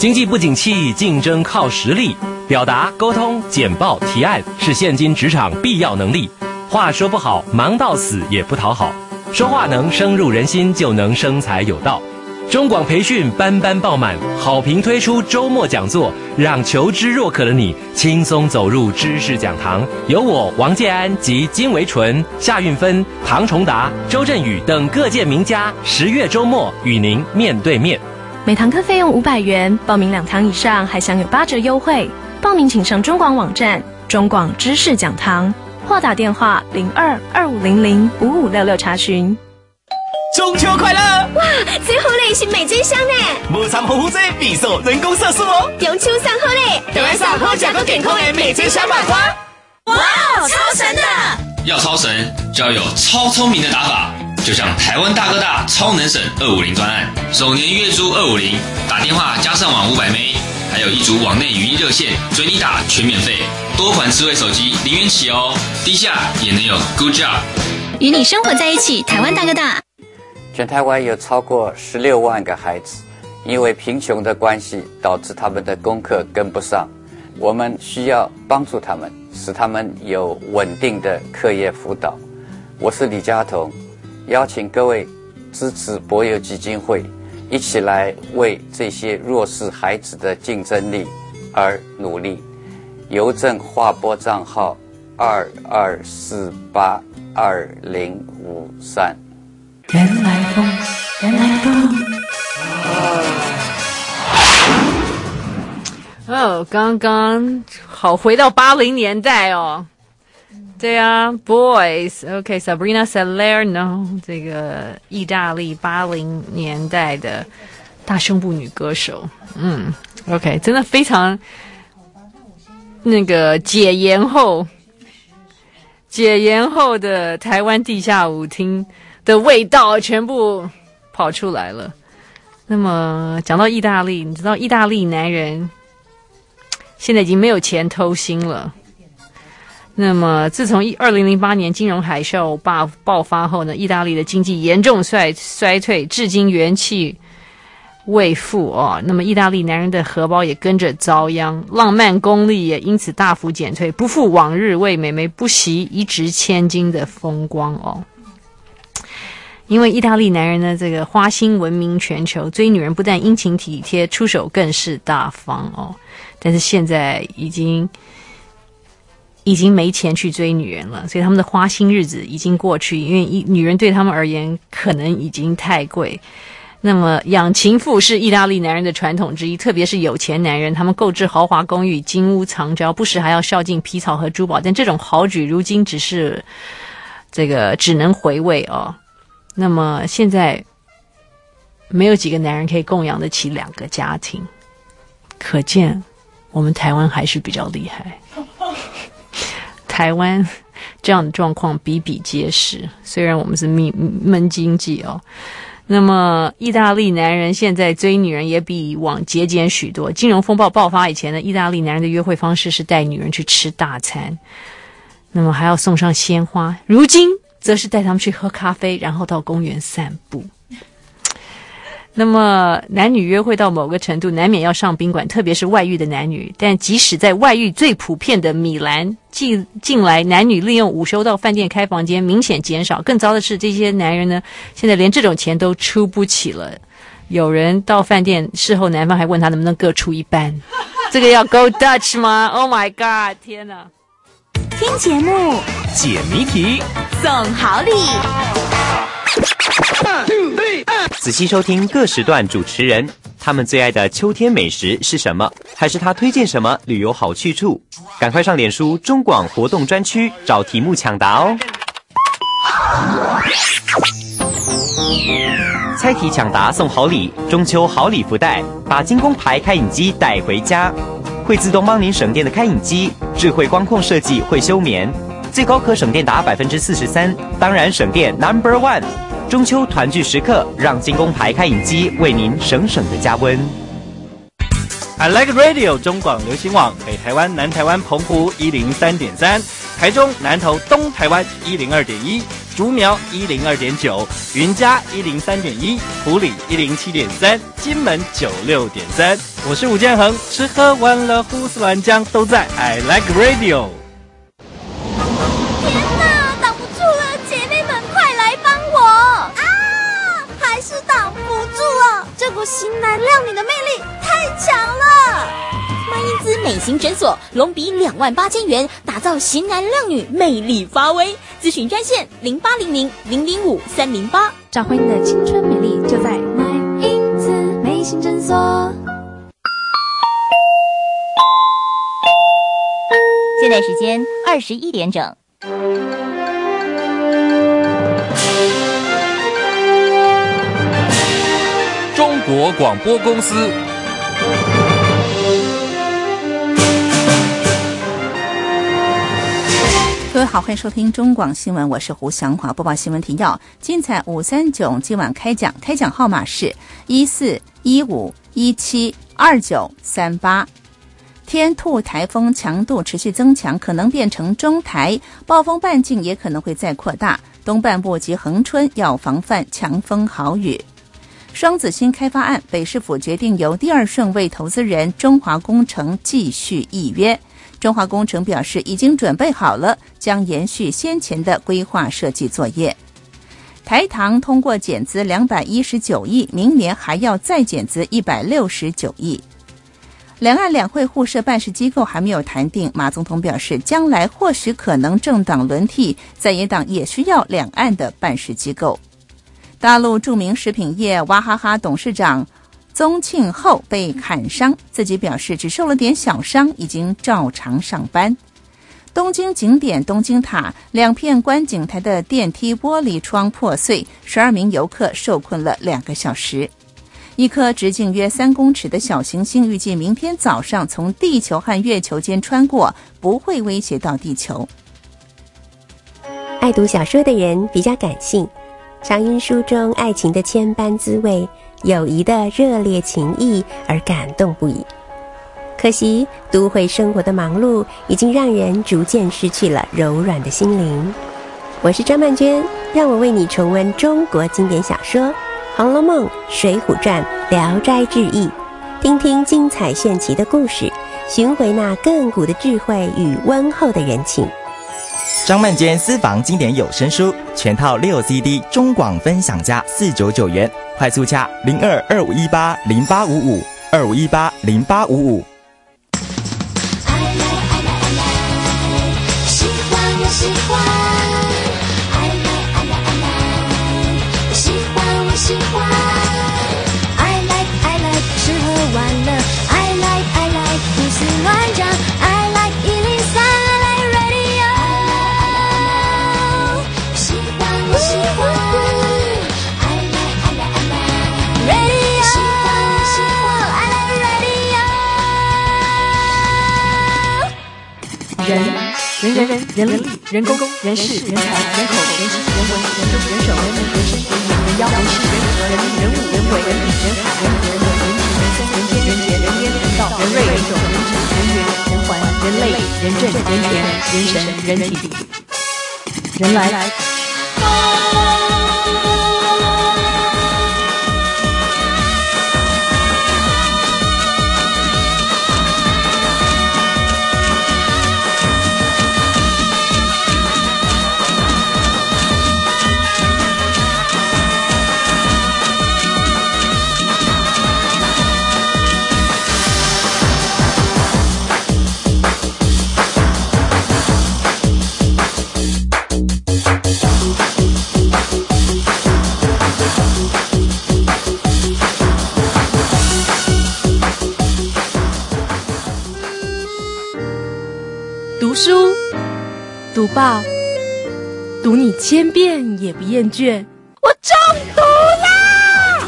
经济不景气，竞争靠实力，表达、沟通、简报、提案是现今职场必要能力。话说不好，忙到死也不讨好。说话能深入人心，就能生财有道。中广培训班班爆满，好评推出周末讲座，让求知若渴的你轻松走入知识讲堂。有我王建安及金维纯、夏运芬、唐崇达、周振宇等各界名家，十月周末与您面对面。 每堂课费用五百元，报名两堂以上还享有八折优惠。报名请上中广网站中广知识讲堂，或打电话零二二五零零五五六六查询。 中秋快乐！ 哇，最好嘞是美珍香呢， 无掺防腐剂、味素、人工色素哦。 中秋上好嘞，就要上好食个健康的美珍香麻花。哇，超神的！ 要超神就要有超聪明的打法，就像台湾大哥大超能省二五零专案，首年月租二五零，打电话加上网五百 M B， 还有一组网内语音热线，随你打全免费，多款智慧手机零元起哦，低下也能有 Good Job。 与你生活在一起，台湾大哥大。 全台湾有超过十六万个孩子，因为贫穷的关系，导致他们的功课跟不上。我们需要帮助他们，使他们有稳定的课业辅导。我是李家彤，邀请各位支持博友基金会，一起来为这些弱势孩子的竞争力而努力。邮政划拨账号二二四八二零五三。 原来风，原来风。 哦，刚刚好回到八零年代哦。对啊 ，Boys，OK，Sabrina Salerno， 这个意大利八零年代的大胸部女歌手，嗯 ，OK， 真的非常那个解严后，解严后的台湾地下舞厅的味道全部跑出来了。那么讲到意大利，你知道意大利男人现在已经没有钱偷腥了。那么自从二零零八年金融海啸爆爆发后呢，意大利的经济严重衰衰退，至今元气未复哦。那么意大利男人的荷包也跟着遭殃，浪漫功力也因此大幅减退，不复往日为美眉不惜一掷千金的风光哦。因为意大利男人呢，这个花心闻名全球，追女人不但殷勤体贴，出手更是大方哦。但是现在已经已经没钱去追女人了，所以他们的花心日子已经过去，因为女人对他们而言可能已经太贵。那么养情妇是意大利男人的传统之一，特别是有钱男人，他们购置豪华公寓，金屋藏娇，不时还要孝敬皮草和珠宝，但这种豪举如今只是这个只能回味哦。那么现在没有几个男人可以供养得起两个家庭，可见我们台湾还是比较厉害。台湾这样的状况比比皆是，虽然我们是闷经济哦。那么意大利男人现在追女人也比以往节俭许多。金融风暴爆发以前呢，意大利男人的约会方式是带女人去吃大餐，那么还要送上鲜花，如今则是带他们去喝咖啡，然后到公园散步。那么男女约会到某个程度，难免要上宾馆，特别是外遇的男女。但即使在外遇最普遍的米兰，近近来男女利用午休到饭店开房间明显减少。更糟的是，这些男人呢，现在连这种钱都出不起了。有人到饭店事后，男方还问他能不能各出一半。这个要 go Dutch 吗 ？Oh my god！ 天哪！ 听节目， 解谜题， 送好礼。 仔细收听各时段主持人，他们最爱的秋天美食是什么？还是他推荐什么旅游好去处？赶快上脸书中广活动专区找题目抢答哦！猜题抢答送好礼，中秋好礼福袋，把精工牌开饮机带回家，会自动帮您省电的开饮机，智慧光控设计会休眠，最高可省电达百分之四十三，当然省电 Number One。中秋团聚时刻，让精工牌开饮机为您省省的加温。 I Like Radio 中广流行网，北台湾、南台湾澎湖一零三点三，台中南投东台湾一零二点一，竹苗一零二点九，云嘉一零三点一，埔里一零七点三，金门九六点三。我是吴建衡，吃喝玩乐胡思乱想都在 I Like Radio。 天哪，挡不住了，姐妹们快来帮我！啊，还是挡不住了，这股型男靓女的魅力太强了。 麦因兹美型诊所隆鼻两万八千元，打造型男靓女，魅力发威。咨询专线零八零零零零五三零八， 找回你的青春美丽，就在麦因兹美型诊所。 现在时间二十一点整。 中国广播公司。 各位好，欢迎收听中广新闻，我是胡祥华，播报新闻提要。精彩五三九今晚开奖，开奖号码是一四一五一七二九三八。天兔台风强度持续增强，可能变成中台，暴风半径也可能会再扩大，东半部及恒春要防范强风豪雨。双子星开发案，北市府决定由第二顺位投资人中华工程继续议约。中华工程表示已经准备好了，将延续先前的规划设计作业。台糖通过减资两百一十九亿，明年还要再减资一百六十九亿。两岸两会互设办事机构还没有谈定，马总统表示将来或许可能政党轮替，在野党也需要两岸的办事机构。大陆著名食品业娃哈哈董事长宗庆后被砍伤，自己表示只受了点小伤，已经照常上班。东京景点东京塔两片观景台的电梯玻璃窗破碎，十二名游客受困了两个小时。一颗直径约三公尺的小行星预计明天早上从地球和月球间穿过，不会威胁到地球。 爱读小说的人比较感性，常因书中爱情的千般滋味、友谊的热烈情谊而感动不已。可惜都会生活的忙碌已经让人逐渐失去了柔软的心灵。我是张曼娟，让我为你重温中国经典小说《红楼梦》《水浒传》《聊斋志异》，听听精彩炫奇的故事，寻回那亘古的智慧与温厚的人情。 张曼娟私房经典有声书全套六 C D 中广分享价四九九元，快速洽零二二五一八零八五五二五一八零八五五。 喜欢我喜欢，爱来爱来爱来，喜欢我喜欢，爱来爱来吃喝玩乐，爱来爱来胡思乱想，爱来一零三，爱来 radio， 喜欢我喜欢，爱来爱来爱来 radio， 喜欢我喜欢，爱来 radio。人人人人人力人工人事人才人口人情人文人政人手人民人生人民人妖人事人和人力人物人为人理人海人和人文人情人生人天人杰人烟人道人瑞人种人质人缘人环人类人政人权人神人体人来。 读书，读报，读你千遍也不厌倦。 我中毒啦！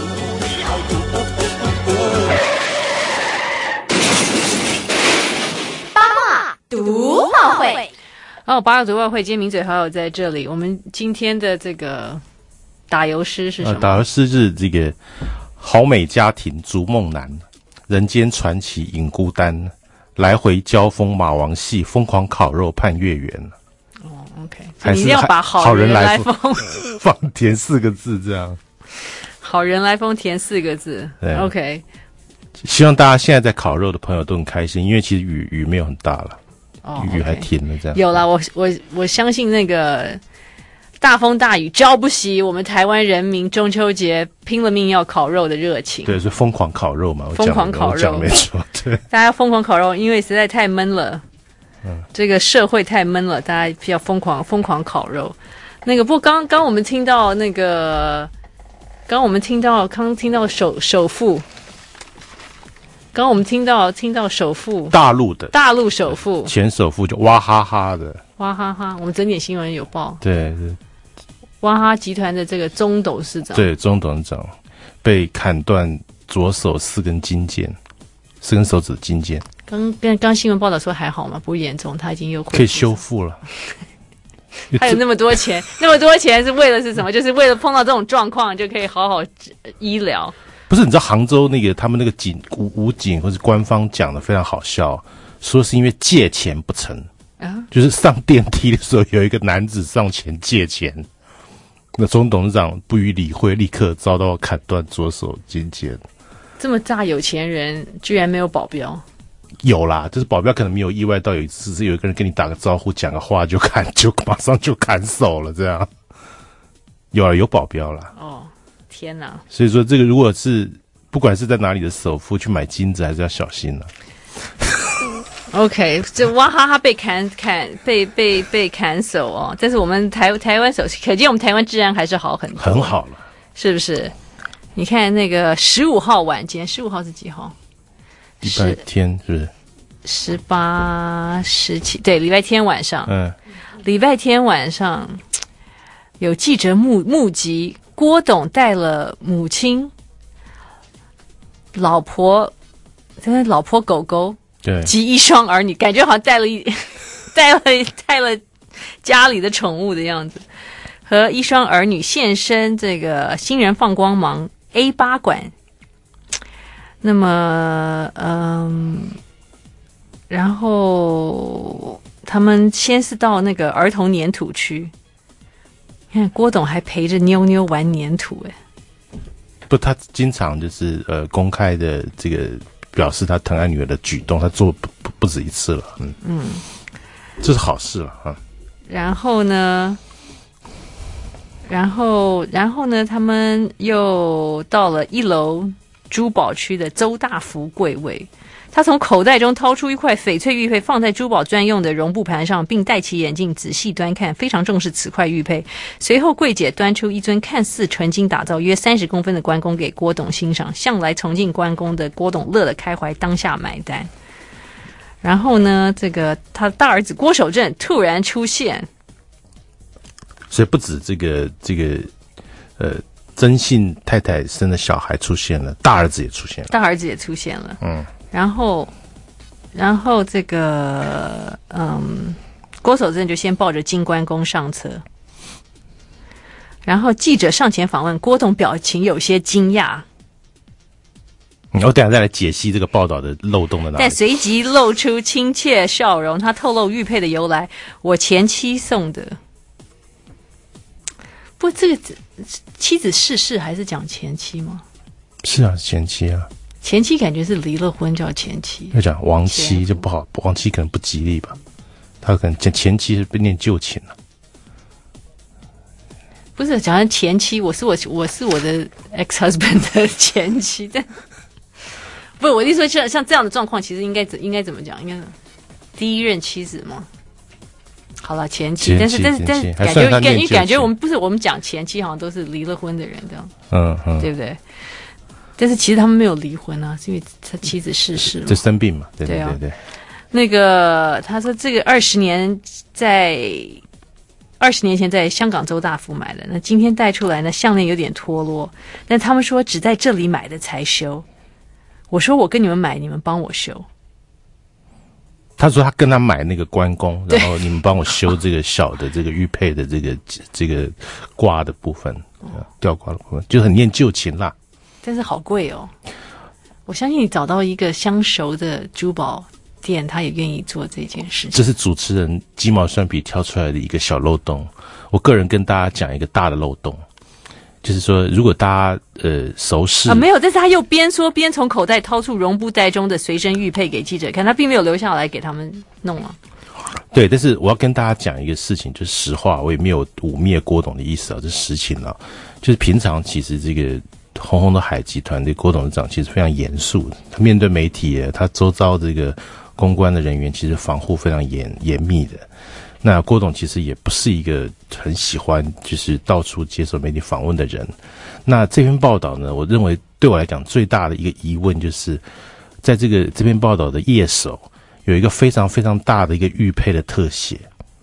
八卦读报会。 哦，八卦读报会，今天名嘴好友在这里。我们今天的这个打油诗是什么？ 呃、打油诗是这个好美家庭逐梦难。 人间传奇饮孤单，来回交锋马王戏，疯狂烤肉盼月圆。 哦 ，OK， 还是你一定要把好人来疯放填四个字这样。 好人来疯填四个字 ，OK。 希望大家现在在烤肉的朋友都很开心，因为其实雨雨没有很大了， 哦、 雨还停了这样。 有啦，我我我相信那个大风大雨浇不熄我们台湾人民中秋节拼了命要烤肉的热情。 对，是疯狂烤肉嘛， 疯狂烤肉， 我讲没错，对， 大家疯狂烤肉，因为实在太闷了，嗯，这个社会太闷了，大家要疯狂疯狂烤肉。那个不，刚刚我们听到那个，刚我们听到刚听到首首富。刚刚我们听到听到首富大陆的大陆首富前首富就娃哈哈的娃哈哈，我们整点新闻有报， 对对， 娃哈哈集团的这个钟董事长， 对钟董事长被砍断左手四根筋腱，四根手指筋腱。 刚刚刚新闻报道说还好吗？不严重，他已经又可以修复了。 还有那么多钱，那么多钱是为了是什么？就是为了碰到这种状况就可以好好医疗。 不是，你知道杭州那个他们那个警武武警或是官方讲的非常好笑，说是因为借钱不成啊，就是上电梯的时候有一个男子上前借钱，那钟董事长不予理会，立刻遭到砍断左手筋腱。 这么大有钱人居然没有保镖？ 有啦，就是保镖可能没有意外到有一次是有一个人跟你打个招呼讲个话就砍就马上就砍手了这样。有啊，有保镖啦。 哦。天哪！ 所以说，这个如果是不管是在哪里的首富去买金子，还是要小心了、 啊。OK， 这娃哈哈被砍砍被被被砍手哦，但是我们台台湾手，可见我们台湾治安还是好很多， 很好了， 是不是？你看那个十五号晚间，十五号是几号？ 礼拜天是不是？ 十八、十七，对，礼拜天晚上。 嗯， 礼拜天晚上有记者目目击。郭董带了母亲、老婆，真的老婆狗狗， 对， 及一双儿女，感觉好像带了一带了带了家里的宠物的样子，和一双儿女现身这个新人放光芒 A 八馆。那么，嗯，然后他们先是到那个儿童粘土区。看郭董还陪着妞妞玩粘土，哎， 不，他经常就是呃公开的这个表示他疼爱女儿的举动，他做不不不止一次了，嗯嗯，这是好事了啊。 然后呢，然后然后呢，他们又到了一楼珠宝区的周大福柜位。他从口袋中掏出一块翡翠玉佩，放在珠宝专用的绒布盘上，并戴起眼镜仔细端看，非常重视此块玉佩。随后柜姐端出一尊看似纯金打造约三十公分的关公给郭董欣赏，向来崇敬关公的郭董乐得开怀，当下买单。然后呢，这个他大儿子郭守正突然出现， 所以不止这个这个呃曾姓太太生的小孩出现了，大儿子也出现了， 大儿子也出现了， 嗯。 然后，然后这个，嗯，郭守正就先抱着金关公上车，然后记者上前访问郭董，表情有些惊讶。 我等一下再来解析这个报道的漏洞的哪里， 但随即露出亲切笑容。他透露玉佩的由来，我前妻送的。不，这个妻子逝世还是讲前妻吗？ 是啊，前妻啊。 前妻感觉是离了婚叫前妻， 要讲亡妻就不好，亡妻可能不吉利吧？他可能讲前妻是被念旧情了。 不是讲前妻，我是我我是我的 ex husband 的前妻，但不是我的意思说像像这样的状况，其实应该应该怎么讲？应该第一任妻子吗？好了，前妻，但是但是但是感觉感因为感觉我们不是我们讲前妻，好像都是离了婚的人这样， 嗯嗯， 对不对？但是其实他们没有离婚啊，是因为他妻子逝世了， 就生病嘛，对对对对。 那个他说这个二十年在二十年前在香港周大福买的，那今天带出来呢，项链有点脱落，但他们说只在这里买的才修。我说我跟你们买，你们帮我修。 他说他跟他买那个关公，然后你们帮我修这个小的这个玉佩的这个这个挂的部分，吊挂的部分，就很念旧情啦。 但是好贵哦。 我相信你找到一个相熟的珠宝店，他也愿意做这件事情。 这是主持人鸡毛蒜皮挑出来的一个小漏洞。我个人跟大家讲一个大的漏洞，就是说，如果大家呃熟识啊，没有，但是他又边说边从口袋掏出绒布袋中的随身玉佩给记者看，他并没有留下来给他们弄啊。 对，但是我要跟大家讲一个事情，就是实话，我也没有污蔑郭董的意思啊，这是实情啊。就是平常其实这个红红的海集团的郭董事长其实非常严肃的，他面对媒体，他周遭这个公关的人员其实防护非常严严密的。那郭董其实也不是一个很喜欢就是到处接受媒体访问的人。那这篇报道呢，我认为对我来讲最大的一个疑问就是，在这个这篇报道的页首有一个非常非常大的一个玉佩的特写，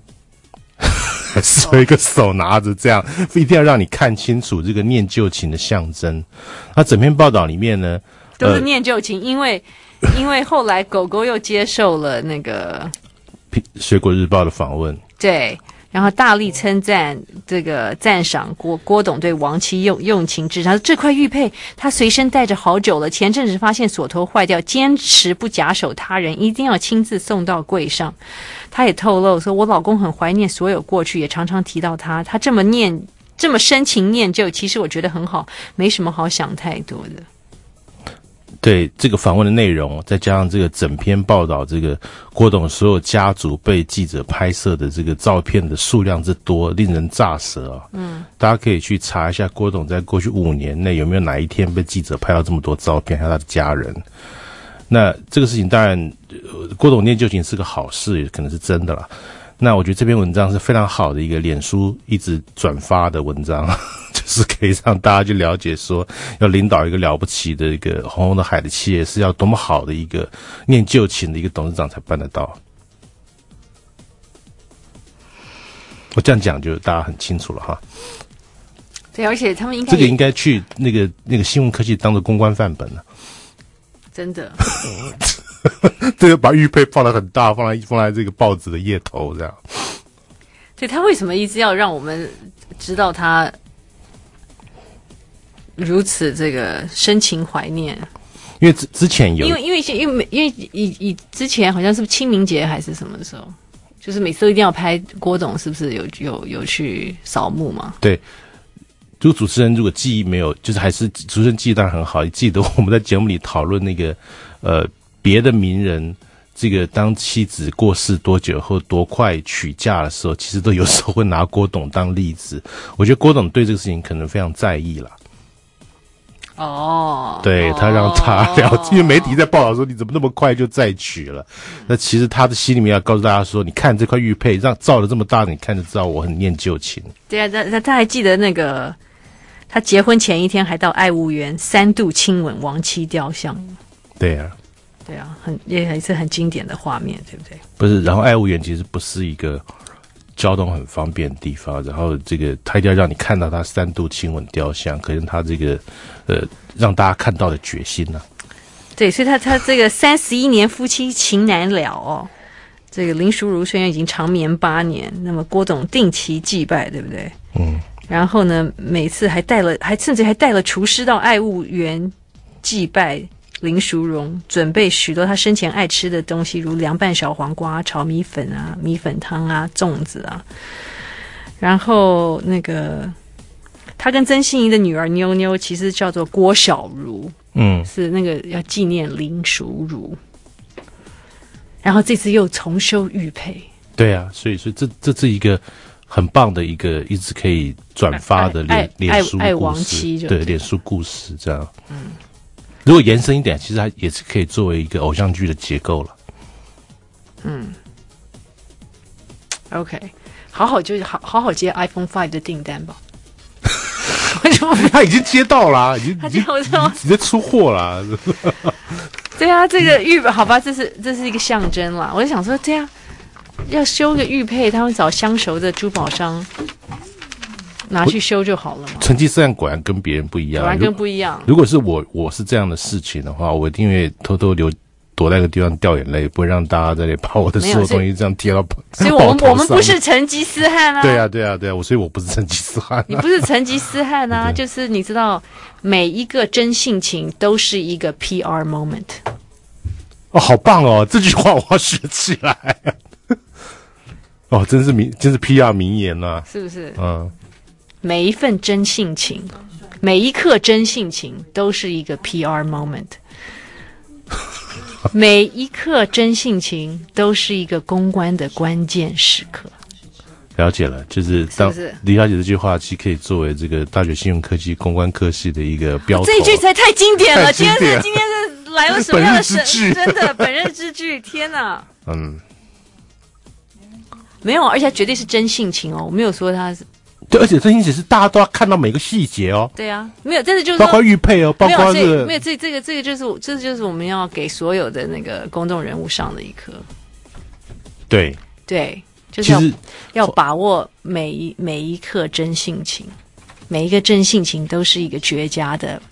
是有一个手拿着这样，一定要让你看清楚这个念旧情的象征。那整篇报道里面呢， 都是念旧情，呃、因为因为后来狗狗又接受了那个水果日报的访问， 对，然后大力称赞这个赞赏郭郭董对亡妻用用情至深。这块玉佩他随身带着好久了，前阵子发现锁头坏掉，坚持不假手他人，一定要亲自送到柜上。他也透露说，我老公很怀念所有过去，也常常提到他，他这么念这么深情念旧，其实我觉得很好，没什么好想太多的。 对这个访问的内容，再加上这个整篇报道，这个郭董所有家族被记者拍摄的这个照片的数量之多，令人咋舌啊！嗯，大家可以去查一下郭董在过去五年内有没有哪一天被记者拍到这么多照片，还有他的家人。那这个事情当然，郭董念旧情是个好事，也可能是真的啦。那我觉得这篇文章是非常好的一个脸书一直转发的文章，就是可以让大家去了解说，要领导一个了不起的一个红红的海的企业是要多么好的一个念旧情的一个董事长才办得到。我这样讲就大家很清楚了哈。 对，而且他们应该这个应该去那个那个新闻科技当做公关范本了。 真的。 这个把玉佩放得很大，放在放在这个报纸的页头这样。 对，他为什么一直要让我们知道他如此这个深情怀念？ 因为之之前有， 因为因为因为因为以以之前好像是清明节还是什么的时候，就是每次都一定要拍郭董，是不是有有有去扫墓嘛？ 对。如果主持人如果记忆没有，就是还是主持人记忆当然很好，记得我们在节目里讨论那个呃别的名人，这个当妻子过世多久后多快娶嫁的时候，其实都有时候会拿郭董当例子。我觉得郭董对这个事情可能非常在意啦。 哦， 对，他让他了解，因为媒体在报道说你怎么那么快就再娶了，那其实他的心里面要告诉大家说，你看这块玉佩让照了这么大，你看就知道我很念旧情。 对啊，他他还记得那个他结婚前一天还到爱物园三度亲吻亡妻雕像。对啊，对啊，很也是很经典的画面，对不对？ 不是，然后爱物园其实不是一个交通很方便的地方，然后这个他一定要让你看到他三度亲吻雕像，可能他这个呃让大家看到的决心呢、啊。 对，所以他他这个三十一年夫妻情难了哦。这个林淑如虽然已经长眠八年，那么郭董定期祭拜，对不对？嗯。然后呢，每次还带了，还甚至还带了厨师到爱物园祭拜林淑荣，准备许多他生前爱吃的东西，如凉拌小黄瓜、炒米粉啊、米粉汤啊、粽子啊。然后那个他跟曾心怡的女儿妞妞其实叫做郭小如，嗯，是那个要纪念林淑如。然后这次又重修玉佩， 对啊，所以所以这这是一个很棒的一个一直可以转发的脸脸书故事，对，脸书故事这样。嗯，如果延伸一点，其实它也是可以作为一个偶像剧的结构了。 嗯 ，OK， 好好就好好好接 iPhone 五的订单吧。 为什么他已经接到了、啊，已经他接我说直接出货了。 对啊，这个玉好吧，这是这是一个象征啦。我就想说，对啊，要修个玉佩，他们找相熟的珠宝商拿去修就好了嘛。 成绩虽然果然跟别人不一样， 果然跟不一样。 如果是我，我是这样的事情的话，我一定会偷偷留躲在一个地方掉眼泪，不会让大家在那里把我的所有东西这样贴到所以我们我们不是成吉思汗啊。 对啊对啊对啊，我所以我不是成吉思汗、啊。 你不是成吉思汗啊，就是你知道每一个真性情都是一个 P R moment。 哦，好棒哦！这句话我要学起来。哦，真是名，真是 P R 名言呐、啊， 是不是？ 嗯， 每一份真性情，每一刻真性情都是一个 P R moment。每一刻真性情都是一个公关的关键时刻。 了解了，就是当李小姐这句话，其实可以作为这个大学新闻科技公关科系的一个标头。 这一句实在太经典了， 经典今天是今天是来了什么样的神？真的本日之句，天哪！ 嗯， 没有，而且绝对是真性情哦，我没有说他是。 对，而且真性情是大家都要看到每个细节哦。 对啊，没有，但是就是包括玉佩哦，包括这个没有这这个这个就是这就是我们要给所有的那个公众人物上的一课。对对，就是要要把握每一每一刻真性情，每一个真性情都是一个绝佳的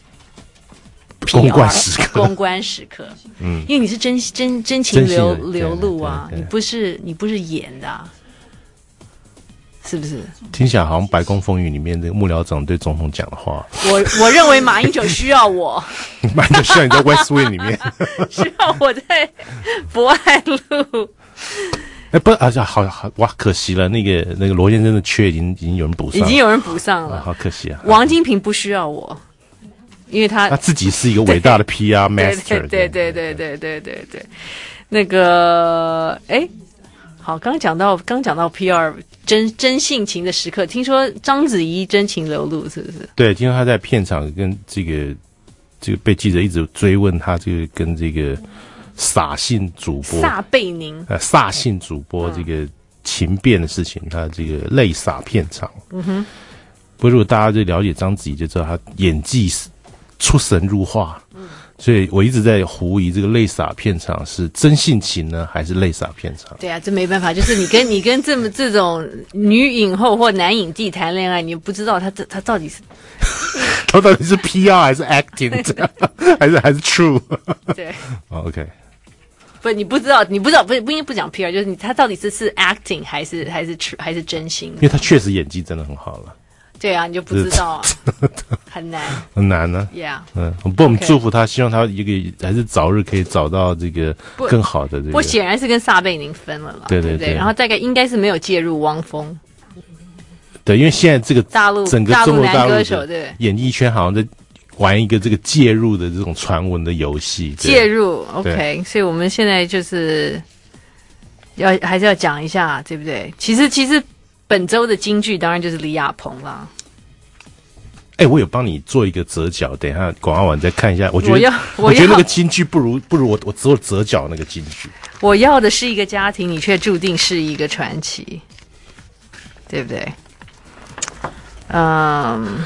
P R, 公关时刻。 公关时刻，嗯，因为你是真真真情流流露啊，你不是你不是演的、啊。是不是听起来好像《白宫风云》里面的幕僚长对总统讲的话？ 我我认为马英九需要我， 马英九需要你在 West Wing 里面， 需要我在博爱路。 哎，不，啊，好好哇，可惜了，那个那个罗先生的缺已经已经有人补上了， 已经有人补上了， 啊、好可惜啊。 王金平不需要我，因为他他自己是一个伟大的 P R master。 对对对对对对对，那个哎。好，刚讲到刚讲到 P R 真真性情的时刻，听说章子怡真情流露，是不是？ 对，听说他在片场跟这个这个被记者一直追问他这个跟这个撒性主播撒贝宁呃撒性主播这个情变的事情，嗯、他这个泪洒片场。嗯哼。不过如果大家就了解章子怡，就知道他演技出神入化。嗯。所以我一直在狐疑这个泪洒片场是真性情呢，还是泪洒片场？ 对啊，这没办法，就是你跟你跟这么这种女影后或男影帝谈恋爱，你不知道他这他到底是他到底是 P R 还是 acting， 这样还是还是 true？ 对、 哦、，OK， 不，你不知道，你不知道，不不应该不讲 P R， 就是你他到底是是 acting 还是还是 true 还是真心？ 因为他确实演技真的很好了。 对啊，你就不知道啊，很难， 很难呢、啊。 Yeah， 嗯，不过我们祝福他，希望他一个还是早日可以找到这个更好的这个。 不过显然是跟撒贝宁分了啦， 对对对, 对，然后大概应该是没有介入汪峰。 对，因为现在这个大陆整个中国大陆的演艺圈好像在玩一个这个介入的这种传闻的游戏。 介入 ，OK， 所以我们现在就是要还是要讲一下，对不对？其实其实。本周的金句当然就是李亚鹏啦。 哎、欸，我有帮你做一个折角，等一下广告完再看一下。我觉得， 我, 要我, 我觉得那个金句不如不如我我做折角那个金句。 我要的是一个家庭，你却注定是一个传奇，对不对？嗯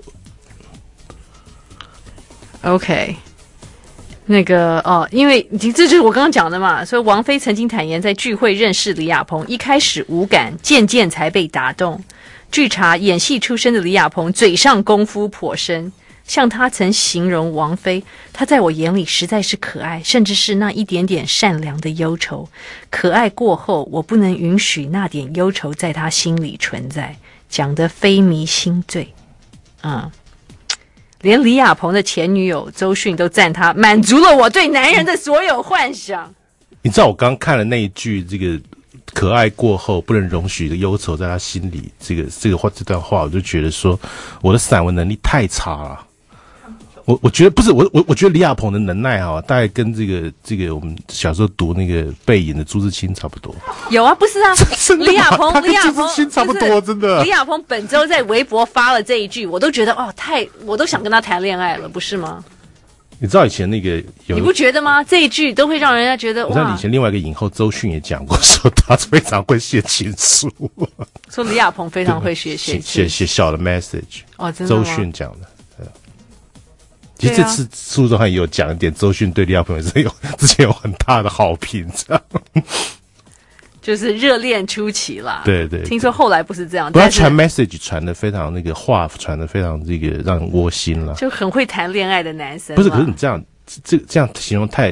，OK。那个哦，因为这就是我刚刚讲的嘛，所以王菲曾经坦言在聚会认识李亚鹏，一开始无感，渐渐才被打动。据查，演戏出身的李亚鹏嘴上功夫颇深，像他曾形容王菲，她在我眼里实在是可爱，甚至是那一点点善良的忧愁。可爱过后，我不能允许那点忧愁在她心里存在，讲得非迷心醉。嗯。连李亚鹏的前女友周迅都赞他满足了我对男人的所有幻想。 你知道我刚看了那一句，这个可爱过后不能容许的忧愁在他心里，这个这个话这段话，我就觉得说我的散文能力太差了。我我觉得不是我我我觉得李亚鹏的能耐哈，大概跟这个这个我们小时候读那个背影的朱自清差不多。 有啊，不是啊，李亚鹏李亚鹏朱自清差不多，真的。 李亚鹏本周在微博发了这一句，我都觉得哦，太我都想跟他谈恋爱了，不是吗？ 你知道以前那个有， 你不觉得吗？这一句都会让人家觉得哇。 你知道以前另外一个影后周迅也讲过，说她非常会写情书， 说李亚鹏非常会写写写写小的 message。 哦，真的吗？ 周迅讲的。其实这次书中还有讲一点，周迅对李亚鹏也是有之前有很大的好评，这样就是热恋初期啦。 对 对, 对， 听说后来不是这样， 不，他传 message 传的非常那个话传的非常这个让人窝心了， 就很会谈恋爱的男生。 不是，可是你这样这这样形容太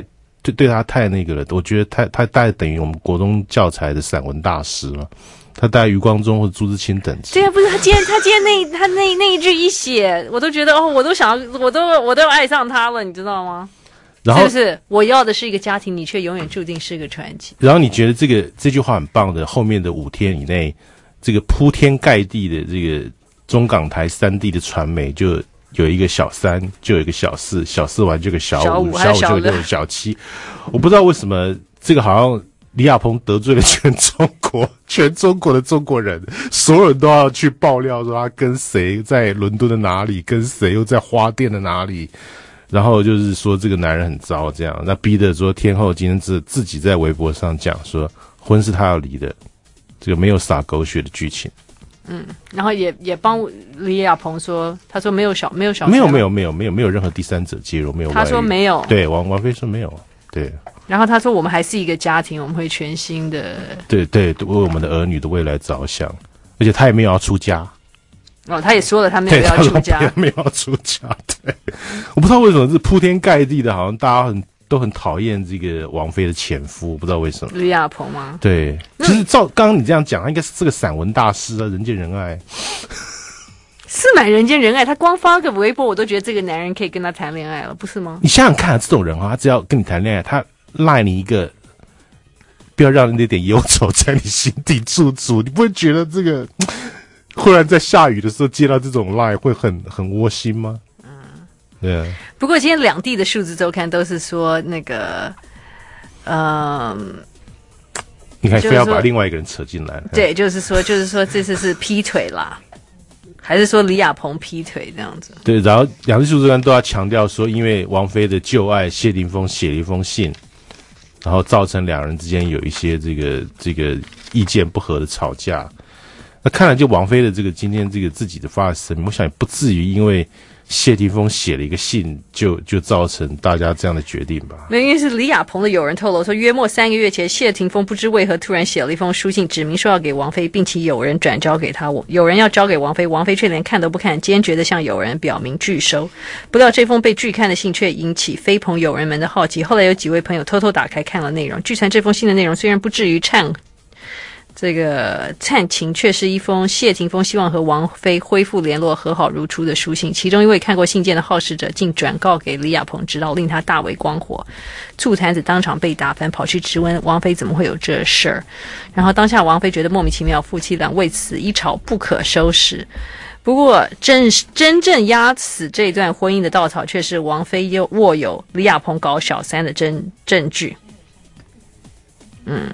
对对他太那个了。我觉得他他大概等于我们国中教材的散文大师了。他大概余光中或朱自清等级。 对啊，不是他今天他今天那他那那一句一写，我都觉得哦，我都想要，我都我都爱上他了，你知道吗？ 然后是不是我要的是一个家庭，你却永远注定是个传奇？ 然后你觉得这个这句话很棒的，后面的五天以内，这个铺天盖地的这个中港台三地的传媒，就有一个小三，就有一个小四，小四完就有个小五，小五就有个小七。我不知道为什么这个好像。李亚鹏得罪了全中国，全中国的中国人，所有人都要去爆料说他跟谁在伦敦的哪里，跟谁又在花店的哪里，然后就是说这个男人很糟，这样，那逼得说天后今天自自己在微博上讲说婚是他要离的，这个没有撒狗血的剧情。 嗯，然后也也帮李亚鹏说，他说没有小没有小没有没有没有没有没有任何第三者介入，没有外遇。 他说没有， 对，王王菲说没有，对。 然后他说我们还是一个家庭，我们会全心的对对为我们的儿女的未来着想，而且他也没有要出家哦，他也说了他没有要出家， 他没有要出家。对，我不知道为什么是铺天盖地的，好像大家很都很讨厌这个王菲的前夫，我不知道为什么。 李亚鹏吗？ 对，其实照刚刚你这样讲，他应该是这个散文大师啊，人见人爱。 是蛮人见人爱，他光发个微博，我都觉得这个男人可以跟他谈恋爱了，不是吗？ 你想想看，这种人哈，他只要跟你谈恋爱，他赖你一个，不要让那点忧愁在你心底驻足，你不会觉得这个忽然在下雨的时候接到这种赖会很很窝心吗？嗯，对啊。 不过今天两地的数字周刊都是说那个，呃， 你看非要把另外一个人扯进来， 对，就是说，就是说这次是劈腿啦。还是说李亚鹏劈腿这样子？ 对，然后两地数字刊都要强调说，因为王菲的旧爱谢霆锋写了一封信，然后造成两人之间有一些这个这个意见不合的吵架。那看来就王菲的这个今天这个自己的发的声明，我想也不至于因为谢霆锋写了一个信就就造成大家这样的决定吧。 没有，因为是李亚鹏的友人透露说，约莫三个月前，谢霆锋不知为何突然写了一封书信，指明说要给王菲，并且有人转交给他，有人要交给王菲，王菲却连看都不看，坚决地向友人表明拒收。不料这封被拒看的信却引起非朋友人们的好奇，后来有几位朋友偷偷打开看了内容。据传这封信的内容虽然不至于忏这个灿情，却是一封谢霆锋希望和王菲恢复联络、和好如初的书信。其中一位看过信件的好事者竟转告给李亚鹏，知道令他大为光火，醋坛子当场被打翻，跑去质问王菲怎么会有这事儿。然后当下王菲觉得莫名其妙，夫妻俩为此一吵不可收拾。不过真真正压死这段婚姻的稻草，却是王菲又握有李亚鹏搞小三的真证据。嗯。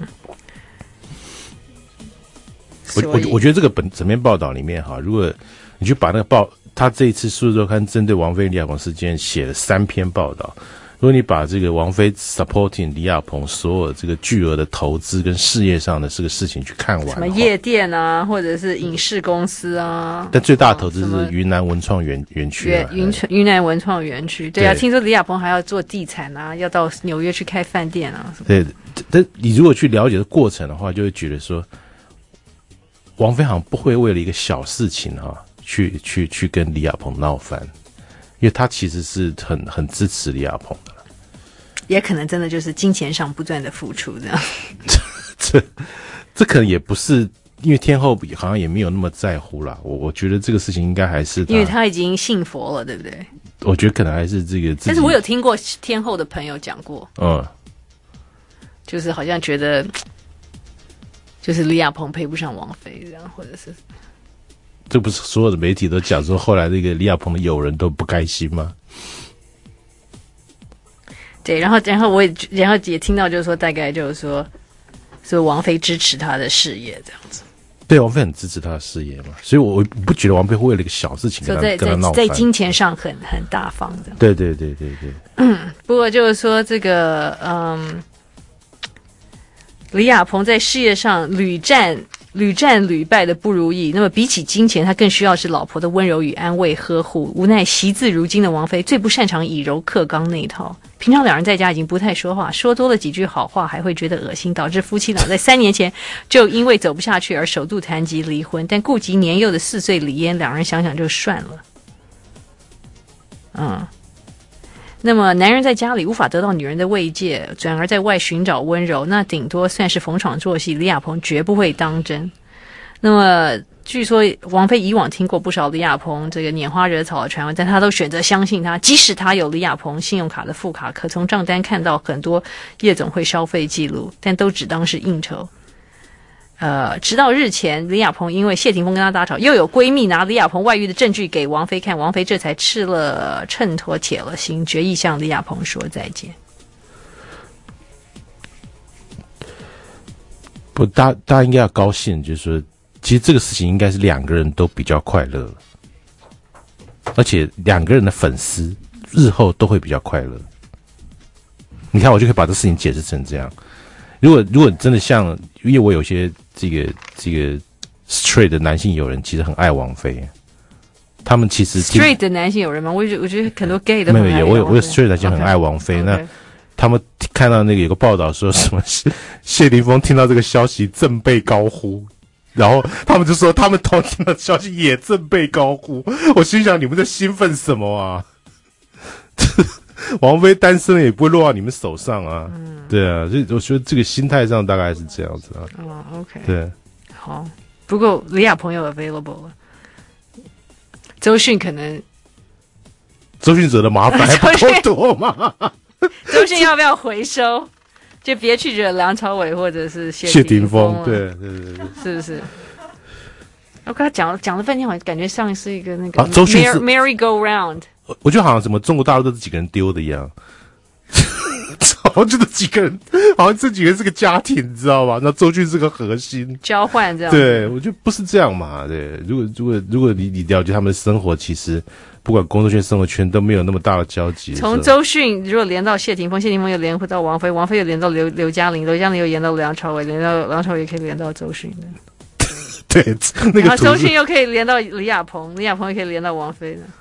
我我我觉得这个本整篇报道里面哈，如果你去把那个报，他这一次《数字周刊》针对王菲李亚鹏事件写了三篇报道，如果你把这个王菲 supporting 李亚鹏所有这个巨额的投资跟事业上的这个事情去看完， 什么夜店啊，或者是影视公司啊， 但最大的投资是云南文创园园区啊， 云云南文创园区，对啊，对听说李亚鹏还要做地产啊，要到纽约去开饭店啊什么。 对，但你如果去了解的过程的话，就会觉得说。王菲好像不会为了一个小事情啊，去去去跟李亚鹏闹翻，因为她其实是很很支持李亚鹏的， 也可能真的就是金钱上不断的付出这样。 这这可能也不是，因为天后好像也没有那么在乎啦。我我觉得这个事情应该还是因为他已经信佛了，对不对？ 我觉得可能还是这个。 但是我有听过天后的朋友讲过， 嗯， 就是好像觉得。就是李亚鹏配不上王菲这样，或者是这不是所有的媒体都讲说后来这个李亚鹏的友人都不开心吗？ 对，然后然后我也然后也听到就是说大概就是说，是王菲支持他的事业这样子。 对，王菲很支持他的事业嘛，所以我我不觉得王菲会为了一个小事情跟他在跟他闹翻， 在金钱上很很大方的。 对对对对对。 嗯，不过就是说这个嗯。李亚鹏在事业上屡战屡战屡败的不如意，那么比起金钱，他更需要是老婆的温柔与安慰呵护。无奈惜字如金的王菲最不擅长以柔克刚那一套，平常两人在家已经不太说话，说多了几句好话还会觉得恶心，导致夫妻俩在三年前就因为走不下去而首度谈及离婚。但顾及年幼的四岁李嫣，两人想想就算了。嗯。 那么男人在家里无法得到女人的慰藉，转而在外寻找温柔，那顶多算是逢场作戏，李亚鹏绝不会当真。那么据说王菲以往听过不少李亚鹏这个拈花惹草的传闻，但她都选择相信他，即使他有李亚鹏信用卡的副卡，可从账单看到很多夜总会消费记录，但都只当是应酬。呃，直到日前，李亚鹏因为谢霆锋跟他大吵，又有闺蜜拿李亚鹏外遇的证据给王菲看，王菲这才吃了秤砣铁了心，决意向李亚鹏说再见。 不，大大家应该要高兴，就是说，其实这个事情应该是两个人都比较快乐，而且两个人的粉丝日后都会比较快乐。你看，我就可以把这事情解释成这样。如果如果真的像，因为我有些这个这个 straight 的男性友人，其实很爱王菲，他们其实 straight 的男性友人吗？我觉得我觉得很多 gay 都很爱没有，我有我有 straight 的男性很爱王菲， okay, 那 okay. 他们看到那个有个报道说什么谢霆锋听到这个消息振臂高呼，然后他们就说他们同听到消息也振臂高呼，我心想你们在兴奋什么啊？王菲单身了也不会落到你们手上啊，嗯、对啊，所以我觉得这个心态上大概是这样子啊。 哦 ，OK， 对， 好，不过李亚鹏有 available 了，周迅可能， 周迅惹的麻烦还不够多吗？ 周迅要不要回收？就别去惹梁朝伟或者是谢谢霆锋， 锋，对对对对， 是不是？我跟他讲讲了半天，好像感觉像是一个那个、 啊、周迅是 merry go round。 我觉得好像什么中国大陆都是几个人丢的一样，好像就这几个人，好像这几个人是个家庭，你知道吧？那周迅是个核心， 交换这样。 对，我觉得不是这样嘛。对，如果如果如果你你了解他们的生活，其实不管工作圈、生活圈都没有那么大的交集。 从周迅如果连到谢霆锋，谢霆锋又连到王菲，王菲又连到刘刘嘉玲，刘嘉玲又连到梁朝伟，连到梁朝伟也可以连到周迅的。 对，那个然后周迅又可以连到李亚鹏，李亚鹏又可以连到王菲的。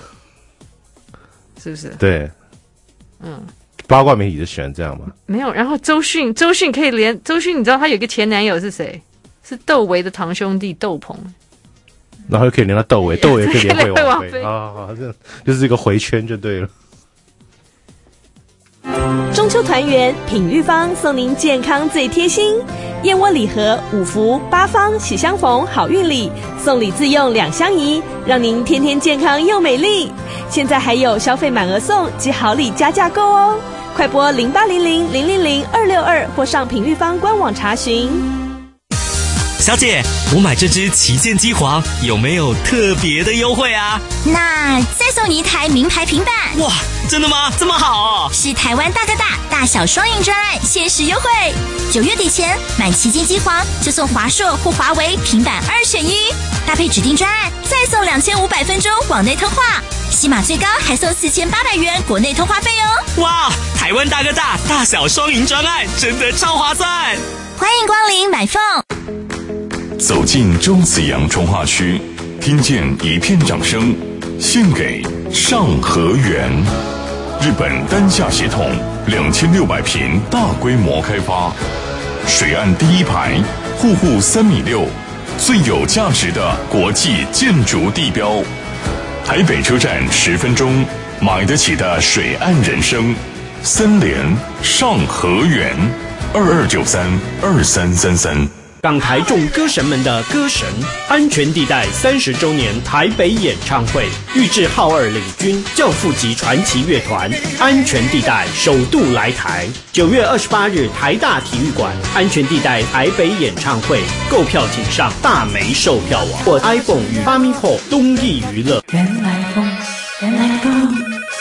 是不是？ 对， 嗯， 八卦媒体就喜欢这样嘛。 没有，然后周迅，周迅可以连周迅，你知道她有一个前男友是谁？是窦唯的堂兄弟窦鹏， 然后又可以连到窦唯，窦唯也可以连回王菲菲啊，好，这就是一个回圈就对了。 中秋团圆，品玉坊送您健康最贴心，燕窝礼盒五福八方喜相逢好运礼，送礼自用两相宜，让您天天健康又美丽。现在还有消费满额送及好礼加价购哦，快拨零八零零零零零二六二或上品玉坊官网查询。 小姐，我买这支旗舰机皇有没有特别的优惠啊？ 那再送你一台名牌平板。 哇，真的吗？这么好哦！ 是台湾大哥大大小双赢专案限时优惠，九月底前买旗舰机皇就送华硕或华为平板二选一，搭配指定专案再送两千五百分钟网内通话，起码最高还送四千八百元国内通话费哦！ 哇，台湾大哥大大小双赢专案真的超划算！ 欢迎光临买凤。 走进周子阳重化区，听见一片掌声，献给上河园。日本丹下协同两千六百平大规模开发，水岸第一排，户户三米六，最有价值的国际建筑地标。台北车站十分钟，买得起的水岸人生。森联上河园，二二九三二三三三。 港台众歌神们的歌神，安全地带三十周年台北演唱会，玉置浩二领军教父级传奇乐团，安全地带首度来台。九月二十八日台大体育馆，安全地带台北演唱会，购票请上大梅售票网或 iPhone 与 FamiPort 东艺娱乐。 原来风，原来风。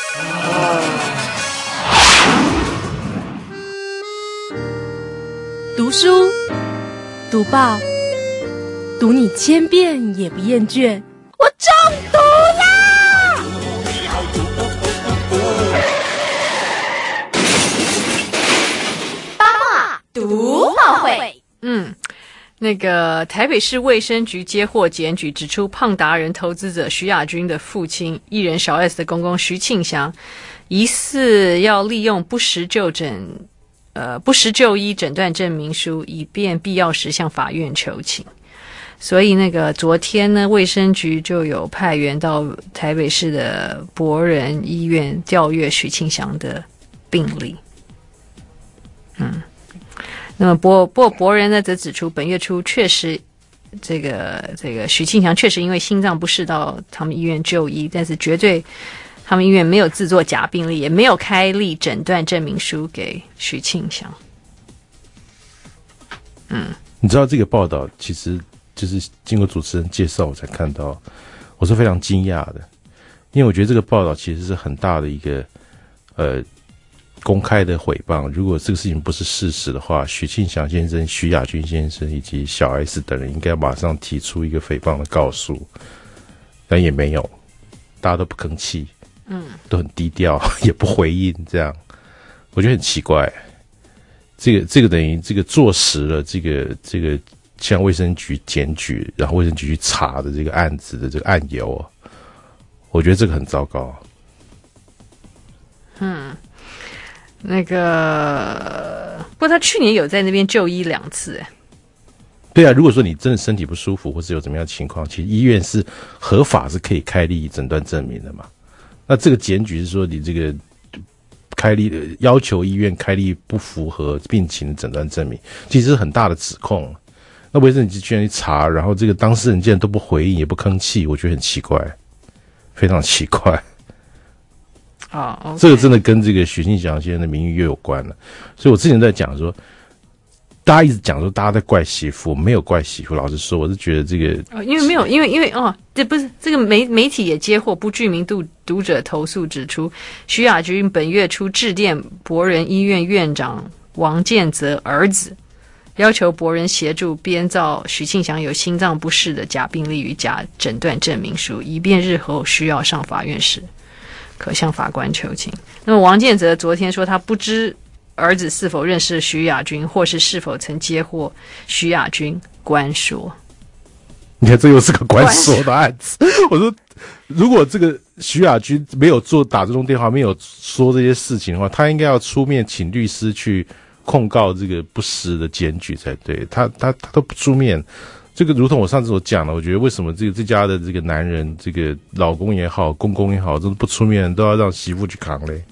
读书。读报，读你千遍也不厌倦。 我中毒啦！ 八卦读报会。 嗯，那个台北市卫生局接获检举，指出胖达人投资者徐亚军的父亲艺人小 S 的公公徐庆祥，疑似要利用不实就诊。呃，不实就医诊断证明书，以便必要时向法院求情。 所以那个昨天呢，卫生局就有派员到台北市的博仁医院调阅许庆祥的病历。嗯，那么博博博仁呢则指出，本月初确实这个这个许庆祥确实因为心脏不适到他们医院就医，但是绝对他们医院没有制作假病历，也没有开立诊断证明书给许庆祥。嗯， 你知道这个报道其实就是经过主持人介绍我才看到，我是非常惊讶的，因为我觉得这个报道其实是很大的一个呃公开的诽谤。如果这个事情不是事实的话，许庆祥先生、徐亚军先生以及小 S 等人应该马上提出一个诽谤的告诉，但也没有，大家都不吭气，嗯，都很低调，也不回应，这样我觉得很奇怪。这个这个等于这个坐实了这个这个向卫生局检举，然后卫生局去查的这个案子的这个案由，我觉得这个很糟糕。 嗯，那个不过他去年有在那边就医两次，哎。 对啊，如果说你真的身体不舒服，或是有怎么样的情况，其实医院是合法是可以开立诊断证明的嘛。那这个检举是说你这个开立要求医院开立不符合病情的诊断证明，其实是很大的指控。那卫生局居然去查，然后这个当事人竟然都不回应也不吭气，我觉得很奇怪，非常奇怪。 啊、oh, okay. 这个真的跟这个许庆祥先生的名誉又有关了。所以我之前在讲说，大家一直讲说大家在怪媳妇，我没有怪媳妇。老实说，我是觉得这个， 哦、因为没有，因为因为哦，这不是这个媒媒体也接获不具名读读者投诉，指出徐亚军本月初致电博仁医院院长王建泽儿子，要求博仁协助编造许庆祥有心脏不适的假病历与假诊断证明书，以便日后需要上法院时可向法官求情。那么王建泽昨天说，他不知儿子是否认识徐亚军，或是是否曾接获徐亚军关说。 你看，这又是个关说的案子。我说，如果这个徐亚军没有做打这通电话，没有说这些事情的话，他应该要出面请律师去控告这个不实的检举才对。他他他都不出面。这个如同我上次所讲的，我觉得为什么这个这家的这个男人，这个老公也好，公公也好，都不出面，都要让媳妇去扛嘞。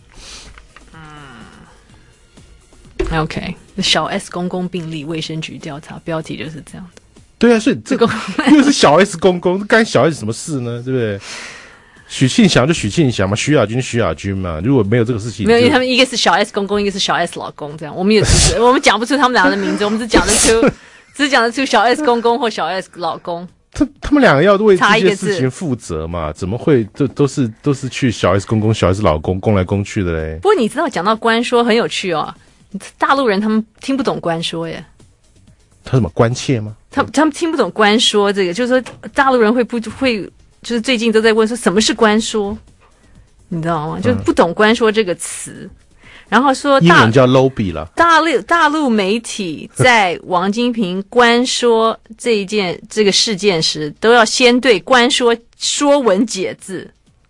OK， 小 S 公公病例卫生局调查，标题就是这样的。 对啊，所以这个又是小 S 公公，干小 S 什么事呢？对不对？许庆祥就许庆祥嘛，徐亚军徐亚军嘛。如果没有这个事情， 没有，因为他们一个是小 S 公公，一个是小 S 老公，这样我们也只是我们讲不出他们俩的名字，我们只讲得出，只讲得出小 S 公公或小 S 老公。 他他们两个要为这些事情负责嘛？怎么会都都是都是去小 S 公公、小 S 老公攻来攻去的嘞？ 不过你知道，讲到官说很有趣哦。大陆人他们听不懂官说耶， 他什么关切吗？ 他他们听不懂官说这个，就是说大陆人会不会就是最近都在问说什么是官说，你知道吗？就不懂官说这个词，然后说英文叫 lobby 了。 大陆大陆媒体在王金平官说这一件这个事件时，都要先对官说说文解字。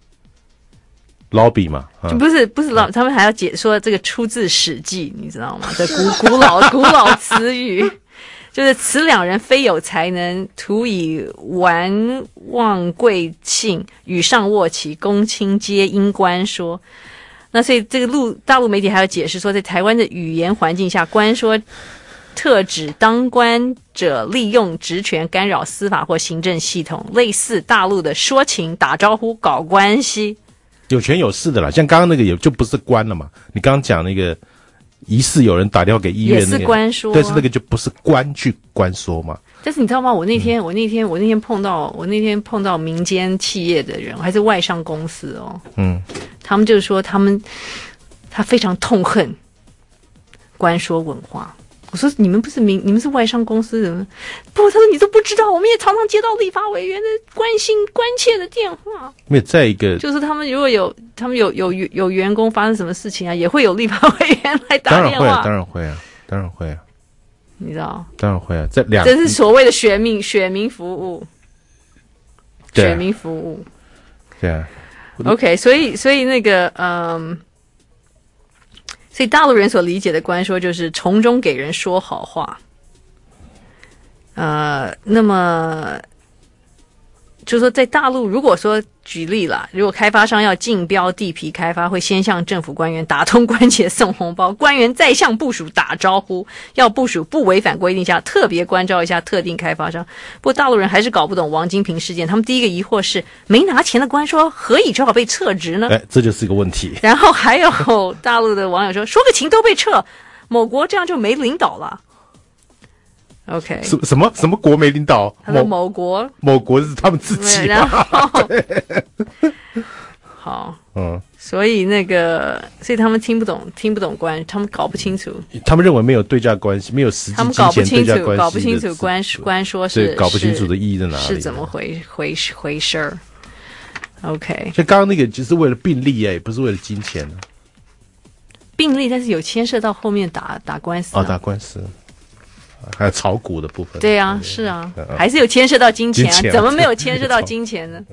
lobby 嘛， 就不是不是老，他们还要解说这个出自《史记》，你知道吗？这古古老古老词语，就是此两人非有才能，徒以玩望贵庆，与上握其公卿皆因官说。那所以这个陆大陆媒体还要解释说，在台湾的语言环境下，官说特指当官者利用职权干扰司法或行政系统，类似大陆的说情、打招呼、搞关系。 有权有势的啦，像刚刚那个也就不是官了嘛。你刚刚讲那个疑似有人打电话给医院、那個， 也是官说、啊， 但是那个就不是官去官说嘛。 但是你知道吗？我那天、嗯、我那天我那天碰到我那天碰到民间企业的人，还是外商公司哦，嗯，他们就是说他们他非常痛恨官说文化。我说你们不是民，你们是外商公司的人，不？他说你都不知道，我们也常常接到立法委员的关心、关切的电话。 没有，再一个就是他们如果有他们有有有员工发生什么事情啊，也会有立法委员来打电话。 当然会啊，当然会啊，当然会啊， 你知道？ 当然会啊，这两这是所谓的选民选民服务，选民服务。 对啊。 OK， 所以所以那个嗯。所以大陆人所理解的官说，就是从中给人说好话， 呃，那么就是说在大陆，如果说举例啦，如果开发商要竞标地皮开发，会先向政府官员打通关节送红包，官员再向部署打招呼，要部署不违反规定下特别关照一下特定开发商。不过大陆人还是搞不懂王金平事件，他们第一个疑惑是没拿钱的官说何以只好被撤职呢？ 哎，这就是一个问题。 然后还有大陆的网友说，说个情都被撤，某国这样就没领导了。OK， 什什么什么国没领导？ 他说某国， 某国是他们自己。 然后，好，嗯，所以那个，所以他们听不懂，听不懂关，他们搞不清楚。 他们认为没有对价关系，没有实际金钱对价关系， 搞不清楚关关说是搞不清楚的意义在哪里， 是怎么回回回事儿 ？OK， 像刚刚那个只是为了并利哎，不是为了金钱啊。 并利，但是有牵涉到后面打打官司啊，打官司。还有炒股的部分， 对啊，是啊，还是有牵涉到金钱啊，怎么没有牵涉到金钱呢？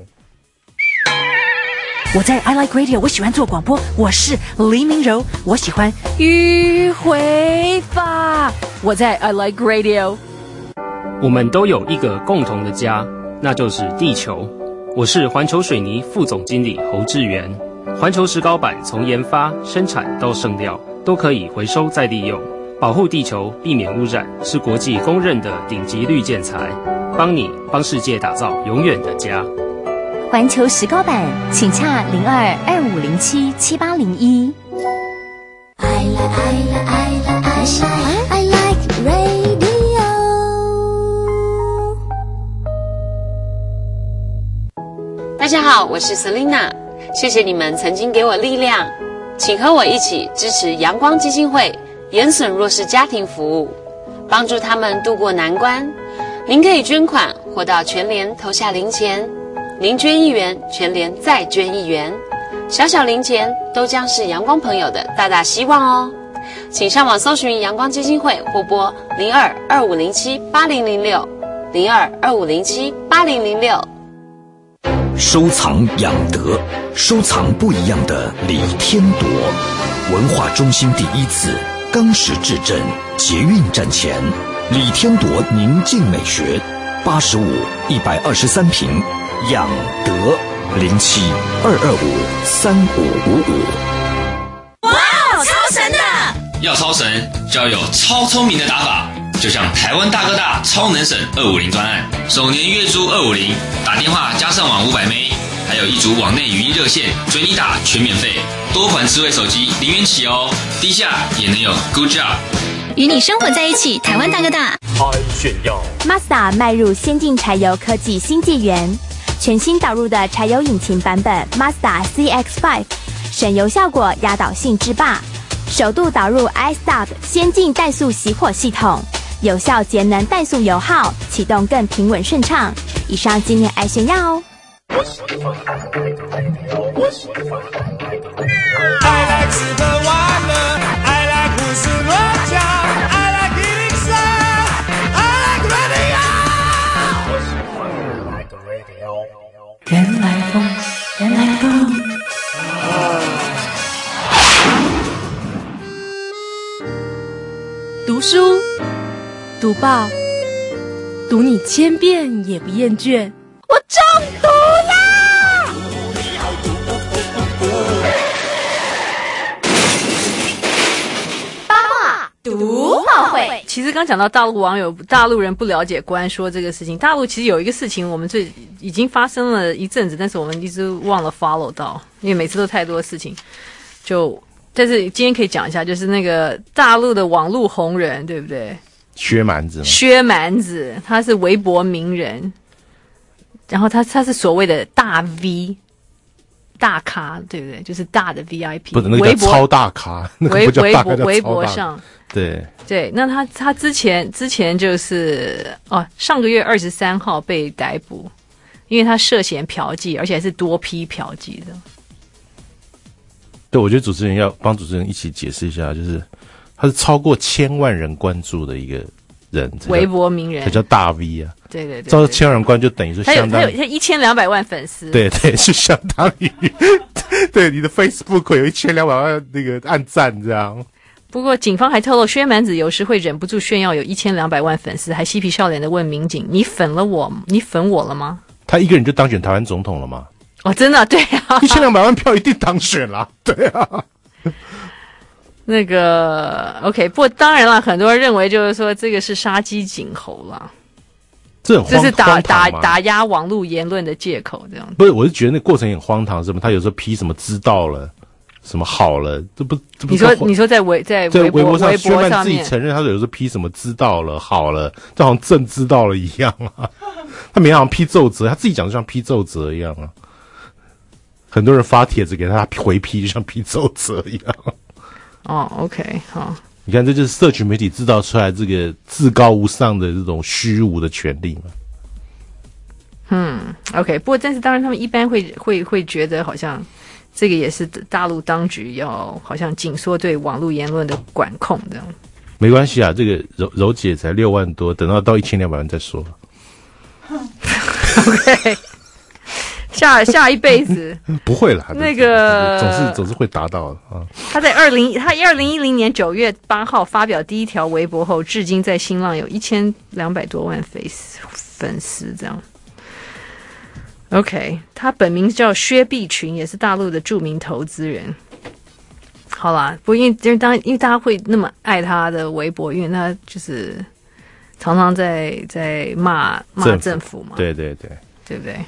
我在 I Like Radio， 我喜欢做广播，我是黎明柔，我喜欢迂回法。我在 I Like Radio， 我们都有一个共同的家，那就是地球。我是环球水泥副总经理侯志源。环球石膏板从研发、生产到剩料都可以回收再利用。保护地球，避免污染，是国际公认的顶级绿建材，帮你帮世界打造永远的家。 环球石膏板，请洽零二二五零七七八零一。 I like I like I like I like radio。 大家好，我是 Selina， 谢谢你们曾经给我力量，请和我一起支持阳光基金会。严损弱势家庭服务，帮助他们度过难关。您可以捐款或到全联投下零钱，您捐一元，全联再捐一元，小小零钱都将是阳光朋友的大大希望哦。请上网搜寻阳光基金会或拨零二二五零七八零零六零二二五零七八零零六。 收藏养德，收藏不一样的李天铎。文化中心第一次钢石质证捷运站前，李天铎宁静美学，八十五一百二十三平，养德零七二二五三五五五。 哇哦，超神的！要超神就要有超聪明的打法，就像台湾大哥大超能省二五零专案，首年月租二五零，打电话加上网五百 M B， 还有一组网内语音热线，随你打全免费。多款智慧手机零元起哦，低价也能有 Good Job。 与你生活在一起，台湾大哥大。 爱炫耀 Mazda 迈入先进柴油科技新纪元，全新导入的柴油引擎版本 Mazda C X 五， 省油效果压倒性制霸，首度导入 iStop 先进怠速熄火系统，有效节能怠速油耗，启动更平稳顺畅。以上纪念爱炫耀哦。 我喜欢 我喜欢 I like Super Wonder I like 胡思乱想 I like Elixir I like radio 我喜欢 I like radio 原来风原来风读书读报读你千遍也不厌倦。 我中毒啦！八卦读报会。 其实刚讲到大陆网友、大陆人不了解关说这个事情，大陆其实有一个事情，我们最已经发生了一阵子，但是我们一直忘了 follow 到，因为每次都太多事情。就但是今天可以讲一下，就是那个大陆的网络红人，对不对？ 薛蛮子， 薛蛮子，他是微博名人。然后他他是所谓的大 V 大咖，对不对？就是大的 V I P， 不是那个叫超大咖，那个不叫大咖， 微博微博上， 对对。那他他之前之前就是哦，上个月二十三号被逮捕，因为他涉嫌嫖妓，而且还是多批嫖妓的。 对，我觉得主持人要帮主持人一起解释一下，就是他是超过千万人关注的一个人， 微博名人， 他叫大 V 啊。 对对对， 照千万人关就等于说相当， 他有他有一千两百万粉丝， 对对，是相当于对你的 Facebook 有一千两百万那个按赞这样。 不过警方还透露，薛蛮子有时会忍不住炫耀有一千两百万粉丝，还嬉皮笑脸的问民警：“你粉了我？你粉我了吗？” 他一个人就当选台湾总统了吗？ 哦，真的，对啊， 一千两百万票一定当选了，对啊。 那个 OK， 不过当然了，很多人认为就是说这个是杀鸡儆猴了， 这很这是打打打打压网络言论的借口，这样。 不是，我是觉得那过程也很荒唐，什么他有时候批什么知道了。什么好了？这不，这不你说你说在微在在微博上， 微博上面自己承认，他有时候批什么知道了好了，这好像朕知道了一样啊。他每天好像批奏折，他自己讲就像批奏折一样啊。很多人发帖子给他回批，就像批奏折一样。 哦 ，OK， 好。 你看，这就是社群媒体制造出来这个至高无上的这种虚无的权利嘛。 嗯 ，OK， 不过但是当然，他们一般会会会觉得好像。这个也是大陆当局要好像紧缩对网络言论的管控这样。 没关系啊，这个柔柔姐才六万多，等到到一千两百万再说。 OK， 下下一辈子不会啦， 那个总是总是会达到的啊。 他在二零他二零一零年九月八号发表第一条微博后，至今在新浪有一千两百多万粉丝粉丝这样。OK， 他本名叫薛碧群，也是大陆的著名投资人。好啦，不过因为因为当因为大家会那么爱他的微博，因为他就是常常在在骂骂政府嘛， 对对对， 对不对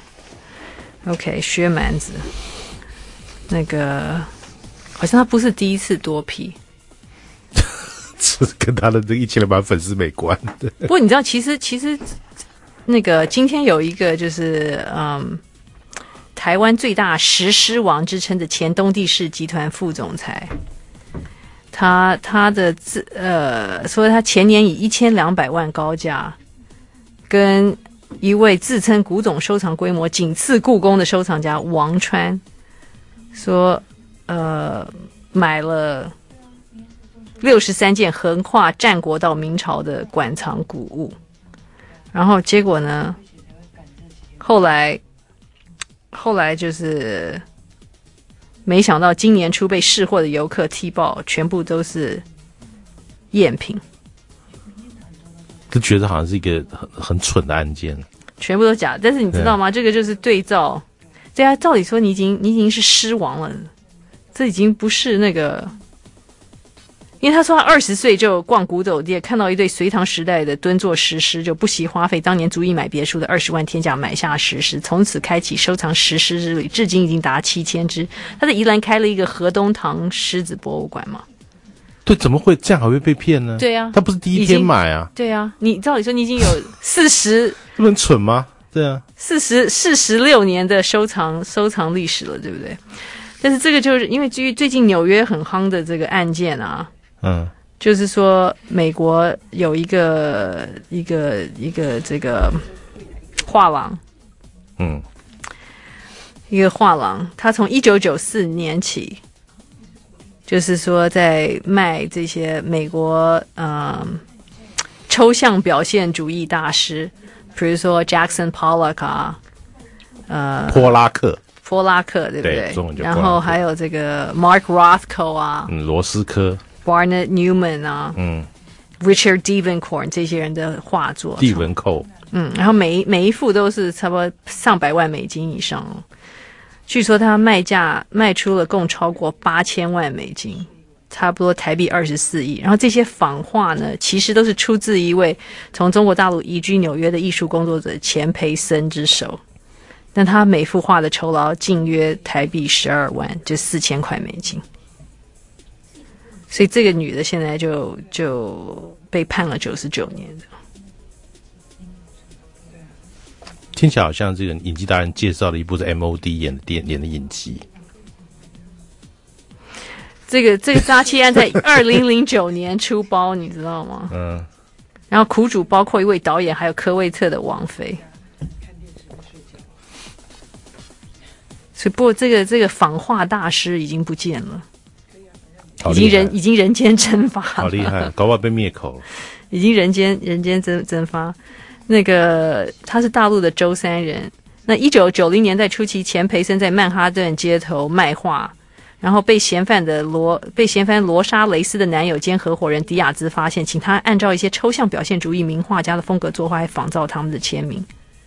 ？OK， 薛蛮子，那个好像他不是第一次多批， 这跟他的这一千两百万粉丝没关的。 不过你知道，其实其实。那个今天有一个就是嗯，台湾最大石狮王之称的前东帝士集团副总裁，他他的自呃说他前年以一千两百万高价跟一位自称古董收藏规模仅次故宫的收藏家王川说呃买了六十三件横跨战国到明朝的馆藏古物。然后结果呢？后来，后来就是没想到今年初被试货的游客踢爆，全部都是赝品， 就觉得好像是一个很很蠢的案件， 全部都假。但是你知道吗？这个就是对照，对啊，照理说你已经你已经是狮王了，这已经不是那个。因为他说他二十岁就逛古董店，看到一对隋唐时代的蹲坐石狮，就不惜花费当年足以买别墅的二十万天价买下石狮，从此开启收藏石狮之旅，至今已经达七千只。他在宜兰开了一个河东堂狮子博物馆嘛。 对，怎么会这样还会被骗呢？ 对啊， 他不是第一天买啊。 对啊，你照理说你已经有四十， 这不很蠢吗？对啊， 四十四十六年的收藏收藏历史了，对不对？但是这个就是因为基于最近纽约很夯的这个案件啊。 嗯， 就是说，美国有一个一个一个这个画廊， 嗯， 一个画廊，他从一九九四年起，就是说在卖这些美国嗯抽象表现主义大师，比如说 Jackson Pollock 啊，呃， 波拉克， 波拉克对不对？ 对， 然后还有这个 Mark Rothko 啊， 嗯，罗斯科。 Barnett Newman 啊， 嗯 ，Richard Devencorn 这些人的画作， 蒂文寇， 嗯，然后每一每一幅都是差不多上百万美金以上哦。据说他卖价卖出了共超过八千万美金，差不多台币二十四亿。然后这些仿画呢，其实都是出自一位从中国大陆移居纽约的艺术工作者钱培森之手。但他每幅画的酬劳近约台币十二万，就四千块美金。所以这个女的现在就就被判了九十九年的。 听起来好像这个影集达人介绍的一部是 M O D 演的电演的影集。 这个这个诈欺案在二零零九年出包，你知道吗？ 嗯。 然后苦主包括一位导演，还有科威特的王菲。所以，不过这个这个仿画大师已经不见了。已经人已经人间蒸发了， 好厉害，搞不好被灭口了。 已经人间人间蒸蒸发。那个他是大陆的舟山人。那一九九零年代初期，钱培森在曼哈顿街头卖画， 然后被嫌犯的罗被嫌犯罗莎雷斯的男友兼合伙人迪亚兹发现，请他按照一些抽象表现主义名画家的风格作画，还仿造他们的签名。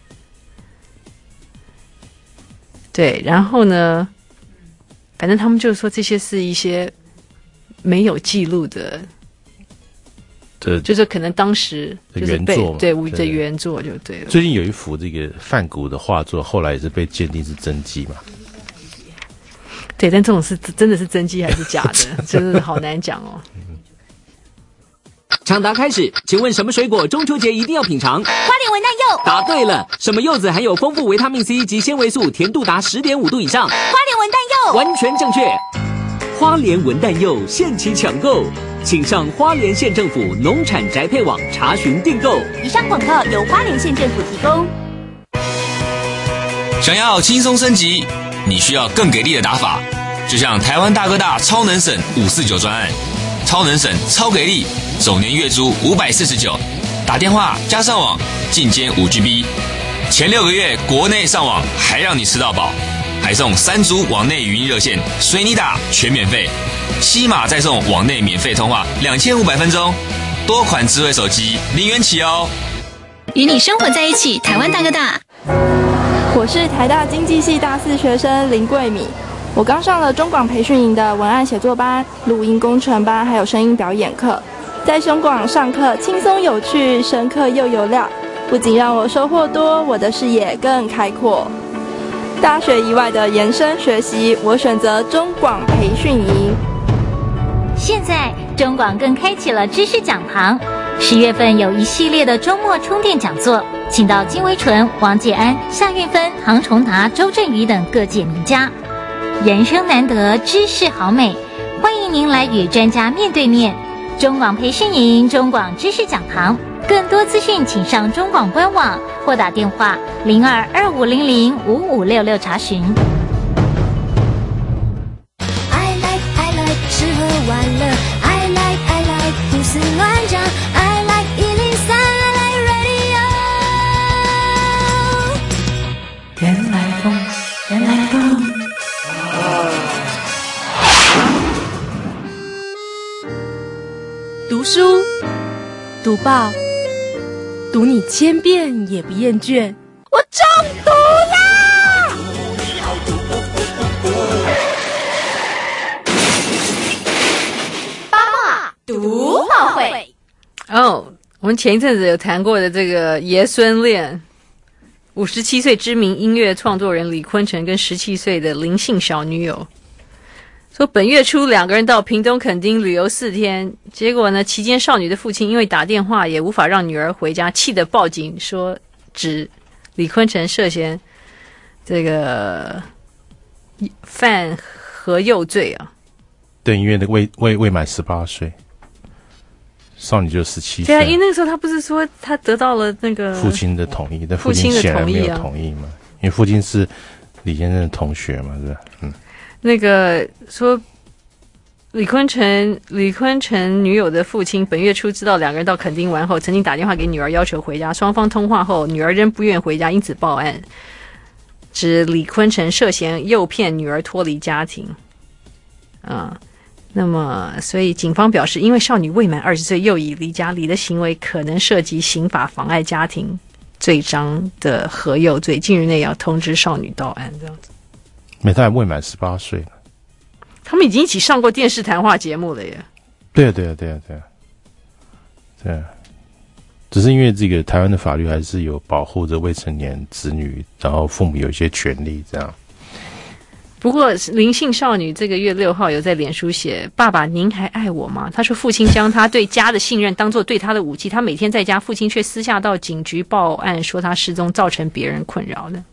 对，然后呢，反正他们就是说这些是一些没有记录的， 对， 就是可能当时就是被原作嘛， 对无的原作就对了。 最近有一幅这个梵谷的画作，后来也是被鉴定是真迹嘛。 对，但这种是真的是真迹还是假的，真的好难讲哦。 抢答开始，请问什么水果中秋节一定要品尝？ 花莲文旦柚。 答对了，什么柚子含有丰富维他命 C 及纤维素，甜度达 十点五 度以上？ 花莲文旦柚。 完全正确。花莲文旦柚限期抢购，请上花莲县政府农产宅配网查询订购。 以上广告由花莲县政府提供。 想要轻松升级，你需要更给力的打法，就像台湾大哥大超能省五四九专案，超能省超给力，首年月租五百四十九，打电话加上网进阶五 G B， 前六个月国内上网还让你吃到饱，还送三组网内语音热线，随你打全免费，七码再送网内免费通话两千五百分钟，多款智慧手机零元起哦。 与你生活在一起，台湾大哥大。 我是台大经济系大四学生林桂米，我刚上了中广培训营的文案写作班、录音工程班，还有声音表演课。在中广上课轻松有趣，深刻又有料，不仅让我收获多，我的视野更开阔。大学以外的延伸学习，我选择中广培训营。 现在中广更开启了知识讲堂，十月份有一系列的周末充电讲座，请到金威纯、王介安、夏运芬、杭崇达、周振宇等各界名家。人生难得知识好美，欢迎您来与专家面对面。中广培训营、中广知识讲堂，更多资讯请上中广官网或打电话零二二五零零五五六六查询。 I like I like 吃喝玩乐 I like I like 胡思乱想 I like 一零三 I like radio 原来风原来风读书读报读你千遍也不厌倦。 我中毒啦！ 八卦读报会。 哦，我们前一阵子有谈过的这个爷孙恋，五十七岁知名音乐创作人李坤城跟十七岁的林姓小女友，说本月初两个人到屏东垦丁旅游四天，结果呢，期间少女的父亲因为打电话也无法让女儿回家，气得报警说指李坤城涉嫌这个犯合诱罪啊。 对，因为那个未未未满十八岁，少女就十七岁。 对啊，因为那个时候他不是说他得到了那个父亲的同意，但父亲的显然同意啊没有同意嘛，因为父亲是李先生的同学嘛，是吧？嗯。 那个说李坤城李坤城女友的父亲本月初知道两个人到垦丁玩后，曾经打电话给女儿要求回家，双方通话后女儿仍不愿回家，因此报案，指李坤城涉嫌诱骗女儿脱离家庭。啊，那么所以警方表示，因为少女未满二十岁又已离家，李的行为可能涉及刑法妨碍家庭罪章的合诱罪，近日内要通知少女到案，这样子。 没，他还未满十八岁呢。 他们已经一起上过电视谈话节目了耶。 对啊，对啊，对啊，对啊，对啊。只是因为这个台湾的法律还是有保护着未成年子女，然后父母有一些权利这样。 不过林姓少女这个月六号有在脸书写：“爸爸，您还爱我吗？”他说，父亲将他对家的信任当作对他的武器，他每天在家，父亲却私下到警局报案说他失踪，造成别人困扰的。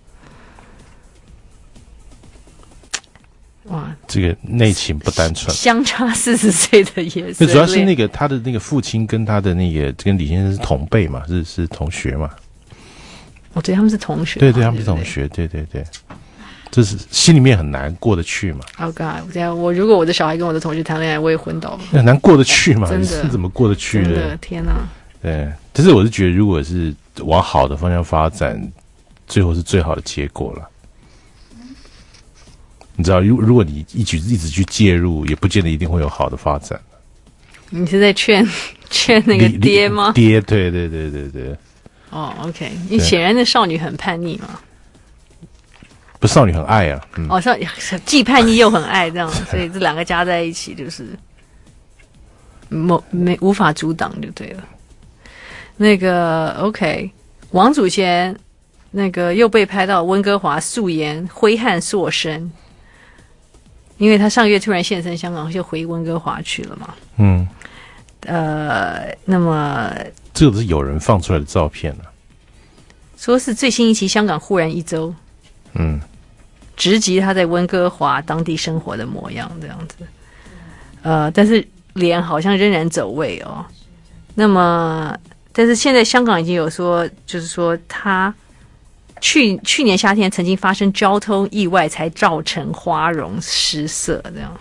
哇， 这个内情不单纯， 相差四十岁的也是。 主要是那个他的那个父亲跟他的那个跟李先生是同辈嘛，是是同学嘛。 哦，对，他们是同学。 对对，他们是同学，对对对，这是心里面很难过得去嘛。 Oh God！ 我这样，我如果我的小孩跟我的同学谈恋爱，我也昏倒了。 很难过得去嘛， 真的是怎么过得去的？ 真的，天哪！ 对，但是我是觉得，如果是往好的方向发展，最后是最好的结果了。 你知道，如如果你一直一直去介入，也不见得一定会有好的发展。 你是在劝劝那个爹吗？ 爹，对对对对对。 哦 ，OK， 你显然那少女很叛逆嘛。 不，少女很爱啊。嗯、 哦，少既叛逆又很爱，这样，所以这两个加在一起就是没没无法阻挡就对了。那个 OK， 王祖贤那个又被拍到温哥华素颜挥汗塑身。因为他上个月突然现身香港，就回温哥华去了嘛。嗯，呃，那么这个是有人放出来的照片啊， 说是最新一期《香港忽然一周》，嗯，直击他在温哥华当地生活的模样，这样子。呃，但是脸好像仍然走位哦。那么，但是现在香港已经有说，就是说他。去去年夏天曾经发生交通意外，才造成花容失色，这样。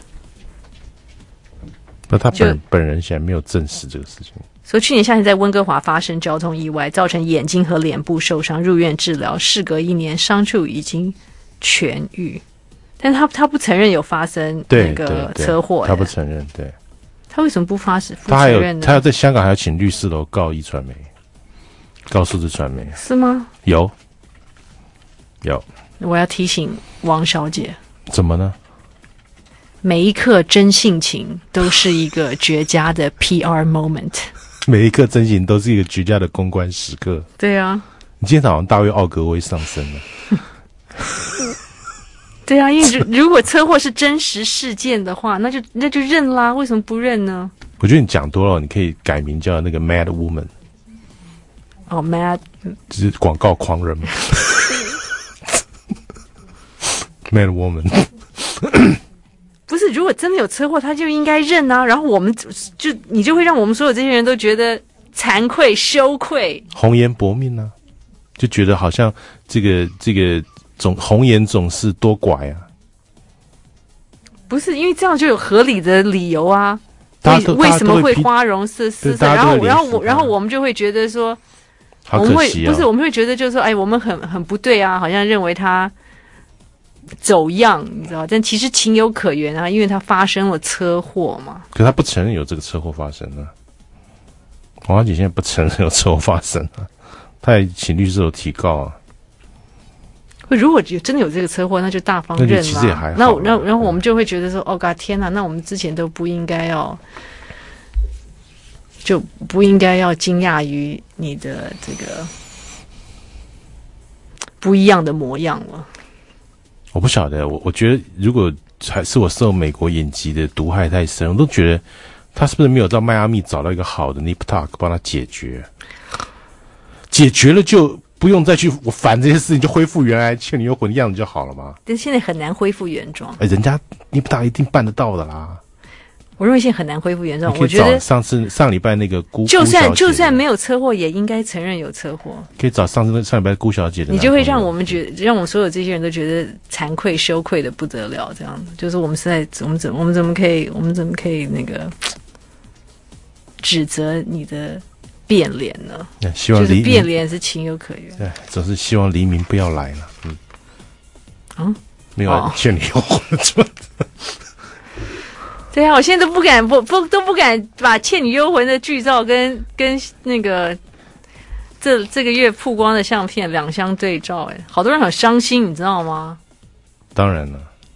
那他本本人显然没有证实这个事情。 所以去年夏天在温哥华发生交通意外，造成眼睛和脸部受伤，入院治疗，事隔一年，伤处已经痊愈。但他他不承认有发生那个车祸， 他不承认。对， 他为什么不发不他还有承认呢？ 他要在香港还要请律师楼告一传媒，告数字传媒是吗？ 有。有， 我要提醒王小姐， 怎么呢？ 每一刻真性情都是一个绝佳的 P R moment， 每一刻真性情都是一个绝佳的公关时刻。 对啊， 你今天早上大卫奥格威上身了。 对啊，因为如果车祸是真实事件的话，那就那就认啦，为什么不认呢？ 我觉得你讲多了，你可以改名叫那个 Mad Woman。 哦 ，Mad， 就是广告狂人嘛。Mad Woman 不是，如果真的有车祸，他就应该认啊。然后我们就你就会让我们所有这些人都觉得惭愧、羞愧。 红颜薄命啊，就觉得好像这个这个总红颜总是多拐啊。 不是，因为这样就有合理的理由啊。为为什么会花容失色？然后然后我然后我们就会觉得说， 好可惜啊、 我们会不是我们会觉得就是说，哎，我们很很不对啊，好像认为他。走样，你知道，但其实情有可原啊，因为他发生了车祸嘛。 可他不承认有这个车祸发生啊，王小姐现在不承认有车祸发生啊，他也请律师有提告啊。 如果真的有这个车祸，那就大方认了。 其实也还好。 那然后然后我们就会觉得说，哦God，天哪，那我们之前都不应该要，就不应该要惊讶于你的这个不一样的模样了。 我不晓得，我我觉得如果还是我受美国影集的毒害太深，我都觉得他是不是没有到迈阿密找到一个好的 Nip Tuck 帮他解决，解决了就不用再去我烦这些事情，就恢复原来倩女幽魂的样子就好了嘛。 但现在很难恢复原状。 哎，人家 Nip Tuck 一定办得到的啦。 我认为现在很难恢复原状。 我觉得上次上礼拜那个姑， 就算就算没有车祸，也应该承认有车祸。 可以找上次上礼拜姑小姐的， 你就会让我们觉得，让我们所有这些人都觉得惭愧、羞愧的不得了。这样子，就是我们是在我们怎我们怎么可以，我们怎么可以那个指责你的变脸呢？ 希望就是变脸是情有可原。 对，总是希望黎明不要来了。嗯， 嗯， 没有倩女幽魂做的。 对啊，我现在都不敢不不都不敢把《倩女幽魂》的剧照跟跟那个这这个月曝光的相片两相对照，哎，好多人很伤心，你知道吗？ 当然了。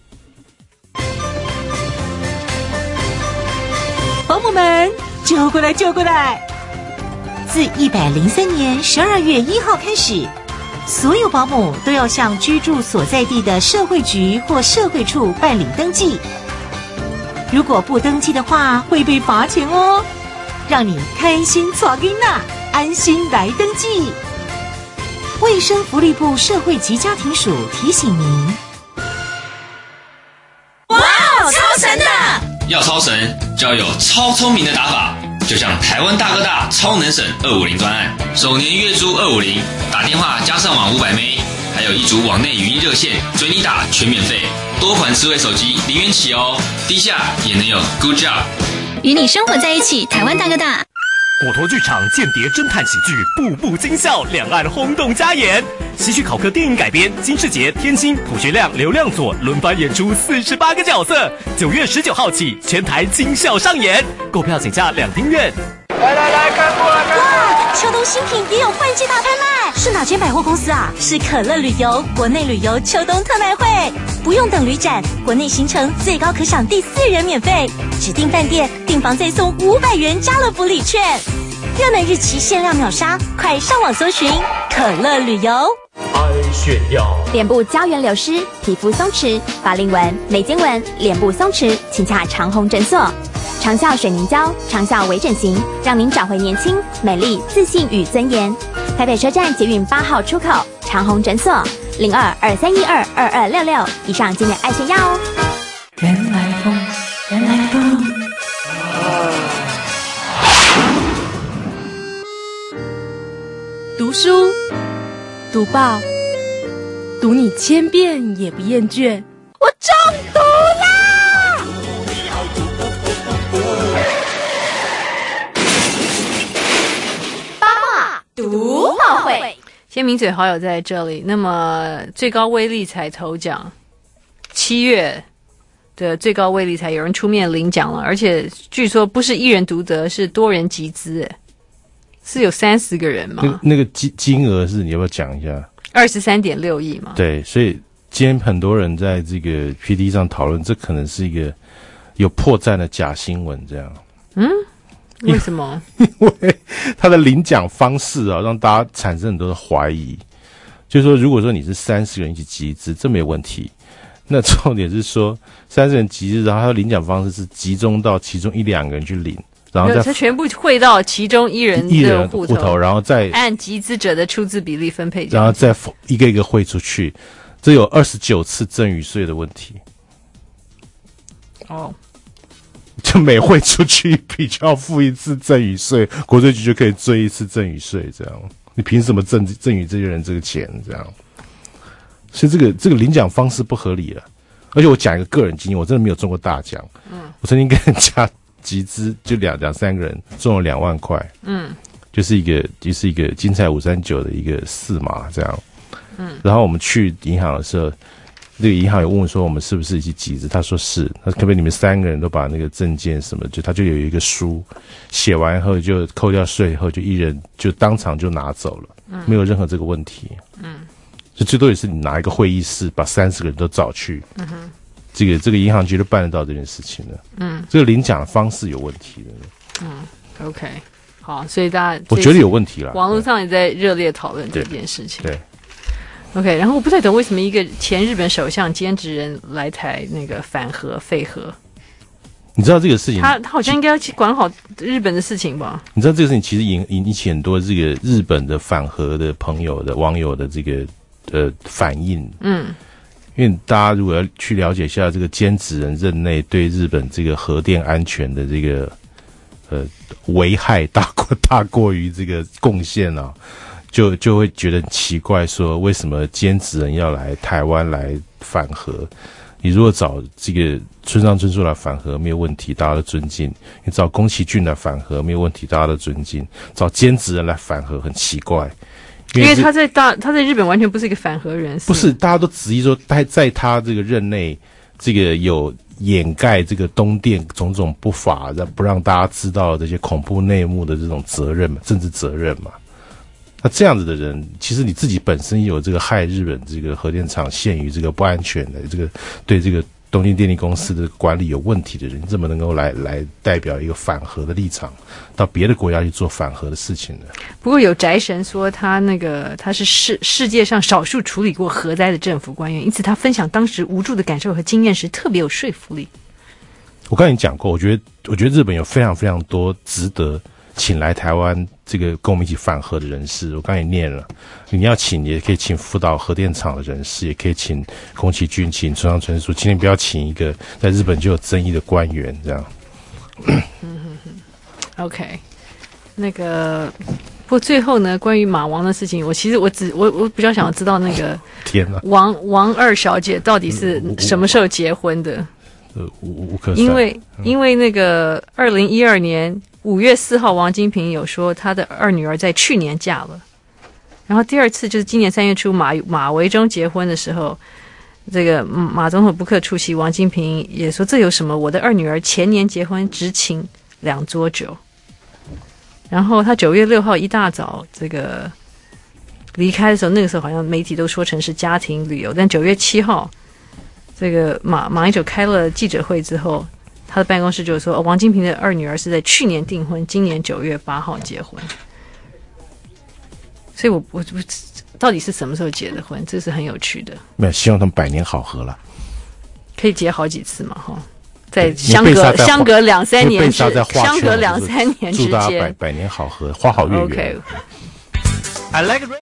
保姆们，救过来，救过来！自一百零三年十二月一号开始，所有保姆都要向居住所在地的社会局或社会处办理登记。如果不登记的话，会被罚钱哦。让你开心抓囡仔，安心来登记。卫生福利部社会及家庭署提醒您。 哇，超神的！ 要超神就要有超聪明的打法，就像台湾大哥大超能省二五零专案，首年月租二五零，打电话加上网五百 M B， 还有一组网内语音热线，随你打全免费。多款智慧手机零元起哦，低下也能有 Good Job。 与你生活在一起，台湾大哥大。 果陀剧场间谍侦探喜剧《步步惊笑》，两岸轰动加演。戏曲考科电影改编，金世杰、天心、朴学亮、刘亮佐轮番演出四十八个角色。九月十九号起，全台惊笑上演。购票请假两厅院。 来来来，看过来看过来！ 哇，秋冬新品也有换季大拍卖，是哪间百货公司啊？是可乐旅游国内旅游秋冬特卖会，不用等旅展，国内行程最高可享第四人免费，指定饭店订房再送五百元家乐福礼券，热门日期限量秒杀，快上网搜寻可乐旅游。 爱炫耀， 脸部胶原流失、皮肤松弛、法令纹、眉间纹、脸部松弛，请洽长虹诊所。长效水凝胶，长效微整形，让您找回年轻、美丽、自信与尊严。台北车站捷运八号出口，长虹诊所零二二三一二二二六六。以上今年爱炫耀哦。 原来风，原来风。 读书，读报，读你千遍也不厌倦。 我中毒啦！八卦读报会， 先名嘴好友在这里。那么最高威力彩头奖，七月的最高威力彩有人出面领奖了，而且据说不是一人独得，是多人集资，哎，是有三十个人吗？ 那那个金金额是你要不要讲一下？ 二十三点六亿嘛。 对，所以今天很多人在这个 P D 上讨论，这可能是一个有破绽的假新闻，这样。 嗯，为什么？ 因为他的领奖方式啊，让大家产生很多的怀疑。就是说，如果说你是三十个人一起集资，这没有问题。那重点是说，三十人集资，然后他的领奖方式是集中到其中一两个人去领。然后再他全部汇到其中一人的户 头, 户头，然后再按集资者的出资比例分配， 然后再一个一个汇出去，这有二十九次赠与税的问题。 哦， 就每汇出去一笔就要付一次赠与税，国税局就可以追一次赠与税，这样你凭什么赠赠与这些人这个钱？这样，所以这个这个领奖方式不合理了。而且我讲一个个人经验，我真的没有中过大奖。嗯，我曾经跟人家集资就两两三个人中了两万块，嗯，就是一个就是一个金彩五三九的一个四码这样，嗯，然后我们去银行的时候，那个银行有问我说我们是不是一起集资，他说是，他可不可以你们三个人都把那个证件什么，就他就有一个书，写完后就扣掉税以后就一人就当场就拿走了，嗯，没有任何这个问题，嗯，就最多也是你拿一个会议室把三十个人都找去，嗯哼。这个这个银行绝对办得到这件事情的，嗯，这个领奖的方式有问题的， 嗯 ，OK， 好，所以大家我觉得有问题了， 网络上也在热烈讨论这件事情， 对，对 ，OK， 然后我不太懂为什么一个前日本首相兼职人来台那个反核废核， 你知道这个事情， 他他好像应该要去管好日本的事情吧？ 你知道这个事情其实引引起很多这个日本的反核的朋友的网友的这个呃反应，嗯。因为大家如果要去了解一下这个菅直人任内对日本这个核电安全的这个呃危害大过大过于这个贡献啊，就就会觉得很奇怪，说为什么菅直人要来台湾来反核？你如果找这个村上春树来反核没有问题，大家都尊敬；你找宫崎骏来反核没有问题，大家都尊敬；找菅直人来反核很奇怪。 因为他在大他在日本完全不是一个反核人士， 不是大家都质疑说，在在他这个任内，这个有掩盖这个东电种种不法，让不让大家知道这些恐怖内幕的这种责任嘛，政治责任嘛。那这样子的人，其实你自己本身有这个害日本这个核电厂陷于这个不安全的这个对这个东京电力公司的管理有问题的人，你怎么能够来来代表一个反核的立场，到别的国家去做反核的事情呢？ 不过有宅神说他那个他是世世界上少数处理过核灾的政府官员，因此他分享当时无助的感受和经验时特别有说服力。 我刚才讲过，我觉得我觉得日本有非常非常多值得请来台湾这个跟我们一起反核的人士，我刚才也念了，你要请也可以请福岛核电厂的人士，也可以请宫崎骏，请村上春树，请你不要请一个在日本就有争议的官员这样。 嗯哼哼 OK， 那个不过最后呢，关于马王的事情，我其实我只我我比较想要知道那个天哪， 王王二小姐到底是什么时候结婚的？ 呃，无无可因为因为那个二零一二年。 五月四号，王金平有说他的二女儿在去年嫁了，然后第二次就是今年三月初马马维中结婚的时候，这个马总统不克出席，王金平也说这有什么？我的二女儿前年结婚，只请两桌酒。然后他九月六号一大早这个离开的时候，那个时候好像媒体都说成是家庭旅游，但九月七号，这个马马英九开了记者会之后，他的办公室就说、哦、王金平的二女儿是在去年订婚，今年九月八号结婚。所以我我我到底是什么时候结的婚？这是很有趣的。 没有，希望他们百年好合了， 可以结好几次嘛，哈。在相隔相隔两三年之相隔两三年之间， 祝大家百百年好合，花好月圆。 OK。 I like